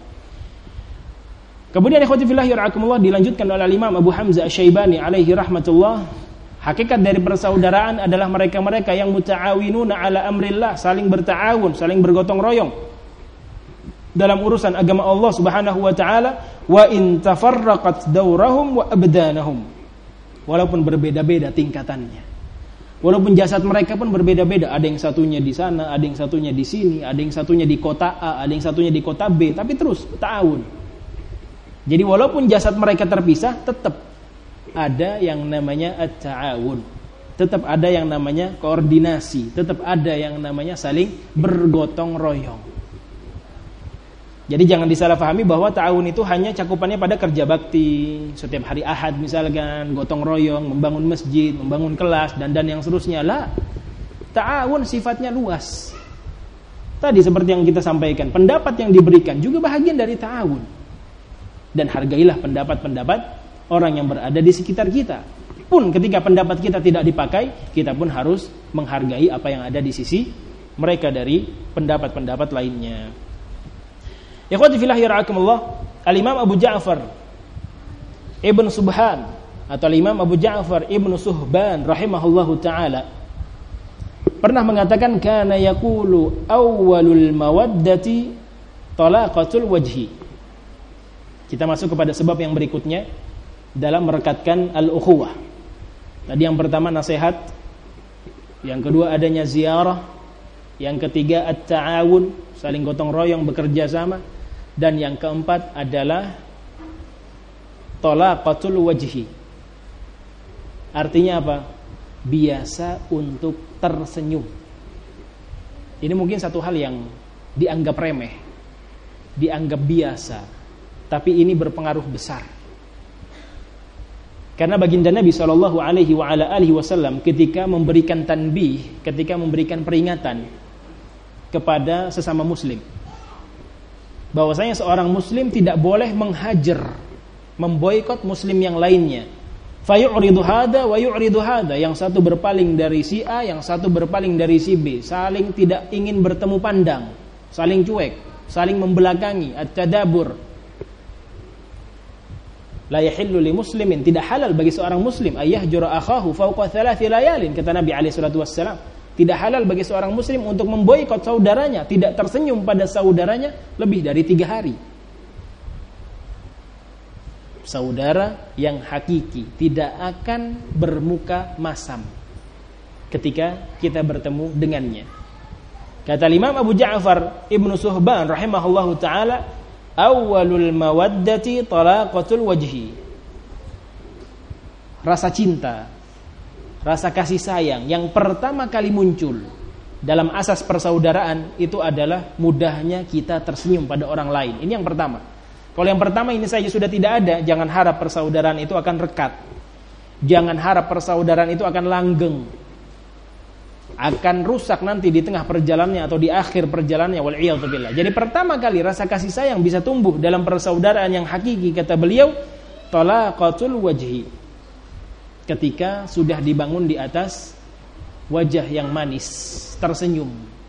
Kemudian ikhwati fillah yarhamukumullah, dilanjutkan oleh Imam Abu Hamzah Asy-Syaibani alaihi rahmatullah, hakikat dari persaudaraan adalah mereka-mereka yang muta'awinuna ala amrillah, saling berta'awun, saling bergotong royong dalam urusan agama Allah Subhanahu wa taala, wa in tafarraqat daurahum wa abdanahum. Walaupun berbeda-beda tingkatannya. Walaupun jasad mereka pun berbeda-beda, ada yang satunya di sana, ada yang satunya di sini, ada yang satunya di kota A, ada yang satunya di kota B, tapi terus ta'awun. Jadi walaupun jasad mereka terpisah, tetap ada yang namanya at-ta'awun. Tetap ada yang namanya koordinasi, tetap ada yang namanya saling bergotong royong. Jadi jangan disalahpahami bahwa ta'awun itu hanya cakupannya pada kerja bakti, setiap hari Ahad misalkan, gotong royong, membangun masjid, membangun kelas, dan dan yang seterusnya. Lah, ta'awun sifatnya luas. Tadi seperti yang kita sampaikan, pendapat yang diberikan juga bahagian dari ta'awun. Dan hargailah pendapat-pendapat orang yang berada di sekitar kita. Pun ketika pendapat kita tidak dipakai, kita pun harus menghargai apa yang ada di sisi mereka dari pendapat-pendapat lainnya. Ikhwati fillah yarhamukumullah, Al-Imam Abu Ja'far Ibn Subhan atau Al-Imam Abu Ja'far Ibn Suhban rahimahullahu ta'ala pernah mengatakan, kana yaqulu awwalul mawaddati talaqatul wajhi. Kita masuk kepada sebab yang berikutnya dalam merekatkan al-ukhuwah. Tadi yang pertama nasihat, yang kedua adanya ziarah, yang ketiga at-ta'awun, saling gotong royong bekerja sama, dan yang keempat adalah talaqatul wajhi. Artinya apa? Biasa untuk tersenyum. Ini mungkin satu hal yang dianggap remeh, dianggap biasa, tapi ini berpengaruh besar. Karena baginda Nabi sallallahu alaihi wa ala alihi wasallam ketika memberikan tanbih, ketika memberikan peringatan kepada sesama muslim, bahwasanya seorang muslim tidak boleh menghajar, memboikot muslim yang lainnya. Fayu'ridu hada wa yu'ridu hada, yang satu berpaling dari si A, yang satu berpaling dari si B, saling tidak ingin bertemu pandang, saling cuek, saling membelakangi, at-tadabur. La yahillu li muslimin, tidak halal bagi seorang muslim ayyahjura akhahu fawqa thalathi layalin, kata Nabi alaihi salatu wassalam. Tidak halal bagi seorang muslim untuk memboikot saudaranya, tidak tersenyum pada saudaranya lebih dari tiga hari. Saudara yang hakiki tidak akan bermuka masam ketika kita bertemu dengannya. Kata Imam Abu Ja'far Ibnu Suhban rahimahullahu taala, awwalul mawaddati talaqatul wajhi. Rasa cinta, rasa kasih sayang yang pertama kali muncul dalam asas persaudaraan itu adalah mudahnya kita tersenyum pada orang lain. Ini yang pertama. Kalau yang pertama ini saja sudah tidak ada, jangan harap persaudaraan itu akan rekat. Jangan harap persaudaraan itu akan langgeng. Akan rusak nanti di tengah perjalanannya atau di akhir perjalanannya, wal'iyadzubillah. Jadi pertama kali rasa kasih sayang bisa tumbuh dalam persaudaraan yang hakiki, kata beliau, talaqatul wajhi. Ketika sudah dibangun di atas wajah yang manis, tersenyum.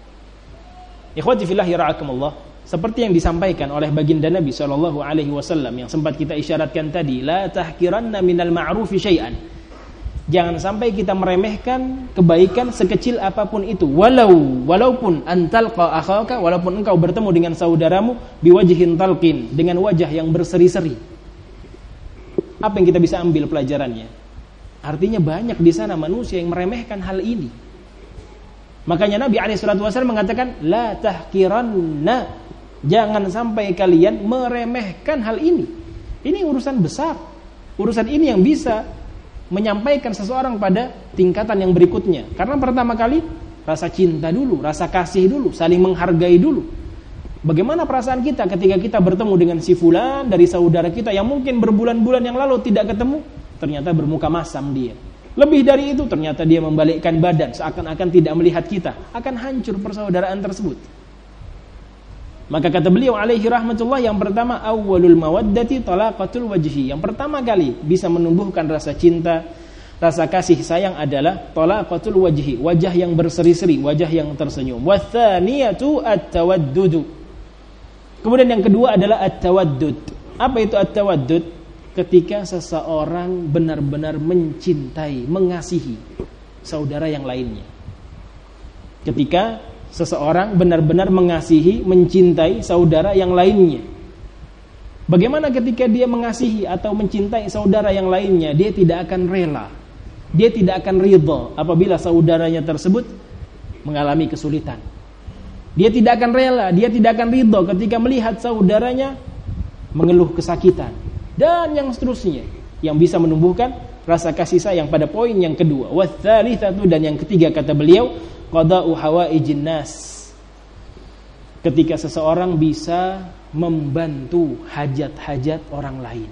Ikhwati fillah yara'akumullah. Seperti yang disampaikan oleh baginda Nabi shallallahu alaihi wasallam yang sempat kita isyaratkan tadi, la tahkiranna minal ma'rufi syai'an. Jangan sampai kita meremehkan kebaikan sekecil apapun itu, walau walaupun antalqa akhaka, walaupun engkau bertemu dengan saudaramu biwajhin talqin, dengan wajah yang berseri-seri. Apa yang kita bisa ambil pelajarannya? Artinya banyak di sana manusia yang meremehkan hal ini. Makanya Nabi alaihi salatu wasallam mengatakan, la tahkiranna, jangan sampai kalian meremehkan hal ini. Ini urusan besar. Urusan ini yang bisa menyampaikan seseorang pada tingkatan yang berikutnya. Karena pertama kali rasa cinta dulu, rasa kasih dulu, saling menghargai dulu. Bagaimana perasaan kita ketika kita bertemu dengan si fulan dari saudara kita yang mungkin berbulan-bulan yang lalu tidak ketemu, ternyata bermuka masam dia. Lebih dari itu, ternyata dia membalikkan badan seakan-akan tidak melihat kita. Akan hancur persaudaraan tersebut. Maka kata beliau alaihi rahmatullah, yang pertama awwalul mawaddati talaqatul wajhi. Yang pertama kali bisa menumbuhkan rasa cinta, rasa kasih sayang adalah talaqatul wajhi, wajah yang berseri-seri, wajah yang tersenyum. Watsaniyatu at-tawaddud. Kemudian yang kedua adalah at-tawaddud. Apa itu at-tawaddud? Ketika seseorang benar-benar mencintai, mengasihi saudara yang lainnya. Ketika seseorang benar-benar mengasihi, mencintai saudara yang lainnya. Bagaimana ketika dia mengasihi atau mencintai saudara yang lainnya? Dia tidak akan rela, dia tidak akan ridha apabila saudaranya tersebut mengalami kesulitan. Dia tidak akan rela, dia tidak akan ridha ketika melihat saudaranya mengeluh kesakitan, dan yang seterusnya, yang bisa menumbuhkan rasa kasih sayang pada poin yang kedua. Watsalitsatu, dan yang ketiga kata beliau, qada'u hawaijin nas. Ketika seseorang bisa membantu hajat-hajat orang lain,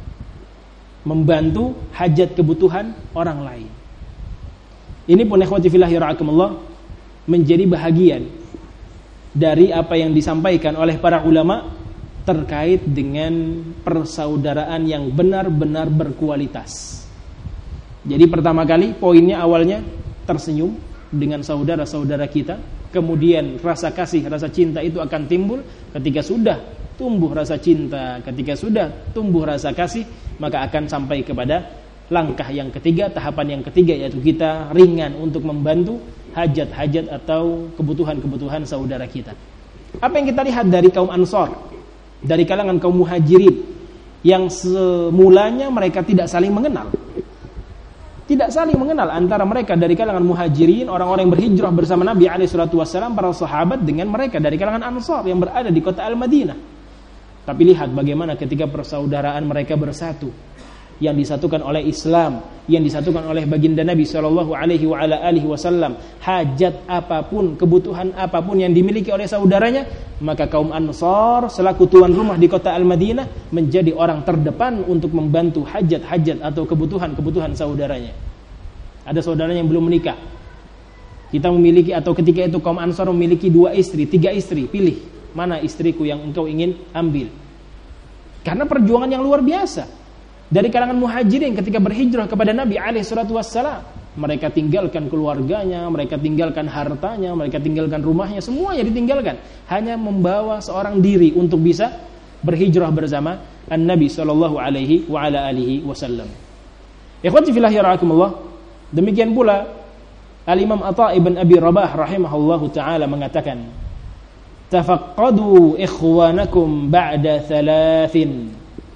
membantu hajat kebutuhan orang lain. Ini pun ikhwati fillah yara'akumullah menjadi bahagian dari apa yang disampaikan oleh para ulama terkait dengan persaudaraan yang benar-benar berkualitas. Jadi pertama kali poinnya awalnya tersenyum dengan saudara-saudara kita, kemudian rasa kasih, rasa cinta itu akan timbul. Ketika sudah tumbuh rasa cinta, ketika sudah tumbuh rasa kasih, maka akan sampai kepada langkah yang ketiga, tahapan yang ketiga, yaitu kita ringan untuk membantu hajat-hajat atau kebutuhan-kebutuhan saudara kita. Apa yang kita lihat dari kaum Ansor, dari kalangan kaum Muhajirin, yang semulanya mereka tidak saling mengenal, tidak saling mengenal antara mereka dari kalangan Muhajirin, orang-orang yang berhijrah bersama Nabi alaihi salatu wasallam, para sahabat, dengan mereka dari kalangan Ansar yang berada di kota Al-Madinah. Tapi lihat bagaimana ketika persaudaraan mereka bersatu, yang disatukan oleh Islam, yang disatukan oleh baginda Nabi sallallahu alaihi wa ala alihi wasallam, hajat apapun, kebutuhan apapun yang dimiliki oleh saudaranya, maka kaum Ansar selaku tuan rumah di kota Al-Madinah menjadi orang terdepan untuk membantu hajat-hajat atau kebutuhan-kebutuhan saudaranya. Ada saudaranya yang belum menikah, kita memiliki, atau ketika itu kaum Ansar memiliki dua istri, tiga istri, pilih mana istriku yang engkau ingin ambil. Karena perjuangan yang luar biasa dari kalangan Muhajirin ketika berhijrah kepada Nabi alaihi salatu wassalam. Mereka tinggalkan keluarganya, mereka tinggalkan hartanya, mereka tinggalkan rumahnya, semuanya ditinggalkan, hanya membawa seorang diri untuk bisa berhijrah bersama An-Nabi sallallahu alaihi wa ala alihi wasallam. Ikhwati fillah yarhamukumullah. Demikian pula Al-Imam Atha ibn Abi Rabah rahimahullahu taala mengatakan, tafaqqadu ikhwanakum ba'da thalathin.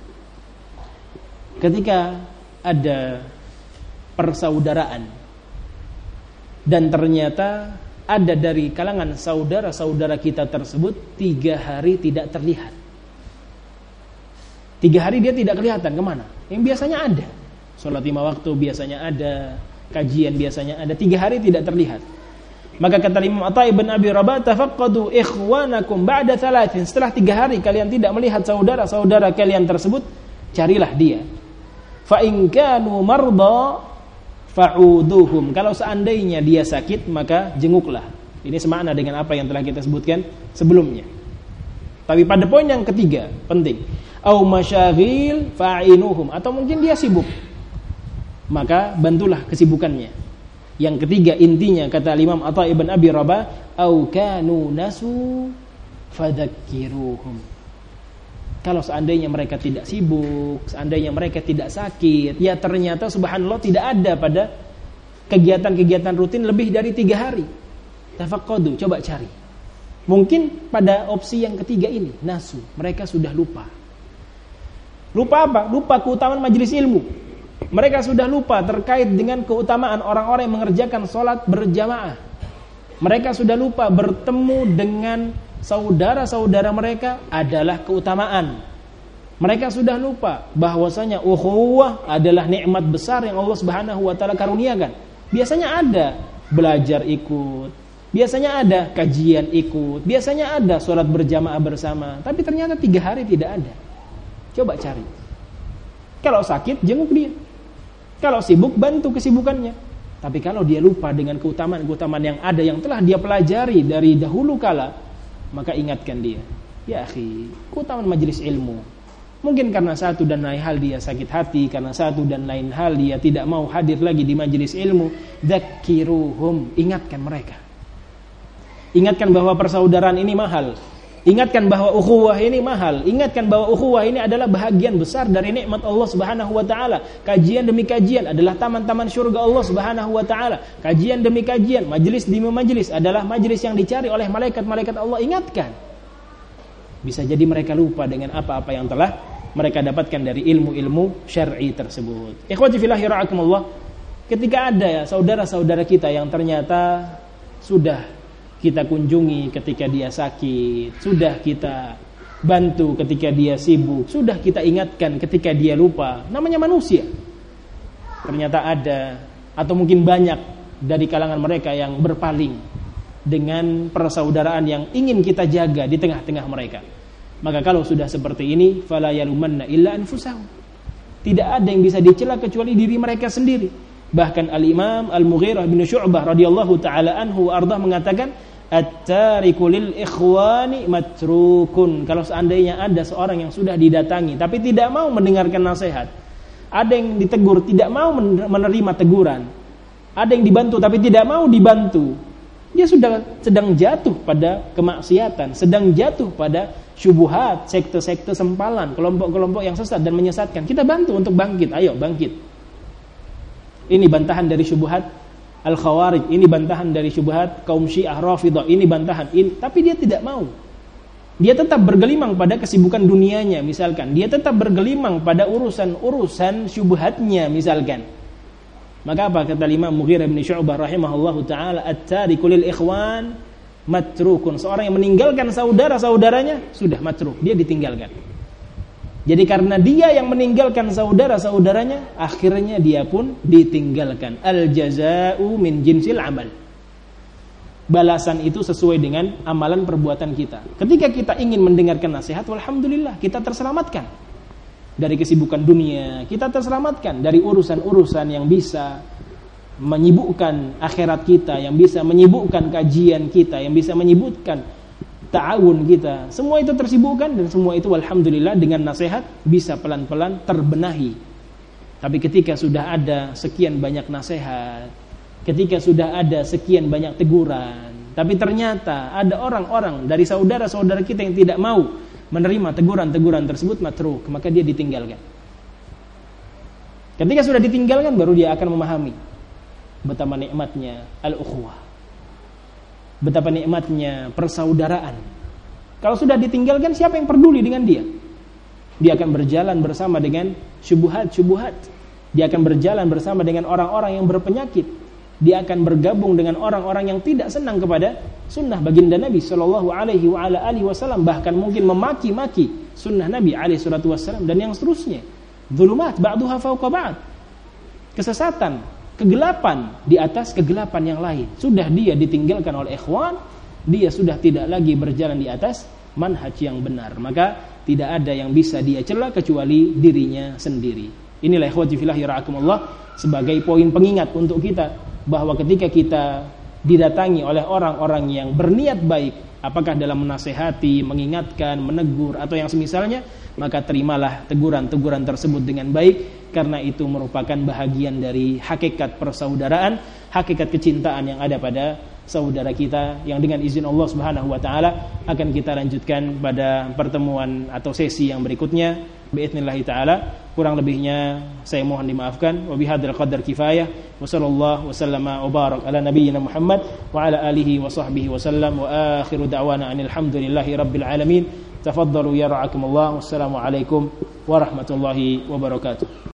Ketika ada persaudaraan dan ternyata ada dari kalangan saudara-saudara kita tersebut tiga hari tidak terlihat. Tiga hari dia tidak kelihatan kemana? Yang biasanya ada, sholat lima waktu biasanya ada, kajian biasanya ada. Tiga hari tidak terlihat. Maka kata Imam Atha ibn Abi Rabah, tafaqqadu ikhwanakum ba'da thalathin. Setelah tiga hari kalian tidak melihat saudara-saudara kalian tersebut, carilah dia. Fa in kanu marda fa'uduhum. Kalau seandainya dia sakit, maka jenguklah. Ini semakna dengan apa yang telah kita sebutkan sebelumnya. Tapi pada poin yang ketiga, penting. Au masyaghil fa'inuhum. Atau mungkin dia sibuk, maka bantulah kesibukannya. Yang ketiga, intinya kata Imam Atha ibn Abi Rabah, au kanu nasu fadzakiruhum. Kalau seandainya mereka tidak sibuk, seandainya mereka tidak sakit, ya ternyata subhanallah tidak ada pada kegiatan-kegiatan rutin lebih dari tiga hari. Tafaqqadu, coba cari. Mungkin pada opsi yang ketiga ini, nasu, mereka sudah lupa. Lupa apa? Lupa keutamaan majelis ilmu. Mereka sudah lupa terkait dengan keutamaan orang-orang yang mengerjakan sholat berjamaah. Mereka sudah lupa bertemu dengan saudara-saudara mereka adalah keutamaan. Mereka sudah lupa bahwasanya ukhuwah adalah nikmat besar yang Allah Subhanahu wa taala karuniakan. Biasanya ada belajar ikut, biasanya ada kajian ikut, biasanya ada sholat berjamaah bersama, tapi ternyata tiga hari tidak ada. Coba cari. Kalau sakit, jenguk dia. Kalau sibuk, bantu kesibukannya. Tapi kalau dia lupa dengan keutamaan-keutamaan yang ada, yang telah dia pelajari dari dahulu kala, maka ingatkan dia. Ya akhi, keutamaan majelis ilmu. Mungkin karena satu dan lain hal dia sakit hati, karena satu dan lain hal dia tidak mau hadir lagi di majelis ilmu. Dzakiruhum, ingatkan mereka. Ingatkan bahwa persaudaraan ini mahal. Ingatkan bahwa ukhuwah ini mahal. Ingatkan bahwa ukhuwah ini adalah bahagian besar dari nikmat Allah Subhanahu wa taala. Kajian demi kajian adalah taman-taman surga Allah Subhanahu wa taala. Kajian demi kajian, majelis demi majelis adalah majelis yang dicari oleh malaikat-malaikat Allah. Ingatkan. Bisa jadi mereka lupa dengan apa-apa yang telah mereka dapatkan dari ilmu-ilmu syar'i tersebut. Ikhwati fillah yarhamukumullah, ketika ada ya saudara-saudara kita yang ternyata sudah kita kunjungi ketika dia sakit, sudah kita bantu ketika dia sibuk, sudah kita ingatkan ketika dia lupa, namanya manusia. Ternyata ada atau mungkin banyak dari kalangan mereka yang berpaling dengan persaudaraan yang ingin kita jaga di tengah-tengah mereka. Maka kalau sudah seperti ini, fala yalumanna illa anfusahum. Tidak ada yang bisa dicela kecuali diri mereka sendiri. Bahkan Al-Imam Al-Mughirah bin Syu'bah radhiyallahu taala anhu ardah mengatakan, at-tariku lil ikhwani matrukun. Kalau seandainya ada seorang yang sudah didatangi tapi tidak mau mendengarkan nasihat, ada yang ditegur tidak mau menerima teguran, ada yang dibantu tapi tidak mau dibantu, dia sudah sedang jatuh pada kemaksiatan, sedang jatuh pada syubhat, sekte-sekte sempalan, kelompok-kelompok yang sesat dan menyesatkan. Kita bantu untuk bangkit, ayo bangkit. Ini bantahan dari syubhat Al-Khawarij, ini bantahan dari syubhat kaum Syiah Rafidhah, ini bantahan ini, tapi dia tidak mau. Dia tetap bergelimang pada kesibukan dunianya misalkan. Dia tetap bergelimang pada urusan-urusan syubhatnya misalkan. Maka apa kata Imam Mughirah bin Syu'bah rahimahullahu taala, at-tariku lil ikhwan matrukun. Seorang yang meninggalkan saudara-saudaranya sudah matruk, dia ditinggalkan. Jadi karena dia yang meninggalkan saudara-saudaranya, akhirnya dia pun ditinggalkan. Al-jaza'u min jinsil amal. Balasan itu sesuai dengan amalan perbuatan kita. Ketika kita ingin mendengarkan nasihat, walhamdulillah, kita terselamatkan dari kesibukan dunia. Kita terselamatkan dari urusan-urusan yang bisa menyibukkan akhirat kita, yang bisa menyibukkan kajian kita, yang bisa menyibukkan ta'awun kita. Semua itu tersibukkan dan semua itu alhamdulillah dengan nasihat bisa pelan-pelan terbenahi. Tapi ketika sudah ada sekian banyak nasihat, ketika sudah ada sekian banyak teguran, tapi ternyata ada orang-orang dari saudara-saudara kita yang tidak mau menerima teguran-teguran tersebut matruk, maka dia ditinggalkan. Ketika sudah ditinggalkan baru dia akan memahami betapa nikmatnya al-ukhuwah, betapa nikmatnya persaudaraan. Kalau sudah ditinggalkan, siapa yang peduli dengan dia? Dia akan berjalan bersama dengan syubhat-syubhat. Dia akan berjalan bersama dengan orang-orang yang berpenyakit. Dia akan bergabung dengan orang-orang yang tidak senang kepada sunnah baginda Nabi sallallahu alaihi wa ala alihi wasallam, bahkan mungkin memaki-maki sunnah Nabi alaihi salatu wasallam dan yang seterusnya. Dzulumat ba'duha fawqa ba'd. Kesesatan, kegelapan di atas kegelapan yang lain. Sudah dia ditinggalkan oleh ikhwan, dia sudah tidak lagi berjalan di atas manhaj yang benar, maka tidak ada yang bisa dia cela kecuali dirinya sendiri. Inilah ikhwati fillah yarhakumullah sebagai poin pengingat untuk kita, bahwa ketika kita didatangi oleh orang-orang yang berniat baik, apakah dalam menasehati, mengingatkan, menegur atau yang semisalnya, maka terimalah teguran-teguran tersebut dengan baik, karena itu merupakan bahagian dari hakikat persaudaraan, hakikat kecintaan yang ada pada saudara kita, yang dengan izin Allah Subhanahu wa taala akan kita lanjutkan pada pertemuan atau sesi yang berikutnya باذنillah taala. Kurang lebihnya saya mohon dimaafkan. Wa bihadzal qadar kifayah. Wa sallallahu wasallama wa barak ala nabiyyina Muhammad wa ala alihi wa sahbihi wa sallam. Wa akhiru da'wana anil hamdulillahi rabbil alamin. Tafaddalu ya ra'akumullah. Wassalamu alaikum warahmatullahi wabarakatuh.